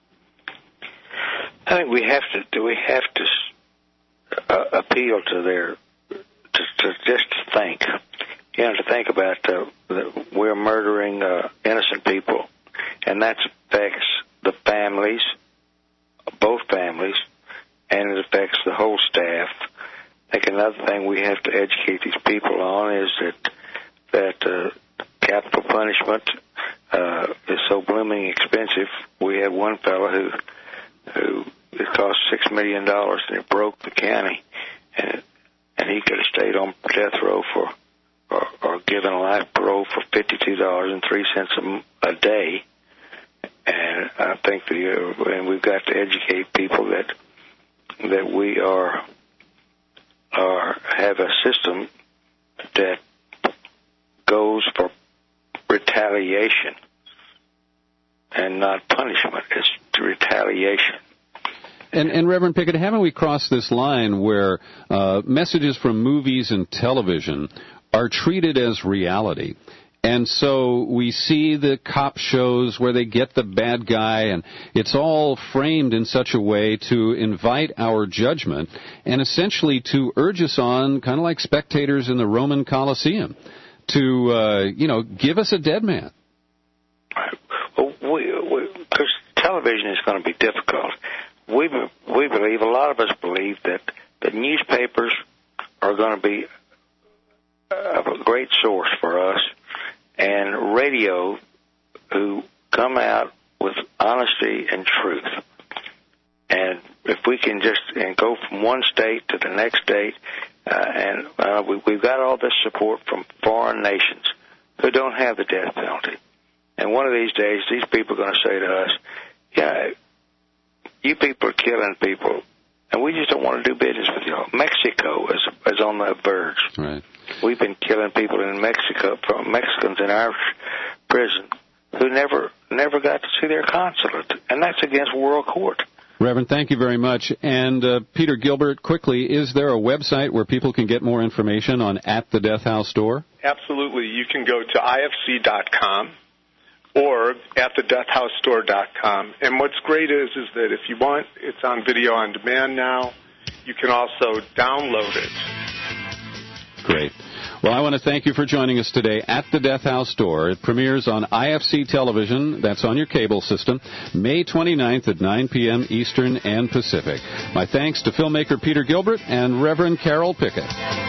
I think we have to do. We have to uh, appeal to their to, to just think. You know, to think about uh, that we're murdering uh, innocent people, and that affects the families, both families, and it affects the whole staff. I think another thing we have to educate these people on is that that uh, capital punishment uh, is so blooming expensive. We had one fellow who who it cost six million dollars, and it broke the county, and and he could have stayed on death row for. Or, or given a life parole for fifty-two dollars and three cents a, a day, and I think the uh, and we've got to educate people that that we are are have a system that goes for retaliation and not punishment. It's retaliation. And, and Reverend Pickett, haven't we crossed this line where uh, messages from movies and television are treated as reality? And so we see the cop shows where they get the bad guy, and it's all framed in such a way to invite our judgment and essentially to urge us on, kind of like spectators in the Roman Colosseum, to, uh, you know, give us a dead man. Well, because television is going to be difficult. We we believe, a lot of us believe that the newspapers are going to be a great source for us, and radio, who come out with honesty and truth. And if we can just and go from one state to the next state, uh, and uh, we, we've got all this support from foreign nations who don't have the death penalty. And one of these days, these people are going to say to us, yeah, you people are killing people, and we just don't want to do business with you. Mexico is, is on the verge. Right. We've been killing people in Mexico, from Mexicans in our prison, who never never got to see their consulate, and that's against world court. Reverend, thank you very much. And uh, Peter Gilbert, quickly, is there a website where people can get more information on At the Death House Store? Absolutely. You can go to I F C dot com or at the death house store dot com. And what's great is, is that if you want, it's on video on demand now. You can also download it. Great. Well, I want to thank you for joining us today at the Death House Store. It premieres on I F C television, that's on your cable system, May twenty-ninth at nine p.m. Eastern and Pacific. My thanks to filmmaker Peter Gilbert and Reverend Carol Pickett.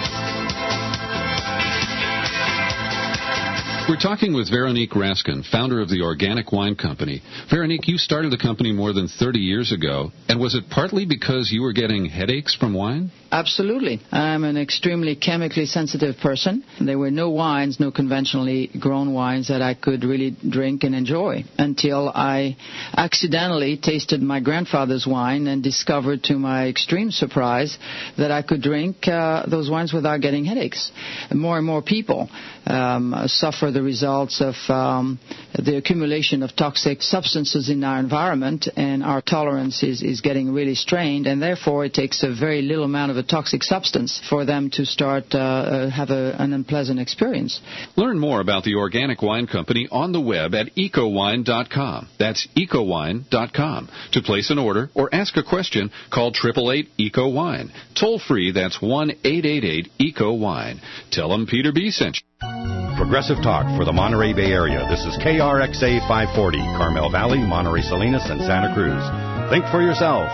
We're talking with Veronique Raskin, founder of the Organic Wine Company. Veronique, you started the company more than thirty years ago, and was it partly because you were getting headaches from wine? Absolutely. I'm an extremely chemically sensitive person. There were no wines, no conventionally grown wines that I could really drink and enjoy until I accidentally tasted my grandfather's wine and discovered, to my extreme surprise, that I could drink uh, those wines without getting headaches. And more and more people um, suffer the results of um, the accumulation of toxic substances in our environment, and our tolerance is, is getting really strained, and therefore it takes a very little amount of a toxic substance for them to start uh, uh, have a, an unpleasant experience. Learn more about the Organic Wine Company on the web at eco wine dot com. That's eco wine dot com. To place an order or ask a question, call eight eight eight, E C O, WINE. Toll free, that's one eight eight eight, E C O, WINE. Tell them Peter B. sent you. Progressive Talk for the Monterey Bay Area. This is K R X A five forty, Carmel Valley, Monterey Salinas, and Santa Cruz. Think for yourself.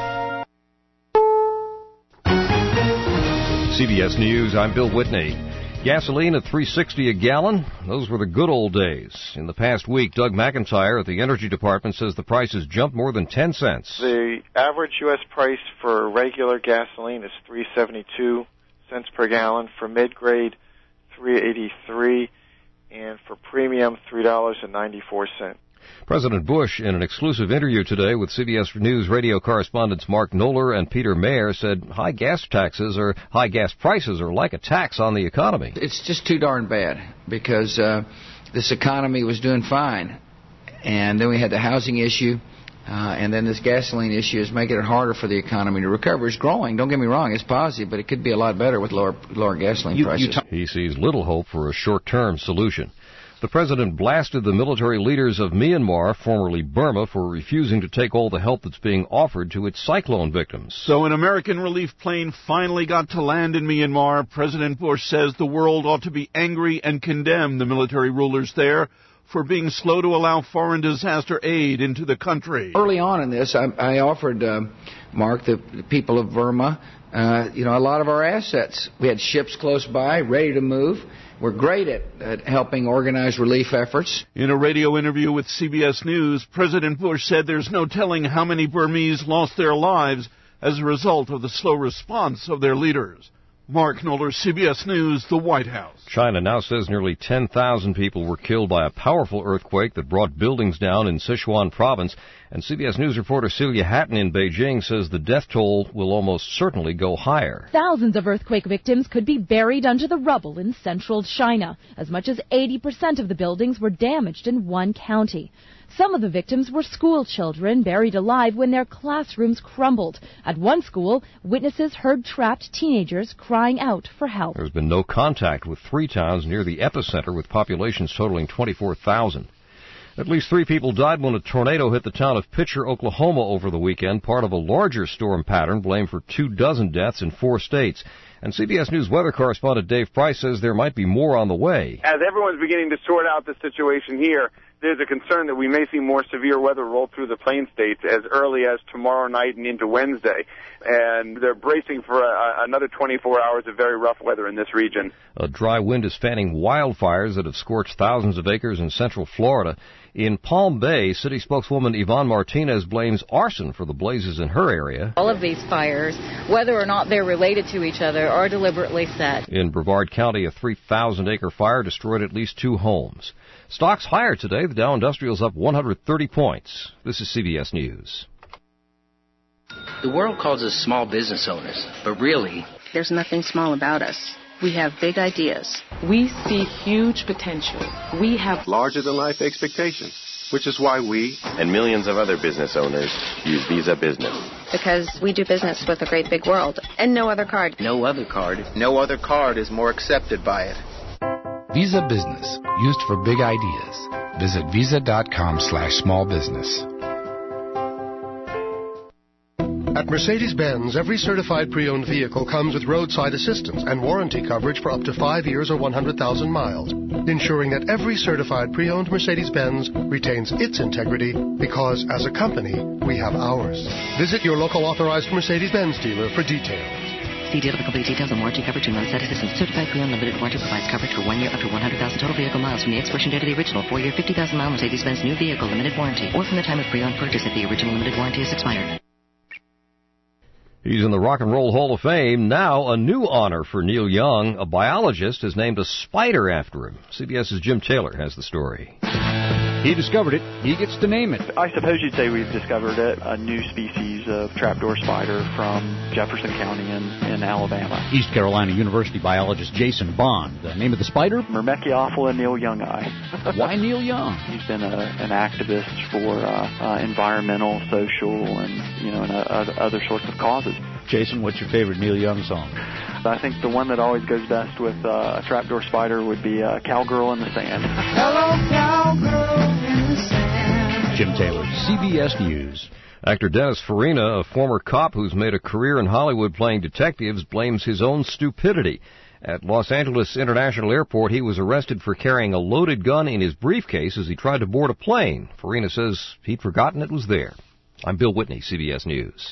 C B S News, I'm Bill Whitney. Gasoline at three sixty a gallon. Those were the good old days. In the past week, Doug McIntyre at the Energy Department says the prices jumped more than ten cents. The average U S price for regular gasoline is three seventy-two cents per gallon. For mid-grade, three eighty-three, and for premium, three dollars and ninety-four cents. President Bush, in an exclusive interview today with C B S News radio correspondents Mark Knoller and Peter Mayer, said high gas taxes or high gas prices are like a tax on the economy. It's just too darn bad because uh, this economy was doing fine, and then we had the housing issue, uh, and then this gasoline issue is making it harder for the economy to recover. It's growing. Don't get me wrong; it's positive, but it could be a lot better with lower lower gasoline You, prices. you t- he sees little hope for a short-term solution. The president blasted the military leaders of Myanmar, formerly Burma, for refusing to take all the help that's being offered to its cyclone victims. So an American relief plane finally got to land in Myanmar. President Bush says the world ought to be angry and condemn the military rulers there for being slow to allow foreign disaster aid into the country. Early on in this, I, I offered, uh, Mark, the, the people of Burma, uh, you know, a lot of our assets. We had ships close by, ready to move. We're great at, at helping organize relief efforts. In a radio interview with C B S News, President Bush said there's no telling how many Burmese lost their lives as a result of the slow response of their leaders. Mark Knoller, C B S News, the White House. China now says nearly ten thousand people were killed by a powerful earthquake that brought buildings down in Sichuan province. And C B S News reporter Celia Hatton in Beijing says the death toll will almost certainly go higher. Thousands of earthquake victims could be buried under the rubble in central China. As much as eighty percent of the buildings were damaged in one county. Some of the victims were school children buried alive when their classrooms crumbled. At one school, witnesses heard trapped teenagers crying out for help. There's been no contact with three towns near the epicenter with populations totaling twenty-four thousand. At least three people died when a tornado hit the town of Pitcher, Oklahoma over the weekend, part of a larger storm pattern blamed for two dozen deaths in four states. And C B S News weather correspondent Dave Price says there might be more on the way. As everyone's beginning to sort out the situation here, there's a concern that we may see more severe weather roll through the Plain States as early as tomorrow night and into Wednesday. And they're bracing for a, another twenty-four hours of very rough weather in this region. A dry wind is fanning wildfires that have scorched thousands of acres in central Florida. In Palm Bay, city spokeswoman Yvonne Martinez blames arson for the blazes in her area. All of these fires, whether or not they're related to each other, are deliberately set. In Brevard County, a three thousand acre fire destroyed at least two homes. Stocks higher today. The Dow Industrial's up one hundred thirty points. This is C B S News. The world calls us small business owners, but really, there's nothing small about us. We have big ideas. We see huge potential. We have larger-than-life expectations, which is why we and millions of other business owners use Visa Business. Because we do business with a great big world, and no other card. No other card. No other card is more accepted by it. Visa Business, used for big ideas. Visit visa.com slash small business. At Mercedes-Benz, every certified pre-owned vehicle comes with roadside assistance and warranty coverage for up to five years or one hundred thousand miles, ensuring that every certified pre-owned Mercedes-Benz retains its integrity because, as a company, we have ours. Visit your local authorized Mercedes-Benz dealer for details. See dealer for complete details on warranty coverage and roadside assistance. Certified pre-owned limited warranty provides coverage for one year up to one hundred thousand total vehicle miles from the expiration date of the original four-year fifty thousand mile Mercedes-Benz new vehicle limited warranty, or from the time of pre-owned purchase if the original limited warranty is expired. He's in the Rock and Roll Hall of Fame. Now a new honor for Neil Young. A biologist has named a spider after him. CBS's Jim Taylor has the story. He discovered it. He gets to name it. I suppose you'd say we've discovered a, a new species of trapdoor spider from Jefferson County in, in Alabama. East Carolina University biologist Jason Bond. The name of the spider? Myrmecophila Neil Youngi. Why Neil Young? He's been a, an activist for uh, uh, environmental, social, and you know, and uh, other sorts of causes. Jason, what's your favorite Neil Young song? I think the one that always goes best with uh, a trapdoor spider would be uh, Cowgirl in the Sand. Hello, cowgirl in the sand. Jim Taylor, C B S News. Actor Dennis Farina, a former cop who's made a career in Hollywood playing detectives, blames his own stupidity. At Los Angeles International Airport, he was arrested for carrying a loaded gun in his briefcase as he tried to board a plane. Farina says he'd forgotten it was there. I'm Bill Whitney, C B S News.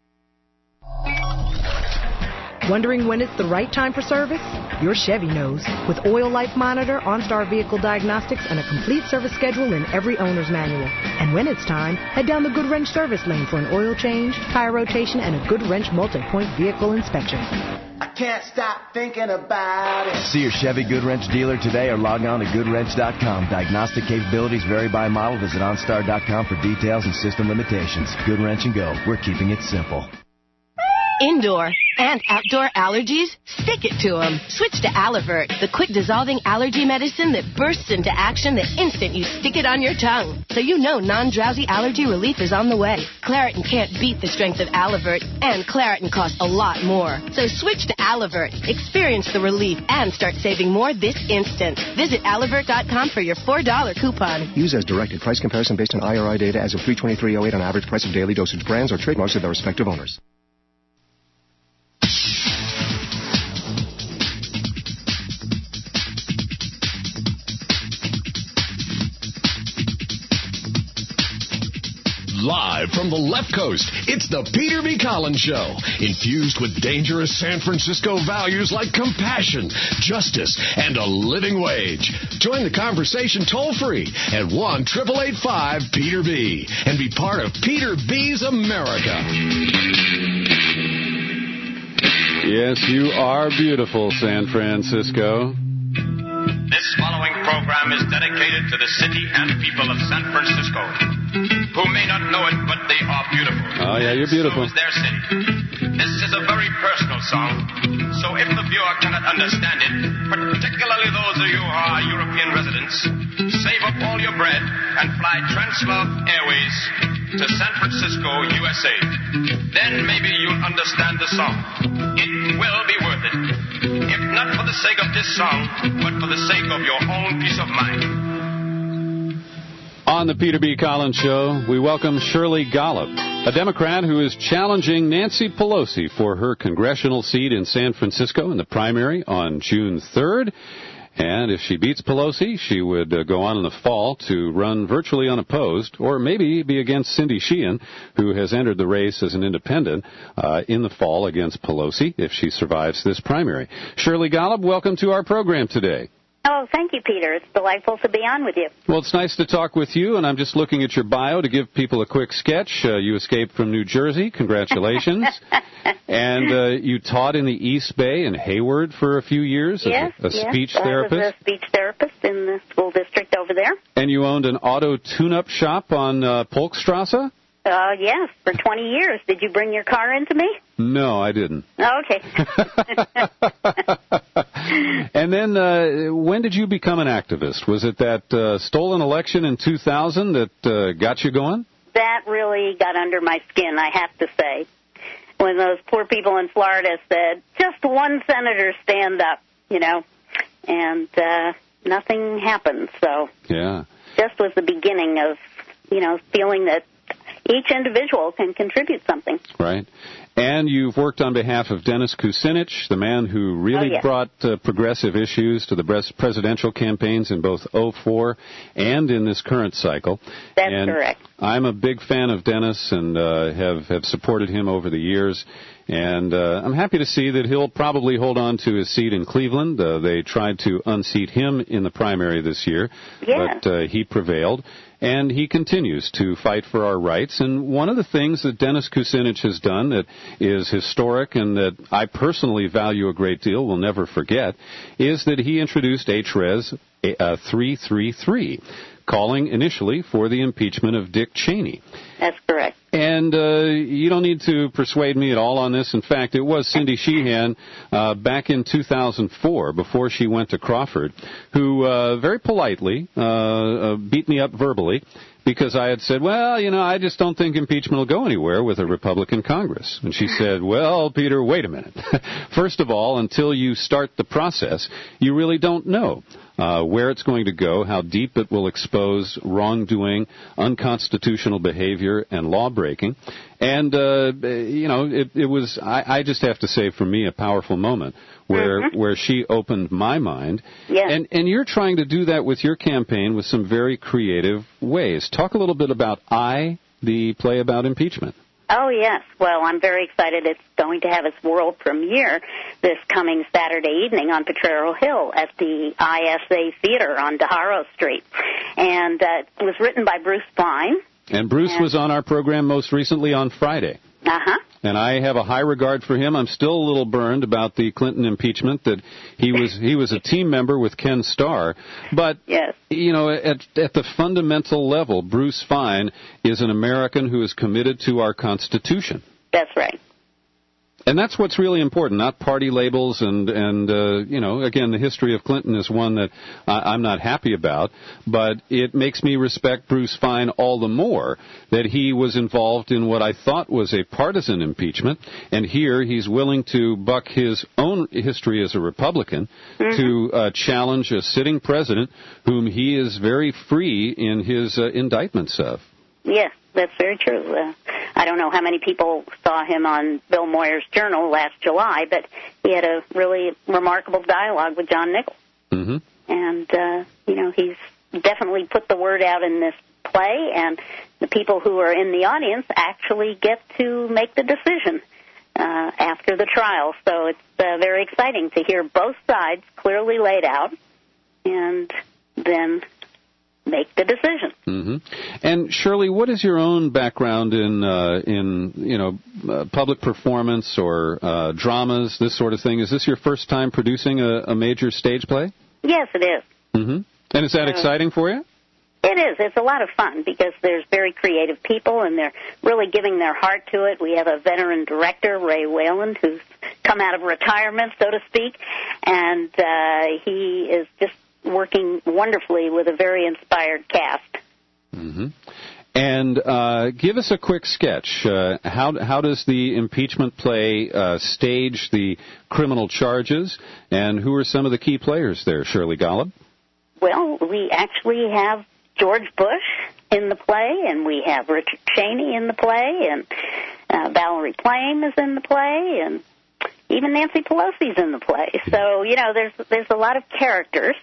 Wondering when it's the right time for service? Your Chevy knows. With Oil Life Monitor, OnStar Vehicle Diagnostics, and a complete service schedule in every owner's manual. And when it's time, head down the Good Wrench service lane for an oil change, tire rotation, and a Good Wrench multi-point vehicle inspection. I can't stop thinking about it. See your Chevy Good Wrench dealer today or log on to good wrench dot com. Diagnostic capabilities vary by model. Visit OnStar dot com for details and system limitations. Good Wrench and Go. We're keeping it simple. Indoor and outdoor allergies? Stick it to them. Switch to Alivert, the quick-dissolving allergy medicine that bursts into action the instant you stick it on your tongue. So you know non-drowsy allergy relief is on the way. Claritin can't beat the strength of Alivert, and Claritin costs a lot more. So switch to Alivert, experience the relief, and start saving more this instant. Visit Alivert dot com for your four dollar coupon. Use as directed. Price comparison based on I R I data as of three twenty-three oh eight on average price of daily dosage brands or trademarks of their respective owners. Live from the left coast, it's the Peter B. Collins Show, infused with dangerous San Francisco values like compassion, justice, and a living wage. Join the conversation toll-free at one eight eight eight five Peter B. and be part of Peter B's America. Yes, you are beautiful, San Francisco. This following program is dedicated to the city and people of San Francisco, who may not know it, but they are beautiful. Oh, yeah, you're beautiful. So is their city. This is a very personal song, so if the viewer cannot understand it, particularly those of you who are European residents, save up all your bread and fly Translove Airways to San Francisco, U S A. Then maybe you'll understand the song. It will be worth it. If not for the sake of this song, but for the sake of your own peace of mind. On the Peter B. Collins Show, we welcome Shirley Golub, a Democrat who is challenging Nancy Pelosi for her congressional seat in San Francisco in the primary on June third. And if she beats Pelosi, she would uh, go on in the fall to run virtually unopposed, or maybe be against Cindy Sheehan, who has entered the race as an independent uh, in the fall against Pelosi if she survives this primary. Shirley Golub, welcome to our program today. Oh, thank you, Peter. It's delightful to be on with you. Well, it's nice to talk with you, and I'm just looking at your bio to give people a quick sketch. Uh, you escaped from New Jersey. Congratulations. And uh, you taught in the East Bay in Hayward for a few years yes, as a, a yes, speech I therapist. was a speech therapist in the school district over there. And you owned an auto tune-up shop on uh, Polkstrasse? Uh, yes, for twenty years. Did you bring your car into me? No, I didn't. Oh, okay. And then, uh, when did you become an activist? Was it that uh, stolen election in two thousand that uh, got you going? That really got under my skin, I have to say. When those poor people in Florida said, just one senator stand up, you know, and uh, nothing happened. So yeah, just was the beginning of, you know, feeling that each individual can contribute something. Right. And you've worked on behalf of Dennis Kucinich, the man who really oh, yes. brought uh, progressive issues to the presidential campaigns in both oh four and in this current cycle. That's and correct. I'm a big fan of Dennis and uh, have, have supported him over the years. And uh, I'm happy to see that he'll probably hold on to his seat in Cleveland. Uh, they tried to unseat him in the primary this year, yeah. but uh, he prevailed. And he continues to fight for our rights. And one of the things that Dennis Kucinich has done that is historic and that I personally value a great deal, will never forget, is that he introduced H R E S uh, three thirty-three, calling initially for the impeachment of Dick Cheney. That's correct. And uh, you don't need to persuade me at all on this. In fact, it was Cindy Sheehan uh, back in two thousand four, before she went to Crawford, who uh, very politely uh, uh, beat me up verbally because I had said, well, you know, I just don't think impeachment will go anywhere with a Republican Congress. And she said, well, Peter, wait a minute. First of all, until you start the process, you really don't know uh, where it's going to go, how deep it will expose wrongdoing, unconstitutional behavior, and law breaking. And, uh, you know, it, it was, I, I just have to say, for me, a powerful moment where mm-hmm. where she opened my mind. Yes. And, and you're trying to do that with your campaign with some very creative ways. Talk a little bit about I, the play about impeachment. Oh, yes. Well, I'm very excited. It's going to have its world premiere this coming Saturday evening on Potrero Hill at the I S A Theater on DeHaro Street. And uh, it was written by Bruce Fine. And Bruce and, was on our program most recently on Friday. Uh-huh. And I have a high regard for him. I'm still a little burned about the Clinton impeachment, that he was he was a team member with Ken Starr. But, yes. you know, at, at the fundamental level, Bruce Fine is an American who is committed to our Constitution. That's right. And that's what's really important, not party labels. And, and uh, you know, again, the history of Clinton is one that I, I'm not happy about, but it makes me respect Bruce Fine all the more that he was involved in what I thought was a partisan impeachment, and here he's willing to buck his own history as a Republican mm-hmm. to uh, challenge a sitting president whom he is very free in his uh, indictments of. Yes, that's very true. Uh, I don't know how many people saw him on Bill Moyer's Journal last July, but he had a really remarkable dialogue with John Nichols. Mm-hmm. And, uh, you know, he's definitely put the word out in this play, and the people who are in the audience actually get to make the decision uh, after the trial. So it's uh, very exciting to hear both sides clearly laid out and then make the decision. Mm-hmm. And Shirley, what is your own background in uh, in you know uh, public performance or uh, dramas, this sort of thing? Is this your first time producing a, a major stage play? Yes, it is. Mm-hmm. And is that uh, exciting for you? It is. It's a lot of fun because there's very creative people and they're really giving their heart to it. We have a veteran director, Ray Wayland, who's come out of retirement, so to speak, and uh, he is just working wonderfully with a very inspired cast. Mm-hmm. And uh, give us a quick sketch. Uh, how how does the impeachment play uh, stage the criminal charges, and who are some of the key players there, Shirley Golub? Well, we actually have George Bush in the play, and we have Richard Cheney in the play, and uh, Valerie Plame is in the play, and even Nancy Pelosi's in the play. So, you know, there's there's a lot of characters.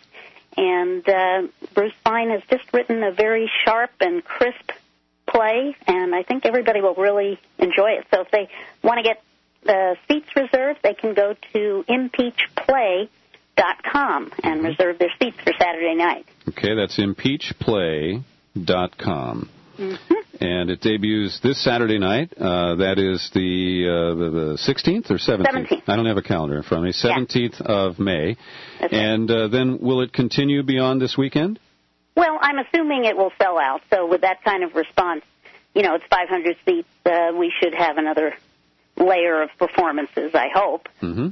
And uh, Bruce Fine has just written a very sharp and crisp play, and I think everybody will really enjoy it. So if they want to get the seats reserved, they can go to impeach play dot com and mm-hmm. reserve their seats for Saturday night. Okay, that's impeach play dot com. Mm-hmm. And it debuts this Saturday night. Uh, that is the, uh, the the sixteenth or seventeenth? seventeenth. I don't have a calendar in front of me. seventeenth yeah. of May. That's and uh, then will it continue beyond this weekend? Well, I'm assuming it will sell out. So with that kind of response, you know, it's five hundred seats. Uh, we should have another layer of performances, I hope. Mm-hmm.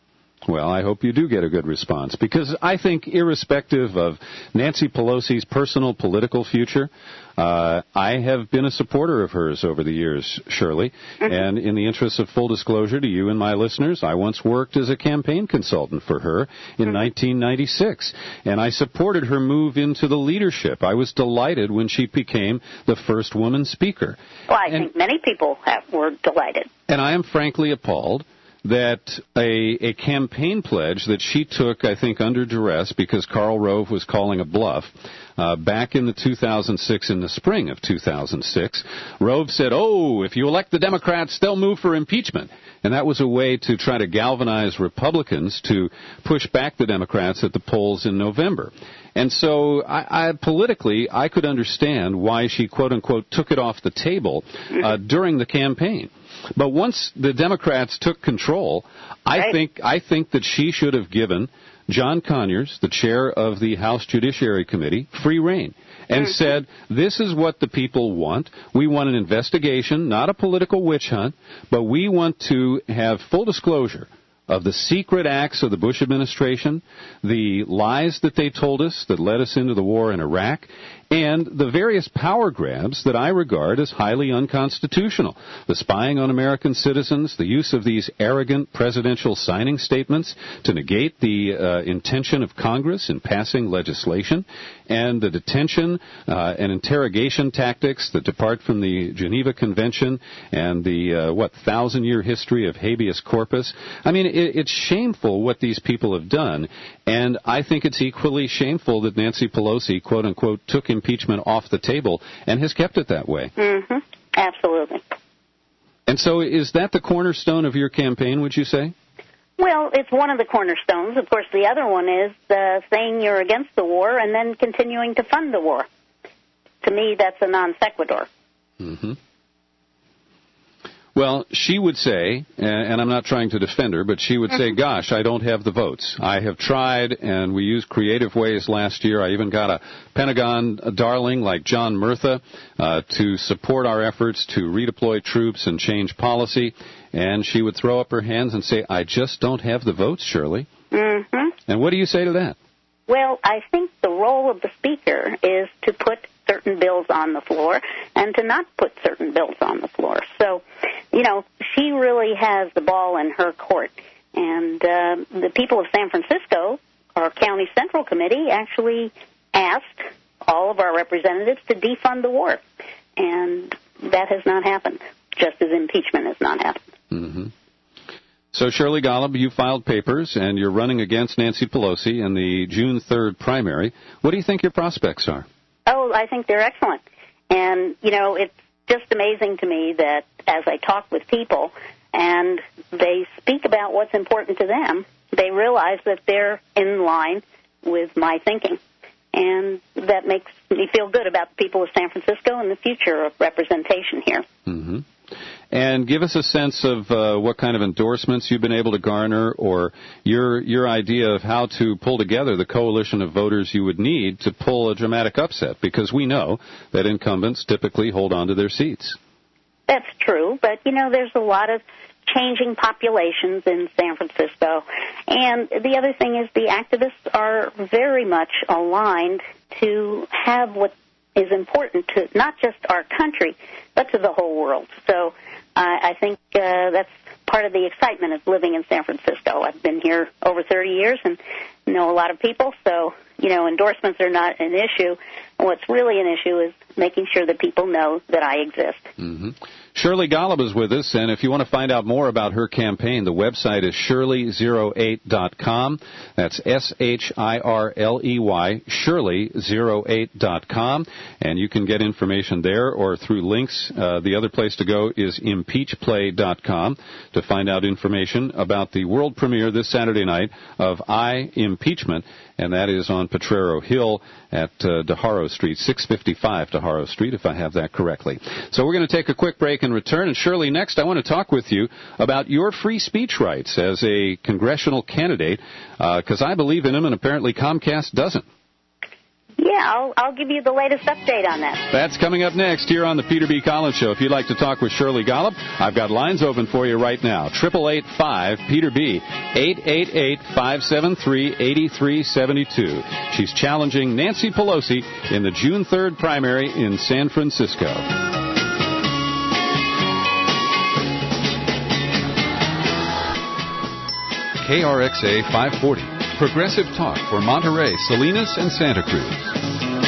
Well, I hope you do get a good response, because I think irrespective of Nancy Pelosi's personal political future, uh, I have been a supporter of hers over the years, Shirley. Mm-hmm. And in the interest of full disclosure to you and my listeners, I once worked as a campaign consultant for her in mm-hmm. nineteen ninety-six, and I supported her move into the leadership. I was delighted when she became the first woman speaker. Well, I and, think many people have, were delighted. And I am frankly appalled that a, a campaign pledge that she took, I think, under duress because Karl Rove was calling a bluff, uh, back in the two thousand six, in the spring of two thousand six, Rove said, oh, if you elect the Democrats, they'll move for impeachment. And that was a way to try to galvanize Republicans to push back the Democrats at the polls in November. And so I, I, politically, I could understand why she, quote-unquote, took it off the table uh, during the campaign. But once the Democrats took control, I right. think I think that she should have given John Conyers, the chair of the House Judiciary Committee, free rein and mm-hmm. said, this is what the people want. We want an investigation, not a political witch hunt, but we want to have full disclosure of the secret acts of the Bush administration, the lies that they told us that led us into the war in Iraq, and the various power grabs that I regard as highly unconstitutional. The spying on American citizens, the use of these arrogant presidential signing statements to negate the uh, intention of Congress in passing legislation, and the detention uh, and interrogation tactics that depart from the Geneva Convention and the, uh, what, thousand-year history of habeas corpus. I mean, it, it's shameful what these people have done, and I think it's equally shameful that Nancy Pelosi, quote-unquote, took impeachment off the table and has kept it that way. Mm-hmm. Absolutely. And so is that the cornerstone of your campaign, would you say? Well, it's one of the cornerstones. Of course, the other one is uh, saying you're against the war and then continuing to fund the war. To me, that's a non sequitur. Mm-hmm. Well, she would say, and I'm not trying to defend her, but she would say, gosh, I don't have the votes. I have tried, and we used creative ways last year. I even got a Pentagon darling like John Murtha uh, to support our efforts to redeploy troops and change policy. And she would throw up her hands and say, I just don't have the votes, Shirley. Mm-hmm. And what do you say to that? Well, I think the role of the Speaker is to put certain bills on the floor and to not put certain bills on the floor. So, you know, she really has the ball in her court. And uh, the people of San Francisco, our County Central Committee, actually asked all of our representatives to defund the war. And that has not happened, just as impeachment has not happened. Mm-hmm. So, Shirley Golub, you filed papers, and you're running against Nancy Pelosi in the June third primary. What do you think your prospects are? Oh, I think they're excellent. And, you know, it's just amazing to me that as I talk with people and they speak about what's important to them, they realize that they're in line with my thinking. And that makes me feel good about the people of San Francisco and the future of representation here. Mm-hmm. And give us a sense of uh, what kind of endorsements you've been able to garner, or your your idea of how to pull together the coalition of voters you would need to pull a dramatic upset, because we know that incumbents typically hold on to their seats. That's true, but, you know, there's a lot of changing populations in San Francisco. And the other thing is the activists are very much aligned to have what is important to not just our country, but to the whole world. So uh, I think uh, that's part of the excitement of living in San Francisco. I've been here over thirty years and know a lot of people, so, you know, endorsements are not an issue. What's really an issue is making sure that people know that I exist. Mm-hmm. Shirley Golub is with us, and if you want to find out more about her campaign, the website is shirley zero eight dot com. That's S H I R L E Y, shirley zero eight dot com. And you can get information there or through links. Uh, the other place to go is impeach play dot com to find out information about the world premiere this Saturday night of I, Impeachment, and that is on Potrero Hill at uh, DeHaro Street, six fifty-five DeHaro Street, if I have that correctly. So we're going to take a quick break and return. And Shirley, next I want to talk with you about your free speech rights as a congressional candidate, because uh, I believe in them and apparently Comcast doesn't. Yeah, I'll, I'll give you the latest update on that. That's coming up next here on the Peter B. Collins Show. If you'd like to talk with Shirley Gollop, I've got lines open for you right now. eight eight eight five Peter B. eight eight eight, five seven three, eight three seven two. She's challenging Nancy Pelosi in the June third primary in San Francisco. K R X A five forty. Progressive Talk for Monterey, Salinas, and Santa Cruz.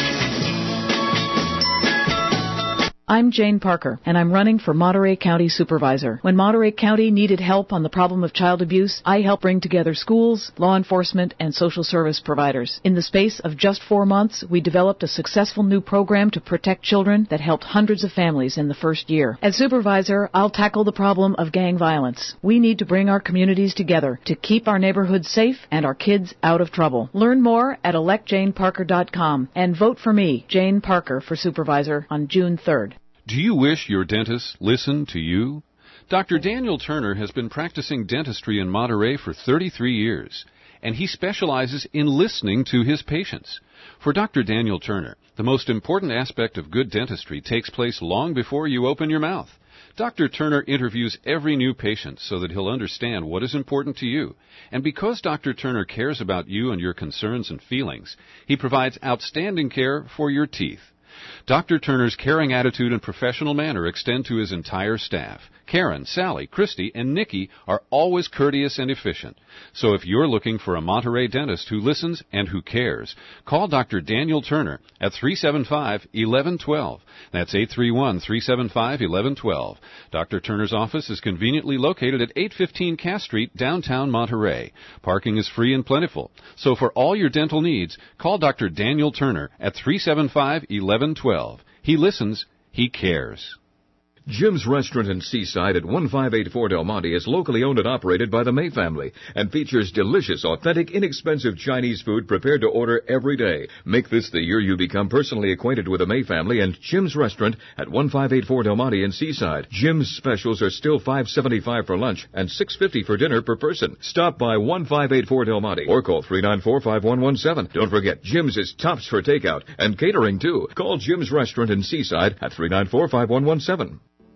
I'm Jane Parker, and I'm running for Monterey County Supervisor. When Monterey County needed help on the problem of child abuse, I helped bring together schools, law enforcement, and social service providers. In the space of just four months, we developed a successful new program to protect children that helped hundreds of families in the first year. As Supervisor, I'll tackle the problem of gang violence. We need to bring our communities together to keep our neighborhoods safe and our kids out of trouble. Learn more at elect jane parker dot com and vote for me, Jane Parker, for Supervisor on June third. Do you wish your dentist listened to you? Doctor Daniel Turner has been practicing dentistry in Monterey for thirty-three years, and he specializes in listening to his patients. For Doctor Daniel Turner, the most important aspect of good dentistry takes place long before you open your mouth. Doctor Turner interviews every new patient so that he'll understand what is important to you. And because Doctor Turner cares about you and your concerns and feelings, he provides outstanding care for your teeth. Doctor Turner's caring attitude and professional manner extend to his entire staff. Karen, Sally, Christy, and Nikki are always courteous and efficient. So if you're looking for a Monterey dentist who listens and who cares, call Doctor Daniel Turner at three seven five, one one one two. That's eight three one, three seven five, one one one two. Doctor Turner's office is conveniently located at eight fifteen Cass Street, downtown Monterey. Parking is free and plentiful. So for all your dental needs, call Doctor Daniel Turner at three seven five, one one one two. He listens. He cares. Jim's Restaurant in Seaside at one five eight four Del Monte is locally owned and operated by the May family and features delicious, authentic, inexpensive Chinese food prepared to order every day. Make this the year you become personally acquainted with the May family and Jim's Restaurant at one five eight four Del Monte in Seaside. Jim's specials are still five seventy-five for lunch and six fifty for dinner per person. Stop by one five eight four Del Monte or call three nine four, five one one seven. Don't forget, Jim's is tops for takeout and catering too. Call Jim's Restaurant in Seaside at three nine four, five one one seven.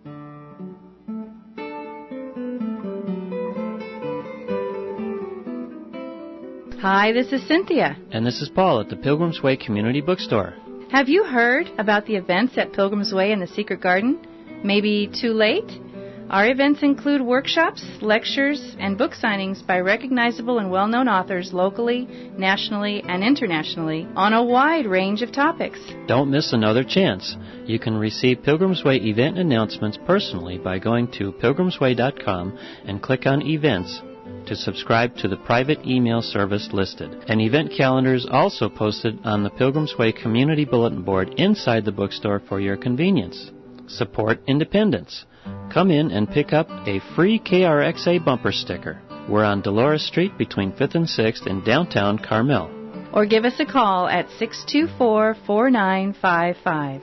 Hi, this is Cynthia. And this is Paul at the Pilgrim's Way Community Bookstore. Have you heard about the events at Pilgrim's Way and the Secret Garden? Maybe too late? Our events include workshops, lectures, and book signings by recognizable and well-known authors locally, nationally, and internationally on a wide range of topics. Don't miss another chance. You can receive Pilgrim's Way event announcements personally by going to pilgrims way dot com and click on Events to subscribe to the private email service listed. An event calendar is also posted on the Pilgrim's Way Community Bulletin Board inside the bookstore for your convenience. Support independence. Come in and pick up a free K R X A bumper sticker. We're on Dolores Street between fifth and sixth in downtown Carmel. Or give us a call at six two four, four nine five five.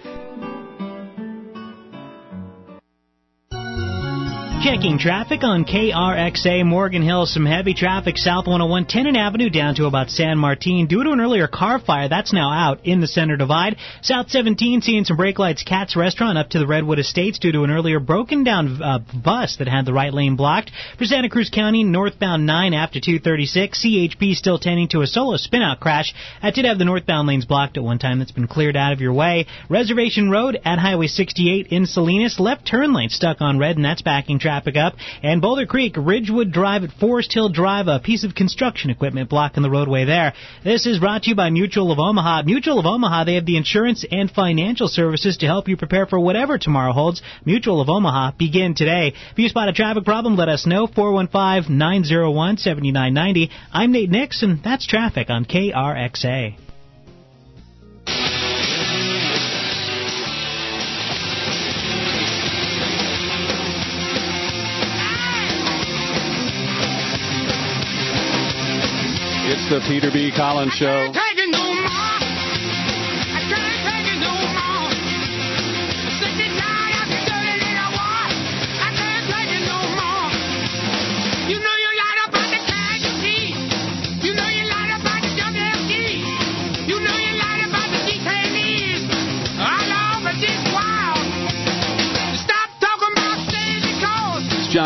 Checking traffic on K R X A Morgan Hill. Some heavy traffic south one oh one Tenon Avenue down to about San Martin. Due to an earlier car fire, that's now out in the Center Divide. South seventeen seeing some brake lights. Katz Restaurant up to the Redwood Estates due to an earlier broken down uh, bus that had the right lane blocked. For Santa Cruz County, northbound nine after two thirty-six. C H P still tending to a solo spin-out crash. That did have the northbound lanes blocked at one time. That's been cleared out of your way. Reservation Road at Highway sixty-eight in Salinas. Left turn lane stuck on red, and that's backing traffic. Traffic up. And Boulder Creek, Ridgewood Drive at Forest Hill Drive, a piece of construction equipment blocking the roadway there. This is brought to you by Mutual of Omaha. Mutual of Omaha, they have the insurance and financial services to help you prepare for whatever tomorrow holds. Mutual of Omaha, begin today. If you spot a traffic problem, let us know. four one five, nine oh one, seven nine nine oh. I'm Nate Nix, and that's traffic on K R X A. It's the Peter B. Collins Show.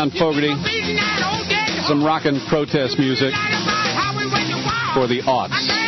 John Fogerty. Some rockin' protest music for the aughts.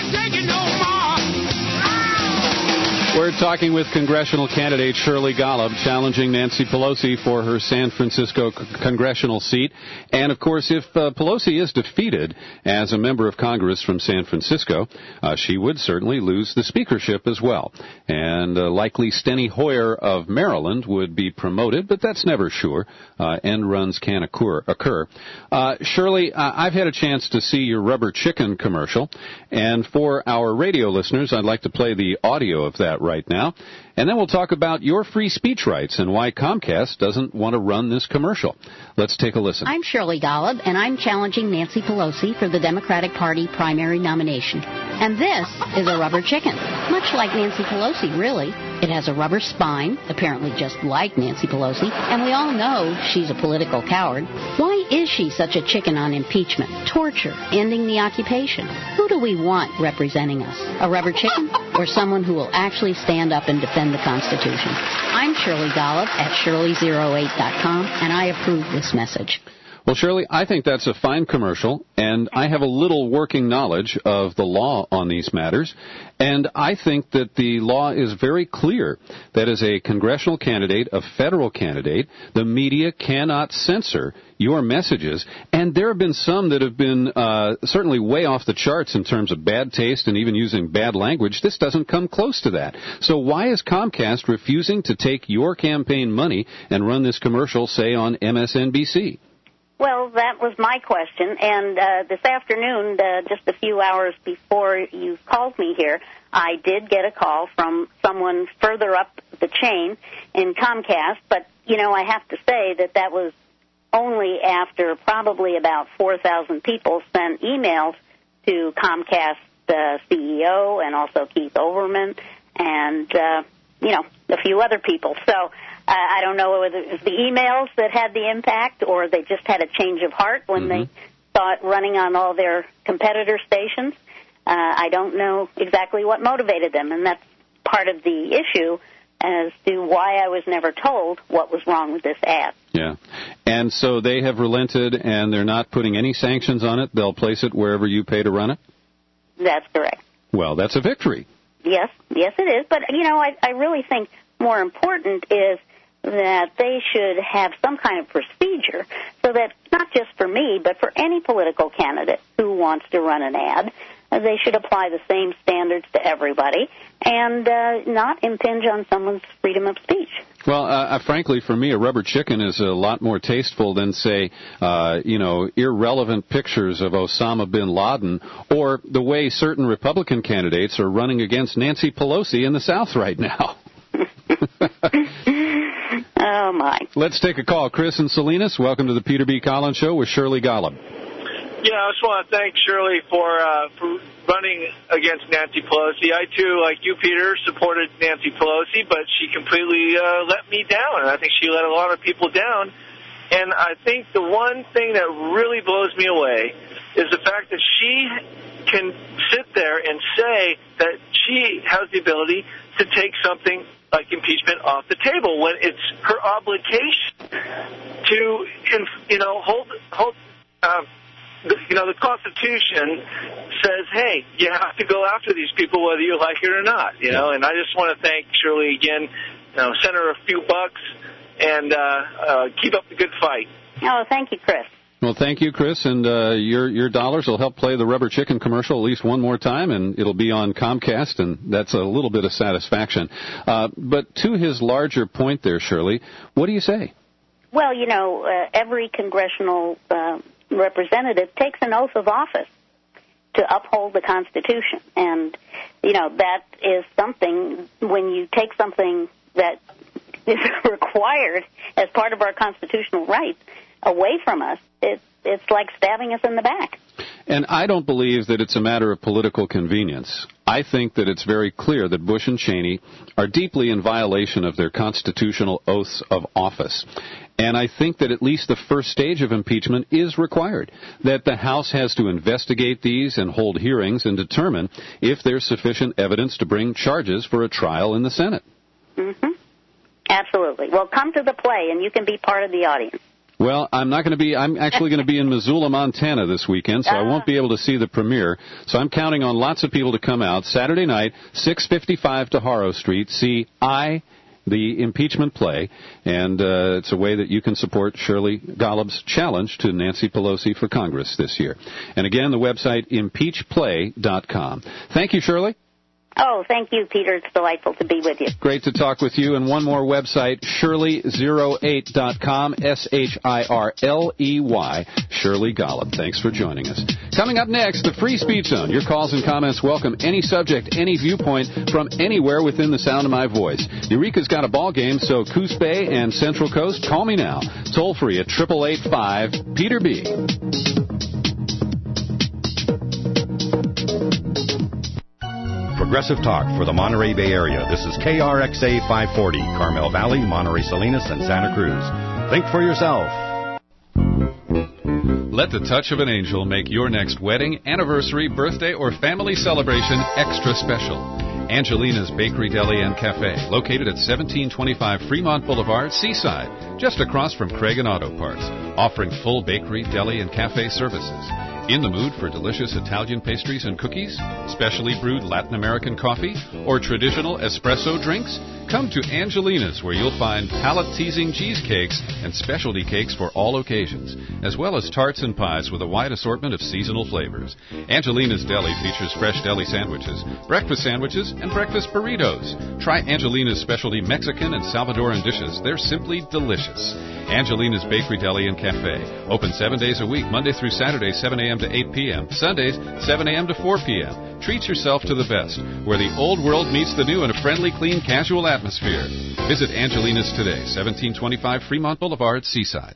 We're talking with congressional candidate Shirley Golub, challenging Nancy Pelosi for her San Francisco c- congressional seat. And, of course, if uh, Pelosi is defeated as a member of Congress from San Francisco, uh, she would certainly lose the speakership as well. And uh, likely Steny Hoyer of Maryland would be promoted, but that's never sure. Uh, end runs can occur. occur. Uh, Shirley, uh, I've had a chance to see your rubber chicken commercial. And for our radio listeners, I'd like to play the audio of that right now. And then we'll talk about your free speech rights and why Comcast doesn't want to run this commercial. Let's take a listen. I'm Shirley Golub, and I'm challenging Nancy Pelosi for the Democratic Party primary nomination. And this is a rubber chicken, much like Nancy Pelosi, really. It has a rubber spine, apparently just like Nancy Pelosi, and we all know she's a political coward. Why is she such a chicken on impeachment, torture, ending the occupation? Who do we want representing us? A rubber chicken or someone who will actually stand up and defend the Constitution? I'm Shirley Golub at Shirley zero eight dot com, and I approve this message. Well, Shirley, I think that's a fine commercial, and I have a little working knowledge of the law on these matters, and I think that the law is very clear that as a congressional candidate, a federal candidate, the media cannot censor your messages, and there have been some that have been uh, certainly way off the charts in terms of bad taste and even using bad language. This doesn't come close to that. So why is Comcast refusing to take your campaign money and run this commercial, say, on M S N B C? Well, that was my question, and uh, this afternoon, uh, just a few hours before you called me here, I did get a call from someone further up the chain in Comcast, but, you know, I have to say that that was only after probably about four thousand people sent emails to Comcast uh, C E O and also Keith Olbermann and, uh, you know, a few other people. So Uh, I don't know whether it was the emails that had the impact or they just had a change of heart when mm-hmm. they saw it running on all their competitor stations. Uh, I don't know exactly what motivated them, and that's part of the issue as to why I was never told what was wrong with this ad. Yeah. And so they have relented, and they're not putting any sanctions on it. They'll place it wherever you pay to run it? That's correct. Well, that's a victory. Yes, yes it is. But, you know, I, I really think more important is that they should have some kind of procedure so that not just for me, but for any political candidate who wants to run an ad, uh, they should apply the same standards to everybody and uh, not impinge on someone's freedom of speech. Well, uh, frankly, for me, a rubber chicken is a lot more tasteful than, say, uh, you know, irrelevant pictures of Osama bin Laden or the way certain Republican candidates are running against Nancy Pelosi in the South right now. Oh, my. Let's take a call. Chris and Salinas, welcome to the Peter B. Collins Show with Shirley Golub. Yeah, I just want to thank Shirley for, uh, for running against Nancy Pelosi. I, too, like you, Peter, supported Nancy Pelosi, but she completely uh, let me down, and I think she let a lot of people down. And I think the one thing that really blows me away is the fact that she can sit there and say that she has the ability to take something like impeachment off the table when it's her obligation to, you know, hold, hold, uh, the, you know, the Constitution says, hey, you have to go after these people whether you like it or not, you know. And I just want to thank Shirley again, you know, send her a few bucks and uh, uh, keep up the good fight. Oh, thank you, Chris. Well, thank you, Chris, and uh, your your dollars will help play the rubber chicken commercial at least one more time, and it'll be on Comcast, and that's a little bit of satisfaction. Uh, but to his larger point there, Shirley, what do you say? Well, you know, uh, every congressional uh, representative takes an oath of office to uphold the Constitution, and, you know, that is something, when you take something that is required as part of our constitutional rights away from us, it, it's like stabbing us in the back. And I don't believe that it's a matter of political convenience. I think that it's very clear that Bush and Cheney are deeply in violation of their constitutional oaths of office. And I think that at least the first stage of impeachment is required, that the House has to investigate these and hold hearings and determine if there's sufficient evidence to bring charges for a trial in the Senate. Mm-hmm. Absolutely. Well, come to the play, and you can be part of the audience. Well, I'm not going to be, I'm actually going to be in Missoula, Montana this weekend, so ah. I won't be able to see the premiere. So I'm counting on lots of people to come out. Saturday night, six fifty-five to Haro Street, see I, the impeachment play, and uh, it's a way that you can support Shirley Golub's challenge to Nancy Pelosi for Congress this year. And again, the website, impeach play dot com. Thank you, Shirley. Oh, thank you, Peter. It's delightful to be with you. Great to talk with you. And one more website, shirley zero eight dot com, S H I R L E Y, Shirley Golub. Thanks for joining us. Coming up next, the Free Speech Zone. Your calls and comments welcome. Any subject, any viewpoint from anywhere within the sound of my voice. Eureka's got a ball game, so Coos Bay and Central Coast, call me now. Toll free at eight eight eight five, Peter B. Progressive Talk for the Monterey Bay Area. This is K R X A five forty, Carmel Valley, Monterey Salinas, and Santa Cruz. Think for yourself. Let the touch of an angel make your next wedding, anniversary, birthday, or family celebration extra special. Angelina's Bakery, Deli, and Cafe, located at seventeen twenty-five Fremont Boulevard, Seaside, just across from Craig and Auto Parts, offering full bakery, deli, and cafe services. In the mood for delicious Italian pastries and cookies, specially brewed Latin American coffee, or traditional espresso drinks? Come to Angelina's, where you'll find palate-teasing cheesecakes and specialty cakes for all occasions, as well as tarts and pies with a wide assortment of seasonal flavors. Angelina's Deli features fresh deli sandwiches, breakfast sandwiches, and breakfast burritos. Try Angelina's specialty Mexican and Salvadoran dishes. They're simply delicious. Angelina's Bakery, Deli, and Cafe. Open seven days a week, Monday through Saturday, seven a.m. to eight p.m. Sundays, seven a.m. to four p.m. Treat yourself to the best, where the old world meets the new in a friendly, clean, casual atmosphere. Visit Angelina's today, seventeen twenty-five Fremont Boulevard, Seaside.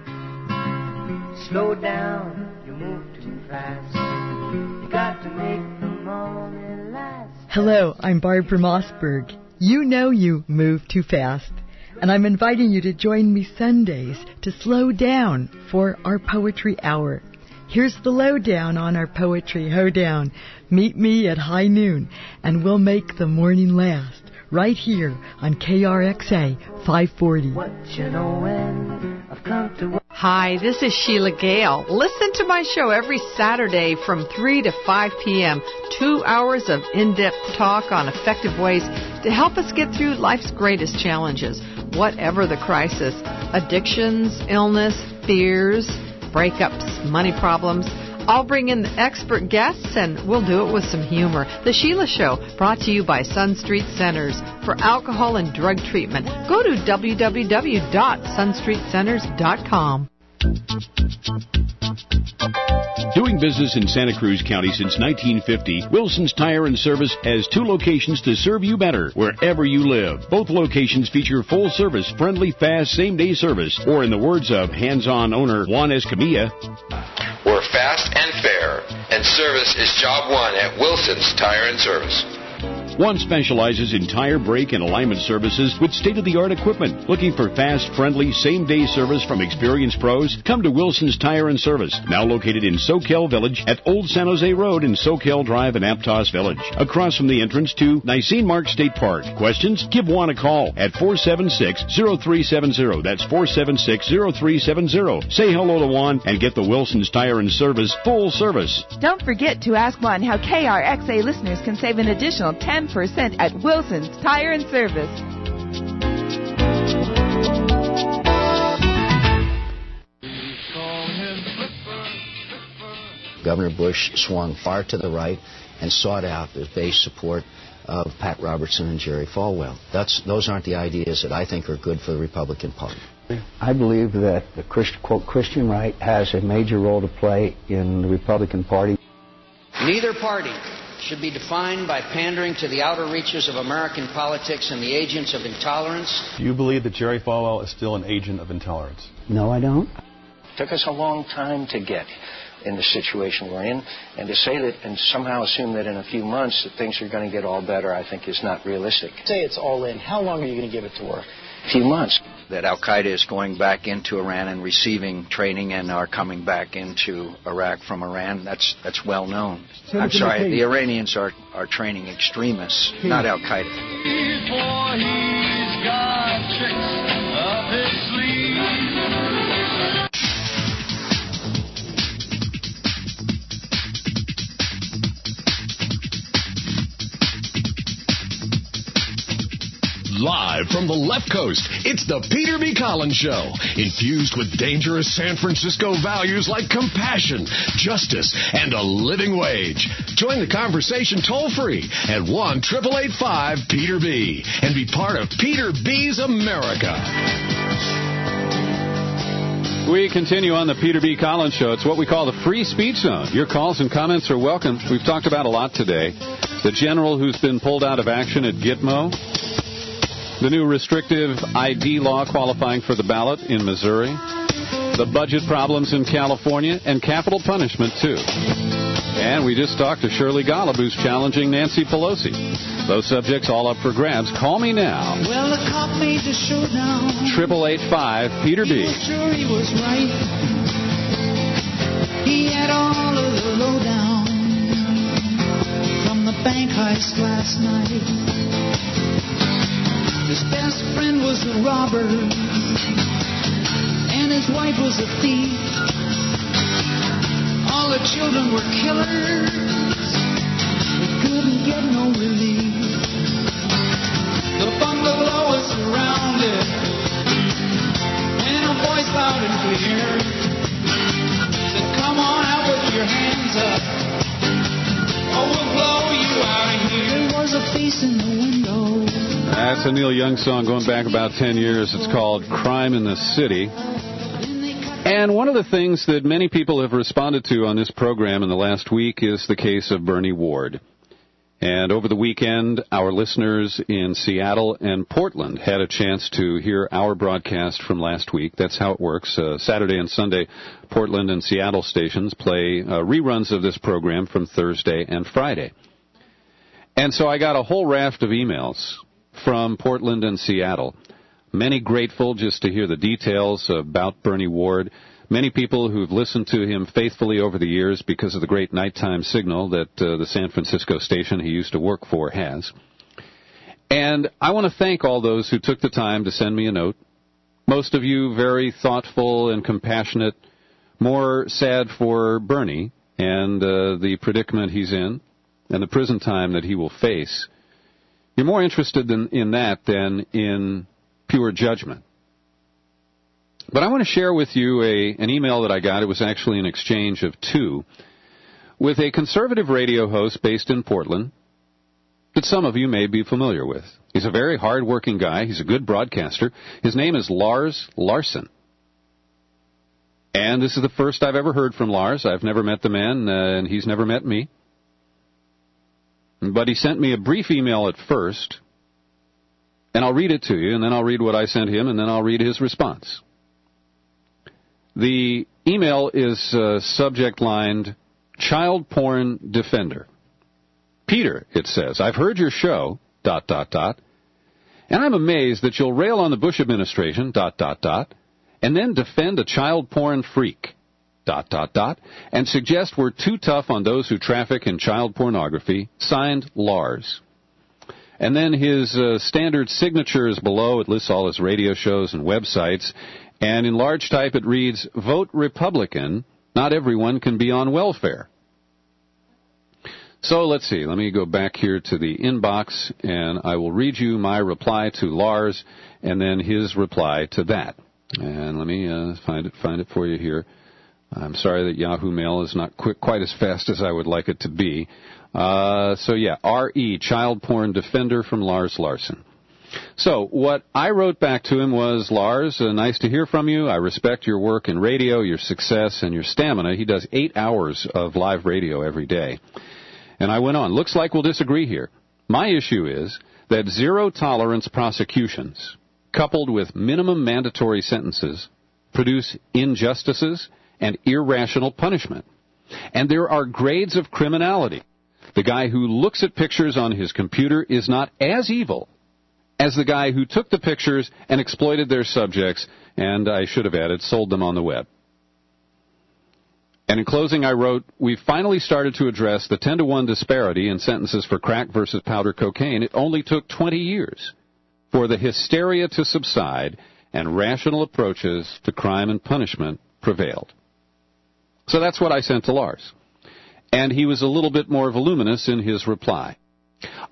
Slow down, you move too fast. You got to make the moment last. Hello, I'm Barbara Mossberg. You know you move too fast. And I'm inviting you to join me Sundays to slow down for our Poetry Hour. Here's the lowdown on our Poetry Hoedown. Meet me at high noon, and we'll make the morning last, right here on K R X A five forty. What you know when I've come to... Hi, this is Sheila Gale. Listen to my show every Saturday from three to five p.m. Two hours of in-depth talk on effective ways to help us get through life's greatest challenges, whatever the crisis. Addictions, illness, fears, breakups, money problems. I'll bring in expert guests, and we'll do it with some humor. The Sheila Show, brought to you by Sun Street Centers for alcohol and drug treatment. Go to w w w dot sun street centers dot com. Doing business in Santa Cruz County since nineteen fifty, Wilson's Tire and Service has two locations to serve you better wherever you live. Both locations feature full-service, friendly, fast, same-day service, or in the words of hands-on owner Juan Escamilla, we're fast and fair, and service is job one at Wilson's Tire and Service. One specializes in tire, brake, and alignment services with state-of-the-art equipment. Looking for fast, friendly, same-day service from experienced pros? Come to Wilson's Tire and Service, now located in Soquel Village at Old San Jose Road in Soquel Drive in Aptos Village, across from the entrance to Nicene Mark State Park. Questions? Give Juan a call at four seven six, zero three seven zero. That's four seven six, zero three seven zero. Say hello to Juan and get the Wilson's Tire and Service full service. Don't forget to ask Juan how K R X A listeners can save an additional ten percent at Wilson's Tire and Service. Governor Bush swung far to the right and sought out the base support of Pat Robertson and Jerry Falwell. That's, those aren't the ideas that I think are good for the Republican Party. I believe that the Christ, quote, Christian right has a major role to play in the Republican Party. Neither party should be defined by pandering to the outer reaches of American politics and the agents of intolerance. Do you believe that Jerry Falwell is still an agent of intolerance? No, I don't. It took us a long time to get in the situation we're in, and to say that and somehow assume that in a few months that things are going to get all better, I think is not realistic. Say it's all in. How long are you going to give it to work? A few months. That Al-Qaeda is going back into Iran and receiving training and are coming back into Iraq from Iran. That's that's well known. Senator I'm sorry, McCain. The Iranians are, are training extremists, hmm. not Al-Qaeda. Before he's got tricks up his sleeve. Live from the left coast, it's the Peter B. Collins Show, infused with dangerous San Francisco values like compassion, justice, and a living wage. Join the conversation toll-free at one eight eight eight five Peter B. and be part of Peter B's America. We continue on the Peter B. Collins Show. It's what we call the free speech zone. Your calls and comments are welcome. We've talked about a lot today. The general who's been pulled out of action at Gitmo. The new restrictive I D law qualifying for the ballot in Missouri. The budget problems in California. And capital punishment, too. And we just talked to Shirley Golub, who's challenging Nancy Pelosi. Those subjects all up for grabs. Call me now. Well, the cop made the showdown. Triple eight five Peter B. He was sure he was right. He had all of the lowdown from the bank heist last night. His best friend was a robber, and his wife was a thief. All the children were killers. They couldn't get no relief. The bungalow was surrounded, and a voice loud and clear said, "Come on out with your hands up, or we'll blow you out of here." There was a face in the window. That's a Neil Young song going back about ten years. It's called Crime in the City. And one of the things that many people have responded to on this program in the last week is the case of Bernie Ward. And over the weekend, our listeners in Seattle and Portland had a chance to hear our broadcast from last week. That's how it works. Uh, Saturday and Sunday, Portland and Seattle stations play uh, reruns of this program from Thursday and Friday. And so I got a whole raft of emails from Portland and Seattle. Many grateful just to hear the details about Bernie Ward. Many people who've listened to him faithfully over the years because of the great nighttime signal that uh, the San Francisco station he used to work for has. And I want to thank all those who took the time to send me a note. Most of you very thoughtful and compassionate, more sad for Bernie and uh, the predicament he's in and the prison time that he will face. You're more interested in, in that than in pure judgment. But I want to share with you a, an email that I got. It was actually an exchange of two with a conservative radio host based in Portland that some of you may be familiar with. He's a very hard-working guy. He's a good broadcaster. His name is Lars Larson. And this is the first I've ever heard from Lars. I've never met the man, uh, and he's never met me. But he sent me a brief email at first, and I'll read it to you, and then I'll read what I sent him, and then I'll read his response. The email is uh, subject-lined, Child Porn Defender. Peter, it says, I've heard your show, dot, dot, dot, and I'm amazed that you'll rail on the Bush administration, dot, dot, dot, and then defend a child porn freak, dot, dot, dot, and suggest we're too tough on those who traffic in child pornography, signed Lars. And then his uh, standard signature is below. It lists all his radio shows and websites. And in large type it reads, Vote Republican. Not everyone can be on welfare. So let's see. Let me go back here to the inbox, and I will read you my reply to Lars and then his reply to that. And let me uh, find it find it for you here. I'm sorry that Yahoo Mail is not quick, quite as fast as I would like it to be. Uh, so, yeah, R E, Child Porn Defender from Lars Larson. So what I wrote back to him was, Lars, uh, nice to hear from you. I respect your work in radio, your success, and your stamina. He does eight hours of live radio every day. And I went on, looks like we'll disagree here. My issue is that zero-tolerance prosecutions, coupled with minimum mandatory sentences, produce injustices and irrational punishment. And there are grades of criminality. The guy who looks at pictures on his computer is not as evil as the guy who took the pictures and exploited their subjects, and I should have added, sold them on the web. And in closing, I wrote, we've finally started to address the ten to one disparity in sentences for crack versus powder cocaine. It only took twenty years for the hysteria to subside and rational approaches to crime and punishment prevailed. So that's what I sent to Lars. And he was a little bit more voluminous in his reply.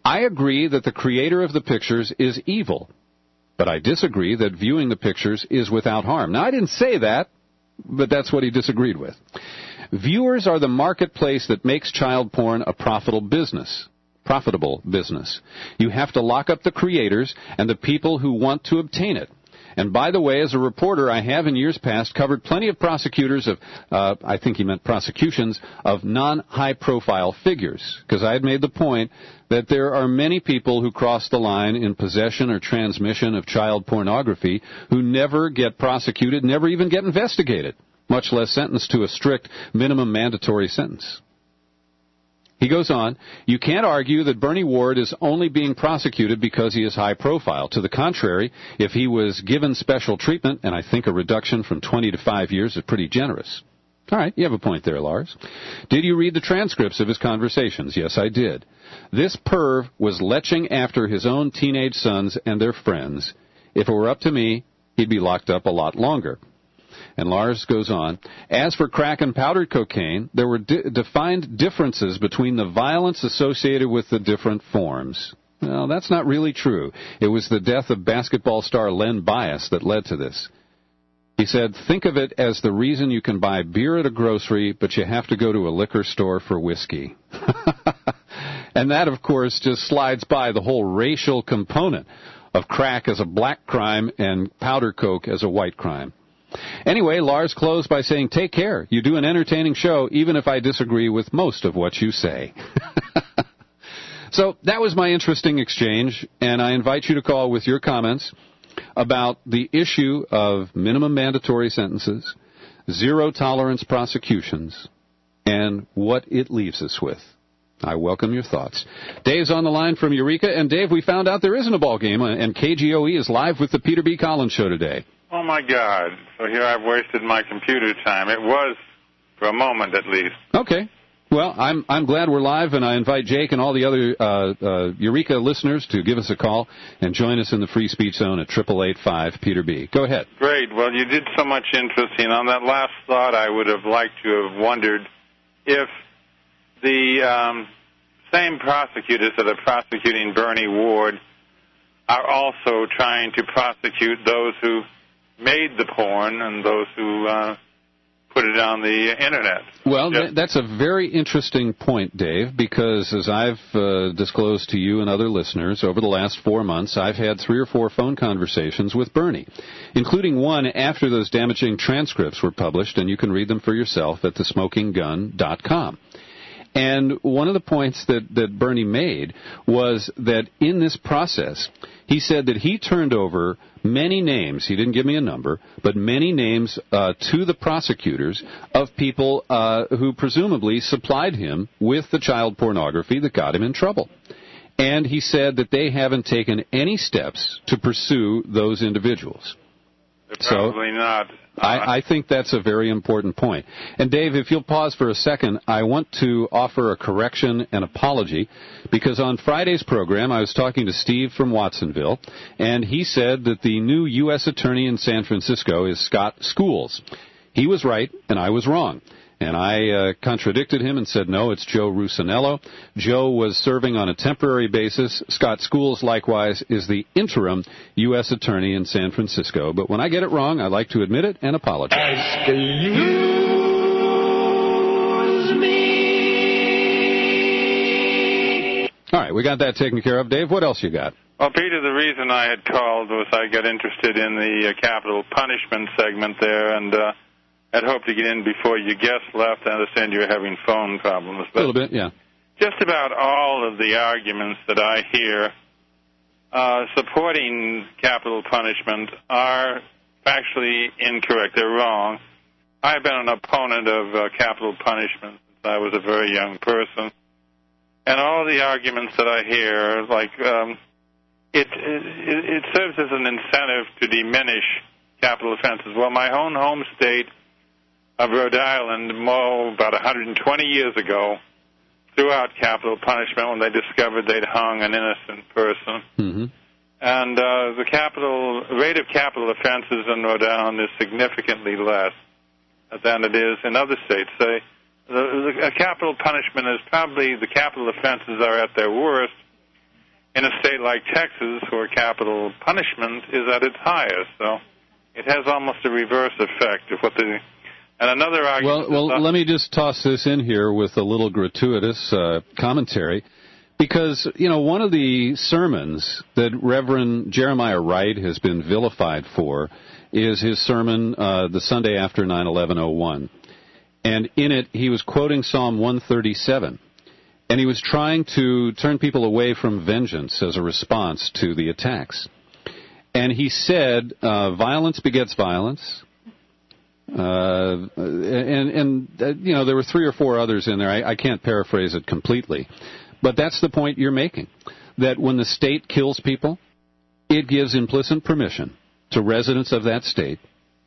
I agree that the creator of the pictures is evil, but I disagree that viewing the pictures is without harm. Now, I didn't say that, but that's what he disagreed with. Viewers are the marketplace that makes child porn a profitable business. Profitable business. You have to lock up the creators and the people who want to obtain it. And by the way, as a reporter, I have in years past covered plenty of prosecutors of, uh, I think he meant prosecutions, of non-high-profile figures, because I had made the point that there are many people who cross the line in possession or transmission of child pornography who never get prosecuted, never even get investigated, much less sentenced to a strict minimum mandatory sentence. He goes on, you can't argue that Bernie Ward is only being prosecuted because he is high profile. To the contrary, if he was given special treatment, and I think a reduction from twenty to five years is pretty generous. All right, you have a point there, Lars. Did you read the transcripts of his conversations? Yes, I did. This perv was leching after his own teenage sons and their friends. If it were up to me, he'd be locked up a lot longer. And Lars goes on, as for crack and powdered cocaine, there were di- defined differences between the violence associated with the different forms. Well, that's not really true. It was the death of basketball star Len Bias that led to this. He said, think of it as the reason you can buy beer at a grocery, but you have to go to a liquor store for whiskey. And that, of course, just slides by the whole racial component of crack as a black crime and powder coke as a white crime. Anyway, Lars closed by saying, take care. You do an entertaining show, even if I disagree with most of what you say. So that was my interesting exchange, and I invite you to call with your comments about the issue of minimum mandatory sentences, zero-tolerance prosecutions, and what it leaves us with. I welcome your thoughts. Dave's on the line from Eureka, and Dave, we found out there isn't a ball game, and K G O E is live with the Peter B. Collins Show today. Oh, my God. So here I've wasted my computer time. It was for a moment, at least. Okay. Well, I'm I'm glad we're live, and I invite Jake and all the other uh, uh, Eureka listeners to give us a call and join us in the free speech zone at eight eight eight five Peter B. Go ahead. Great. Well, you did so much interesting. On that last thought, I would have liked to have wondered if the um, same prosecutors that are prosecuting Bernie Ward are also trying to prosecute those who made the porn and those who uh, put it on the Internet. Well, th- that's a very interesting point, Dave, because as I've uh, disclosed to you and other listeners, over the last four months, I've had three or four phone conversations with Bernie, including one after those damaging transcripts were published, and you can read them for yourself at the smoking gun dot com. And one of the points that, that Bernie made was that in this process, he said that he turned over many names, he didn't give me a number, but many names uh, to the prosecutors of people uh, who presumably supplied him with the child pornography that got him in trouble. And he said that they haven't taken any steps to pursue those individuals. Probably so, not. I, I think that's a very important point. And, Dave, if you'll pause for a second, I want to offer a correction and apology, because on Friday's program I was talking to Steve from Watsonville, and he said that the new U S attorney in San Francisco is Scott Schools. He was right, and I was wrong. And I uh, contradicted him and said, no, it's Joe Rusinello. Joe was serving on a temporary basis. Scott Schools, likewise, is the interim U S attorney in San Francisco. But when I get it wrong, I like to admit it and apologize. Excuse me. All right, we got that taken care of. Dave, what else you got? Well, Peter, the reason I had called was I got interested in the uh, capital punishment segment there, and uh, I'd hoped to get in before your guest left. I understand you're having phone problems. But a little bit, yeah. Just about all of the arguments that I hear uh, supporting capital punishment are factually incorrect. They're wrong. I've been an opponent of uh, capital punishment since I was a very young person. And all the arguments that I hear, like um, it, it, it serves as an incentive to diminish capital offenses. Well, my own home state of Rhode Island, oh, about one hundred twenty years ago, threw out capital punishment when they discovered they'd hung an innocent person. Mm-hmm. And uh, the capital rate of capital offenses in Rhode Island is significantly less than it is in other states. They, the, the capital punishment is probably, the capital offenses are at their worst in a state like Texas, where capital punishment is at its highest. So it has almost a reverse effect of what the... And another argument... Well, well let me just toss this in here with a little gratuitous uh, commentary, because, you know, one of the sermons that Reverend Jeremiah Wright has been vilified for is his sermon uh, the Sunday after nine eleven oh one. And in it, he was quoting Psalm one thirty-seven. And he was trying to turn people away from vengeance as a response to the attacks. And he said, uh, violence begets violence. Uh, and, and uh, you know, there were three or four others in there. I, I can't paraphrase it completely. But that's the point you're making, that when the state kills people, it gives implicit permission to residents of that state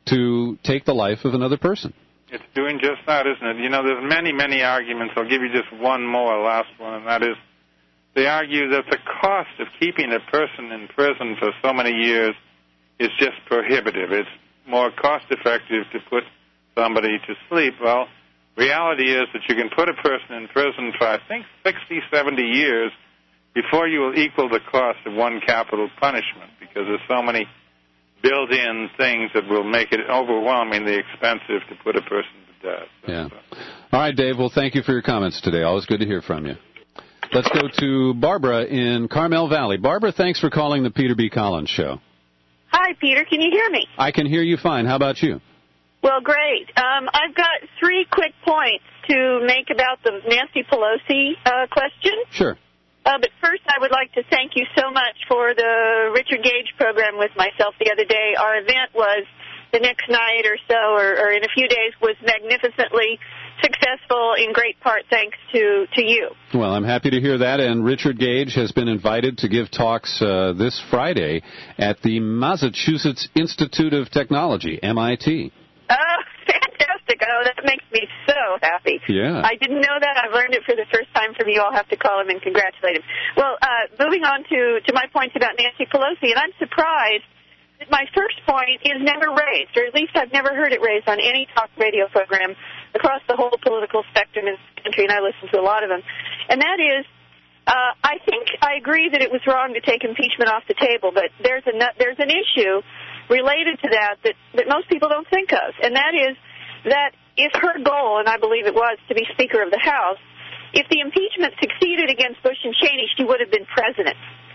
to take the life of another person. It's doing just that, isn't it? You know, there's many, many arguments. I'll give you just one more, last one, and that is they argue that the cost of keeping a person in prison for so many years is just prohibitive. It's more cost-effective to put somebody to sleep. Well, reality is that you can put a person in prison for, I think, sixty, seventy years before you will equal the cost of one capital punishment, because there's so many built-in things that will make it overwhelmingly expensive to put a person to death. Yeah. All right, Dave. Well, thank you for your comments today. Always good to hear from you. Let's go to Barbara in Carmel Valley. Barbara, thanks for calling the Peter B. Collins Show. Hi, Peter. Can you hear me? I can hear you fine. How about you? Well, great. Um, I've got three quick points to make about the Nancy Pelosi uh, question. Sure. Uh, but first, I would like to thank you so much for the Richard Gage program with myself the other day. Our event was the next night or so, or, or in a few days, was magnificently successful in great part thanks to, to you. Well, I'm happy to hear that. And Richard Gage has been invited to give talks uh, this Friday at the Massachusetts Institute of Technology, M I T. Oh, fantastic. Oh, that makes me so happy. Yeah. I didn't know that. I've learned it for the first time from you. I'll have to call him and congratulate him. Well, uh, moving on to, to my points about Nancy Pelosi, and I'm surprised that my first point is never raised, or at least I've never heard it raised on any talk radio program across the whole political spectrum in this country, and I listen to a lot of them. And that is, uh, I think I agree that it was wrong to take impeachment off the table, but there's, a, there's an issue related to that, that that most people don't think of, and that is that if her goal, and I believe it was, to be Speaker of the House, if the impeachment succeeded against Bush and Cheney, she would have been president.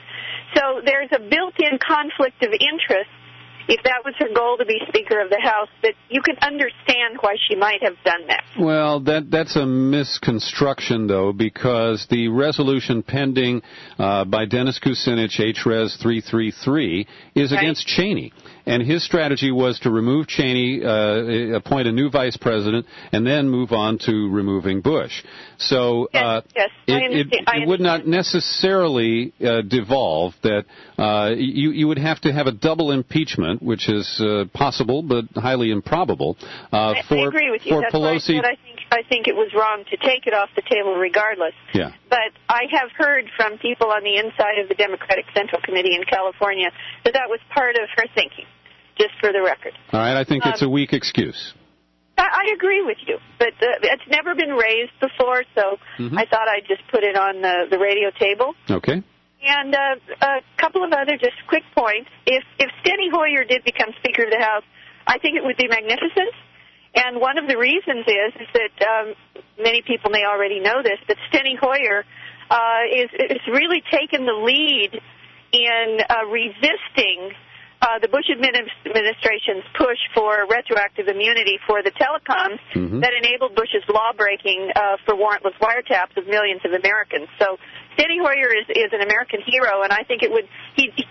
So there's a built-in conflict of interest, if that was her goal to be Speaker of the House, that you can understand why she might have done that. Well, that that's a misconstruction, though, because the resolution pending uh, by Dennis Kucinich, H Res three thirty-three, is right. against Cheney. And his strategy was to remove Cheney, uh, appoint a new vice president, and then move on to removing Bush. So uh, yes, yes, it, it, it would not necessarily uh, devolve that uh, you, you would have to have a double impeachment, which is uh, possible but highly improbable. Uh, I, for, I agree with you. For That's Pelosi, why I, I think I think it was wrong to take it off the table regardless. Yeah. But I have heard from people on the inside of the Democratic Central Committee in California that that was part of her thinking, just for the record. All right, I think um, it's a weak excuse. I, I agree with you, but uh, it's never been raised before, so mm-hmm. I thought I'd just put it on the, the radio table. Okay. And uh, a couple of other just quick points. If, if Steny Hoyer did become Speaker of the House, I think it would be magnificent. And one of the reasons is, is that um, many people may already know this, but Steny Hoyer uh, is, is really taken the lead in uh, resisting Uh, the Bush administration's push for retroactive immunity for the telecoms mm-hmm. that enabled Bush's law-breaking uh, for warrantless wiretaps of millions of Americans. So Steny Hoyer is, is an American hero, and I think it would he, he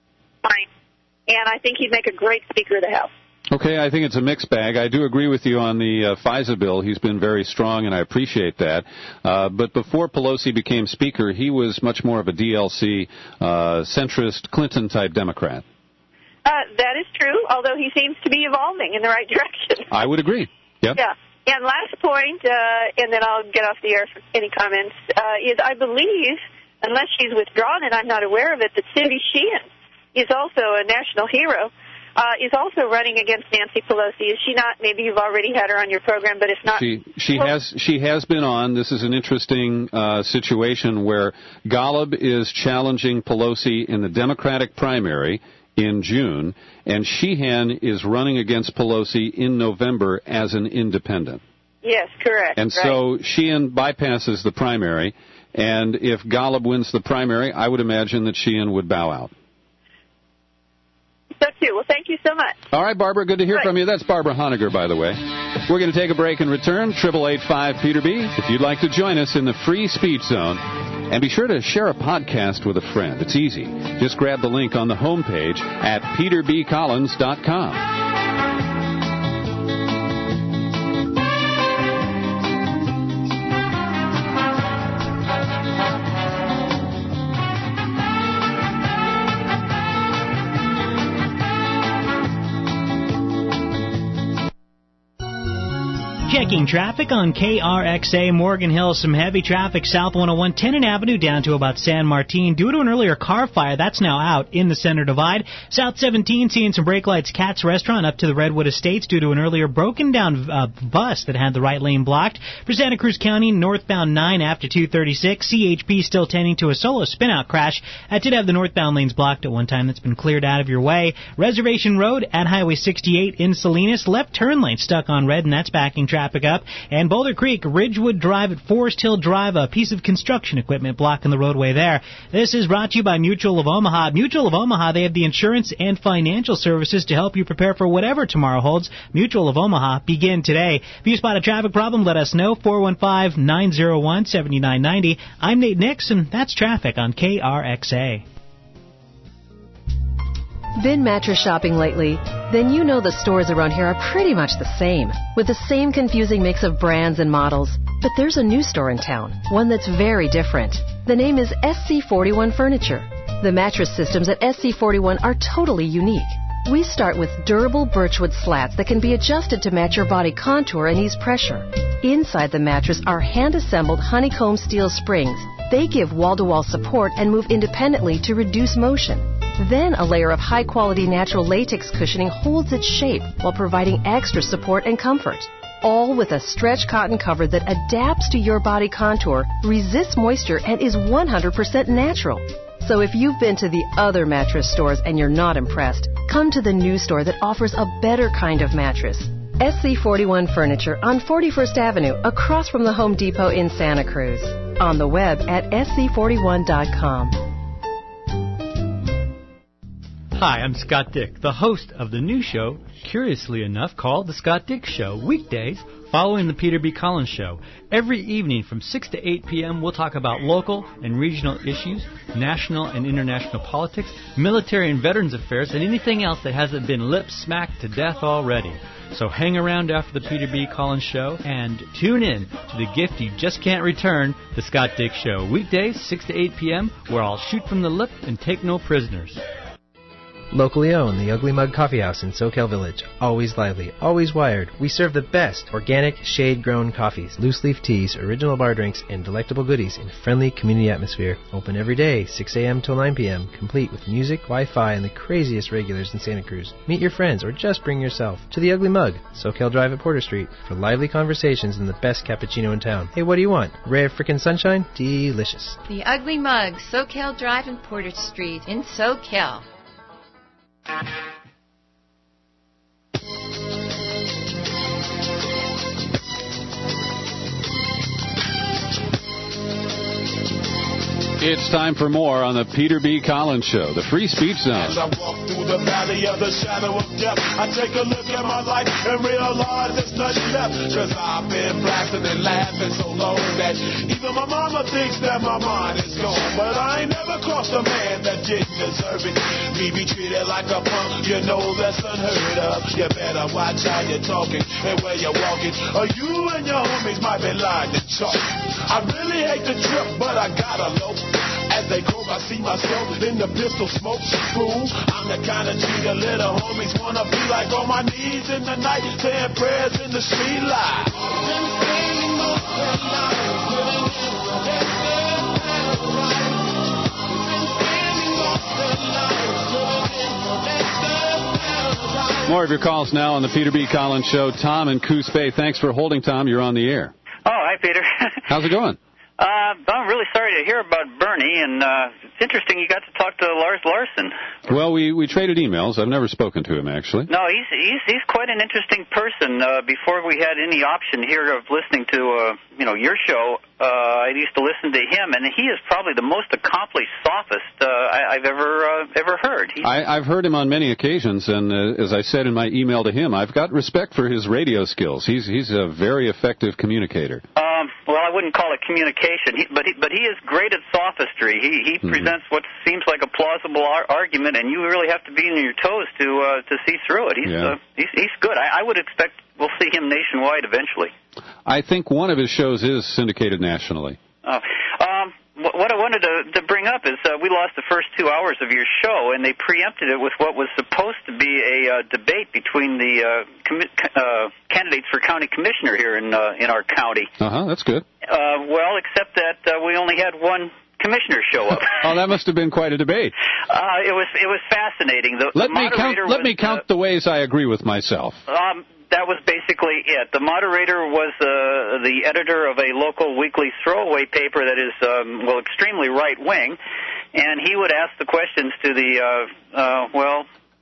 and I think he'd make a great Speaker of the House. Okay, I think it's a mixed bag. I do agree with you on the uh, FISA bill. He's been very strong, and I appreciate that. Uh, but before Pelosi became Speaker, he was much more of a D L C, uh, centrist, Clinton-type Democrat. Uh, that is true, although he seems to be evolving in the right direction. I would agree. Yep. Yeah. And last point, uh, and then I'll get off the air for any comments, uh, is I believe, unless she's withdrawn and I'm not aware of it, that Cindy Sheehan is also a national hero uh, is also running against Nancy Pelosi. Is she not? Maybe you've already had her on your program, but if not... She, she, has, she has been on. This is an interesting uh, situation where Golub is challenging Pelosi in the Democratic primary in June, and Sheehan is running against Pelosi in November as an independent. Yes, correct. And right. so Sheehan bypasses the primary, and if Golub wins the primary, I would imagine that Sheehan would bow out. So, too. Well, thank you so much. All right, Barbara, good to hear right. from you. That's Barbara Honegger, by the way. We're going to take a break and return. triple eight five Peter B. If you'd like to join us in the free speech zone. And be sure to share a podcast with a friend. It's easy. Just grab the link on the homepage at peter b collins dot com. Checking traffic on K R X A Morgan Hill. Some heavy traffic south one oh one Tenon Avenue down to about San Martin. Due to an earlier car fire, that's now out in the Center Divide. South seventeen seeing some brake lights. Katz Restaurant up to the Redwood Estates due to an earlier broken down uh, bus that had the right lane blocked. For Santa Cruz County, northbound nine after two thirty-six. C H P still tending to a solo spin-out crash. That did have the northbound lanes blocked at one time. That's been cleared out of your way. Reservation Road at Highway sixty-eight in Salinas. Left turn lane stuck on red, and that's backing traffic up. And Boulder Creek, Ridgewood Drive at Forest Hill Drive, a piece of construction equipment blocking the roadway there. This is brought to you by Mutual of Omaha. Mutual of Omaha, they have the insurance and financial services to help you prepare for whatever tomorrow holds. Mutual of Omaha, begin today. If you spot a traffic problem, let us know. four one five, nine oh one, seven nine nine oh. I'm Nate Nix, and that's traffic on K R X A. Been mattress shopping lately? Then you know the stores around here are pretty much the same, with the same confusing mix of brands and models. But there's a new store in town, one that's very different. The name is S C forty-one Furniture. The mattress systems at S C forty-one are totally unique. We start with durable birchwood slats that can be adjusted to match your body contour and ease pressure. Inside the mattress are hand-assembled honeycomb steel springs. They give wall-to-wall support and move independently to reduce motion. Then a layer of high-quality natural latex cushioning holds its shape while providing extra support and comfort. All with a stretch cotton cover that adapts to your body contour, resists moisture, and is one hundred percent natural. So if you've been to the other mattress stores and you're not impressed, come to the new store that offers a better kind of mattress. S C forty-one Furniture on forty-first Avenue, across from the Home Depot in Santa Cruz. On the web at S C forty-one dot com. Hi, I'm Scott Dick, the host of the new show, curiously enough, called The Scott Dick Show, weekdays following the Peter B. Collins Show. Every evening from six to eight p.m., we'll talk about local and regional issues, national and international politics, military and veterans affairs, and anything else that hasn't been lip-smacked to death already. So hang around after the Peter B. Collins Show and tune in to the gift you just can't return, The Scott Dick Show, weekdays, six to eight p.m., where I'll shoot from the lip and take no prisoners. Locally owned, the Ugly Mug Coffee House in SoCal Village. Always lively, always wired. We serve the best organic, shade-grown coffees, loose-leaf teas, original bar drinks, and delectable goodies in a friendly community atmosphere. Open every day, six a.m. till nine p.m., complete with music, Wi-Fi, and the craziest regulars in Santa Cruz. Meet your friends or just bring yourself to the Ugly Mug, SoCal Drive at Porter Street, for lively conversations and the best cappuccino in town. Hey, what do you want? Ray of frickin' sunshine? Delicious. The Ugly Mug, SoCal Drive and Porter Street in SoCal. It's time for more on the Peter B. Collins Show, the Free Speech Zone. As I walk through the valley of the shadow of death, I take a look at my life and realize there's nothing left. Cause I've been blasting and laughing so long that even my mama thinks that my mind is gone. But I ain't never crossed a man that didn't deserve it. Me be treated like a punk, you know that's unheard of. You better watch how you're talking and where you're walking, or you and your homies might be lying to talk. I really hate the trip, but I gotta low. As they go, I see myself in the pistol smoke. Fool, I'm the kind of G the little homies wanna be like, on my knees in the night, saying prayers in the street light. Been spending most of the night living in the desert paradise. Been spending most of the night living in the desert paradise. More of your calls now on the Peter B. Collins Show. Tom and Coos Bay. Thanks for holding, Tom. You're on the air. Oh, hi, Peter. How's it going? Uh, I'm really sorry to hear about Bernie, and uh, it's interesting you got to talk to Lars Larson. Well, we, we traded emails. I've never spoken to him, actually. No, he's he's he's quite an interesting person. Uh, before we had any option here of listening to uh, you know your show, uh, I used to listen to him, and he is probably the most accomplished sophist uh, I, I've ever uh, ever heard. He's... I, I've heard him on many occasions, and uh, as I said in my email to him, I've got respect for his radio skills. He's he's a very effective communicator. Um, well, I wouldn't call it communication, he, but he, but he is great at sophistry. He he mm-hmm. presents what seems like a plausible ar- argument, and you really have to be on your toes to uh, to see through it. He's yeah. uh, he's, he's good. I, I would expect we'll see him nationwide eventually. I think one of his shows is syndicated nationally. Oh, um, what I wanted to, to bring up is uh, we lost the first two hours of your show, and they preempted it with what was supposed to be a uh, debate between the uh, com- uh, candidates for county commissioner here in uh, in our county. Uh huh. That's good. Uh, well, except that uh, we only had one commissioner show up. Oh, that must have been quite a debate. Uh, it was it was fascinating. The, let the me count. was, Let me count uh, the ways I agree with myself. Um, that was basically it. The moderator was uh, the editor of a local weekly throwaway paper that is, um, well, extremely right-wing, and he would ask the questions to the, uh, uh, well,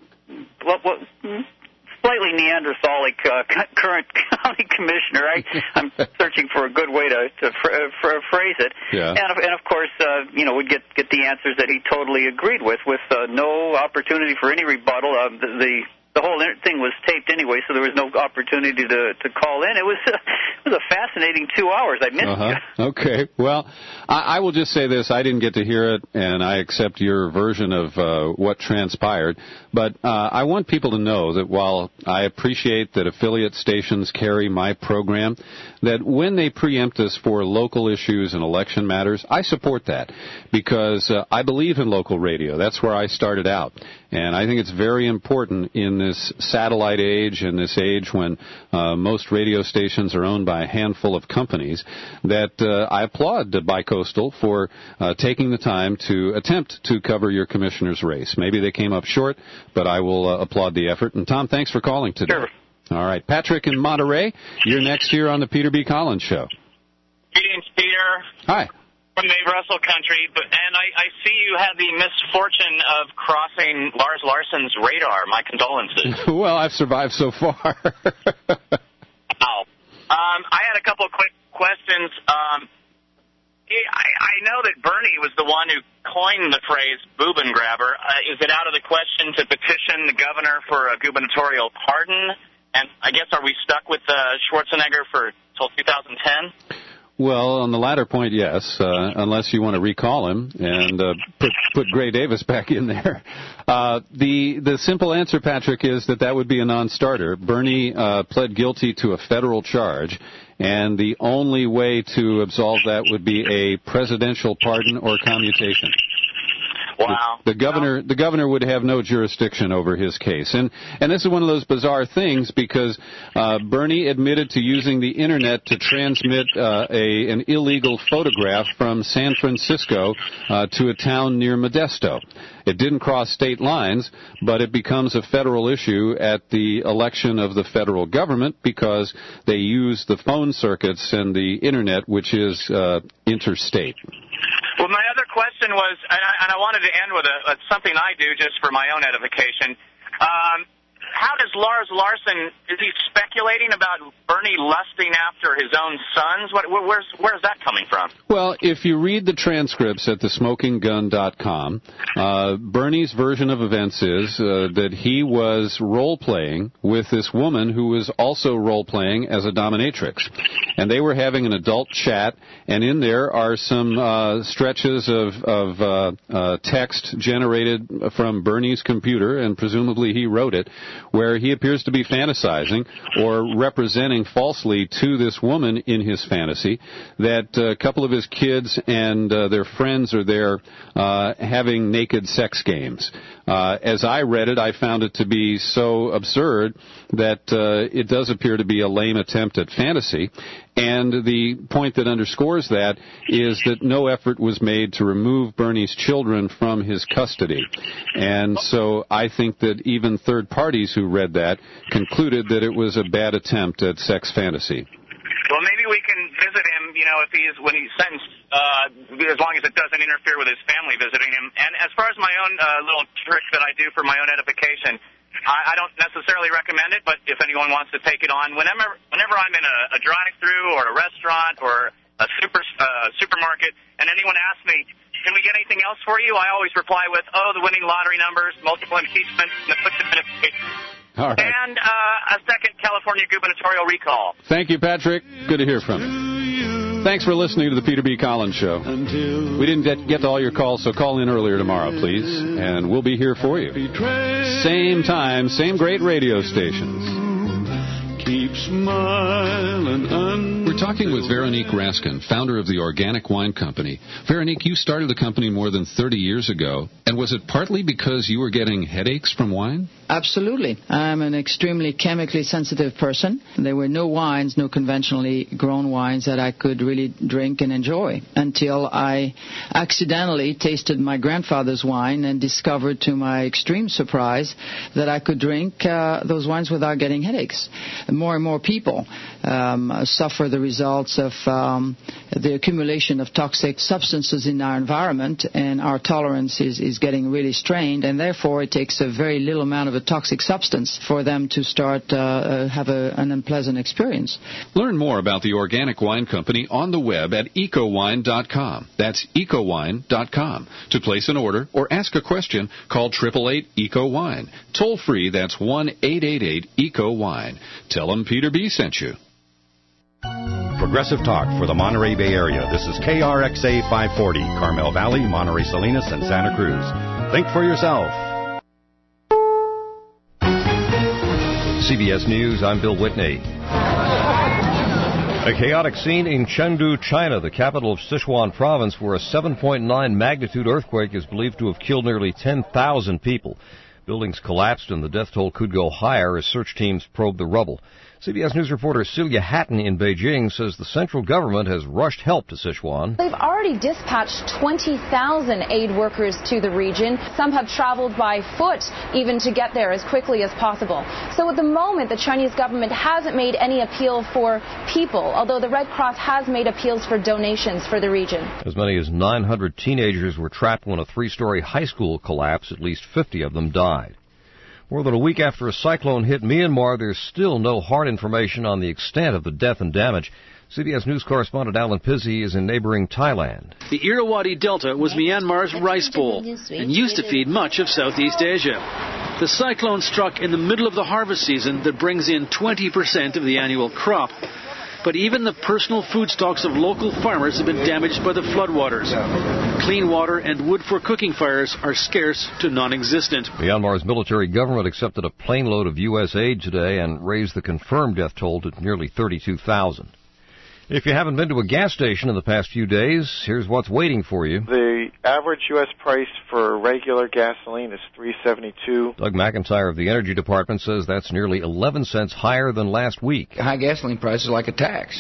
what, what, slightly Neanderthalic uh, current county commissioner. I, I'm searching for a good way to, to fr- fr- phrase it. Yeah. And, of, and, of course, uh, you know, we'd get, get the answers that he totally agreed with, with uh, no opportunity for any rebuttal. Uh, the, the The whole thing was taped anyway, so there was no opportunity to to call in. It was uh, it was a fascinating two hours. I missed uh-huh. you. Okay. Well, I, I will just say this: I didn't get to hear it, and I accept your version of uh, what transpired. But uh, I want people to know that while I appreciate that affiliate stations carry my program, that when they preempt us for local issues and election matters, I support that because uh, I believe in local radio. That's where I started out. And I think it's very important in this satellite age, in this age when uh, most radio stations are owned by a handful of companies, that uh, I applaud Bicoastal for uh, taking the time to attempt to cover your commissioner's race. Maybe they came up short, but I will uh, applaud the effort. And, Tom, thanks for calling today. Sure. All right. Patrick in Monterey, you're next here on the Peter B. Collins Show. Greetings, Peter. Hi. From Dave Russell country, but and I, I see you had the misfortune of crossing Lars Larson's radar. My condolences. Well, I've survived so far. Wow. Um, I had a couple of quick questions. Um, I, I know that Bernie was the one who coined the phrase "boobin grabber." Uh, is it out of the question to petition the governor for a gubernatorial pardon? And I guess are we stuck with uh, Schwarzenegger for till two thousand ten? Well, on the latter point, yes, uh, unless you want to recall him and uh, put, put Gray Davis back in there. Uh, the the simple answer, Patrick, is that that would be a non-starter. Bernie uh, pled guilty to a federal charge, and the only way to absolve that would be a presidential pardon or commutation. Wow. The, the governor, the governor would have no jurisdiction over his case, and and this is one of those bizarre things because uh, Bernie admitted to using the internet to transmit uh, a an illegal photograph from San Francisco uh, to a town near Modesto. It didn't cross state lines, but it becomes a federal issue at the election of the federal government because they use the phone circuits and the internet, which is uh, interstate. Well, my other question was, and I, and I wanted to end with a, a, something I do just for my own edification. Um, how does Lars Larson, is he speculating about Bernie lusting after his own sons? What, where's, where's that coming from? Well, if you read the transcripts at the smoking gun dot com, uh, Bernie's version of events is uh, that he was role-playing with this woman who was also role-playing as a dominatrix. And they were having an adult chat, and in there are some uh, stretches of, of uh, uh, text generated from Bernie's computer, and presumably he wrote it, where he appears to be fantasizing or representing falsely to this woman in his fantasy that a couple of his kids and uh, their friends are there uh, having naked sex games. Uh, as I read it, I found it to be so absurd that uh, it does appear to be a lame attempt at fantasy. And the point that underscores that is that no effort was made to remove Bernie's children from his custody. And so I think that even third parties who read that concluded that it was a bad attempt at sex fantasy. Well, maybe we can visit him, you know, if he's when he's sentenced, uh, as long as it doesn't interfere with his family visiting him. And as far as my own uh, little trick that I do for my own edification, I, I don't necessarily recommend it, but if anyone wants to take it on, whenever whenever I'm in a, a drive-through or a restaurant or a super uh, supermarket, and anyone asks me, can we get anything else for you? I always reply with, oh, the winning lottery numbers, multiple impeachments, and the quick identification. All right. And uh, a second California gubernatorial recall. Thank you, Patrick. Good to hear from you. Thanks for listening to the Peter B. Collins Show. We didn't get, get to all your calls, so call in earlier tomorrow, please, and we'll be here for you. Same time, same great radio stations. Keep smiling. Un- We're talking with Veronique Raskin, founder of the Organic Wine Company. Veronique, you started the company more than thirty years ago, and was it partly because you were getting headaches from wine? Absolutely. I'm an extremely chemically sensitive person. There were no wines, no conventionally grown wines that I could really drink and enjoy until I accidentally tasted my grandfather's wine and discovered to my extreme surprise that I could drink uh, those wines without getting headaches. More and more people um, suffer the results of um, the accumulation of toxic substances in our environment, and our tolerance is, is getting really strained, and therefore it takes a very little amount of a toxic substance for them to start uh, uh, have a, an unpleasant experience. Learn more about the Organic Wine Company on the web at ecowine dot com. That's ecowine dot com. To place an order or ask a question, call eight eight eight, E C O, WINE. Toll free, that's one eight eight eight, E C O, WINE. Tell them Peter B. sent you. Progressive Talk for the Monterey Bay Area. This is K R X A five forty, Carmel Valley, Monterey Salinas, and Santa Cruz. Think for yourself. C B S News, I'm Bill Whitney. A chaotic scene in Chengdu, China, the capital of Sichuan province, where a seven point nine magnitude earthquake is believed to have killed nearly ten thousand people. Buildings collapsed and the death toll could go higher as search teams probe the rubble. C B S News reporter Celia Hatton in Beijing says the central government has rushed help to Sichuan. They've already dispatched twenty thousand aid workers to the region. Some have traveled by foot even to get there as quickly as possible. So at the moment, the Chinese government hasn't made any appeal for people, although the Red Cross has made appeals for donations for the region. As many as nine hundred teenagers were trapped when a three-story high school collapsed. At least fifty of them died. More than a week after a cyclone hit Myanmar, there's still no hard information on the extent of the death and damage. C B S News correspondent Alan Pizzi is in neighboring Thailand. The Irrawaddy Delta was Myanmar's rice bowl and used to feed much of Southeast Asia. The cyclone struck in the middle of the harvest season that brings in twenty percent of the annual crop. But even the personal food stocks of local farmers have been damaged by the floodwaters. Clean water and wood for cooking fires are scarce to non-existent. Myanmar's military government accepted a plane load of U S aid today and raised the confirmed death toll to nearly thirty-two thousand. If you haven't been to a gas station in the past few days, here's what's waiting for you. The average U S price for regular gasoline is three seventy-two. Doug McIntyre of the Energy Department says that's nearly eleven cents higher than last week. High gasoline prices are like a tax,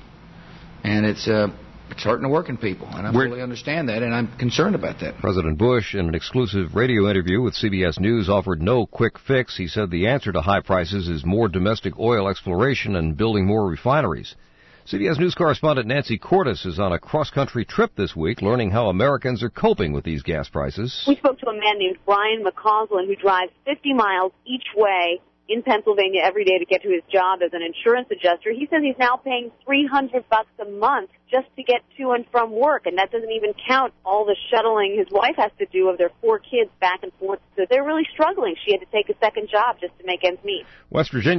and it's uh, it's hurting the working people, and I We're, fully understand that, and I'm concerned about that. President Bush, in an exclusive radio interview with C B S News, offered no quick fix. He said the answer to high prices is more domestic oil exploration and building more refineries. C B S News correspondent Nancy Cordes is on a cross-country trip this week, learning how Americans are coping with these gas prices. We spoke to a man named Brian McCausland who drives fifty miles each way in Pennsylvania every day to get to his job as an insurance adjuster. He says he's now paying three hundred bucks a month just to get to and from work, and that doesn't even count all the shuttling his wife has to do of their four kids back and forth. So they're really struggling. She had to take a second job just to make ends meet. West Virginia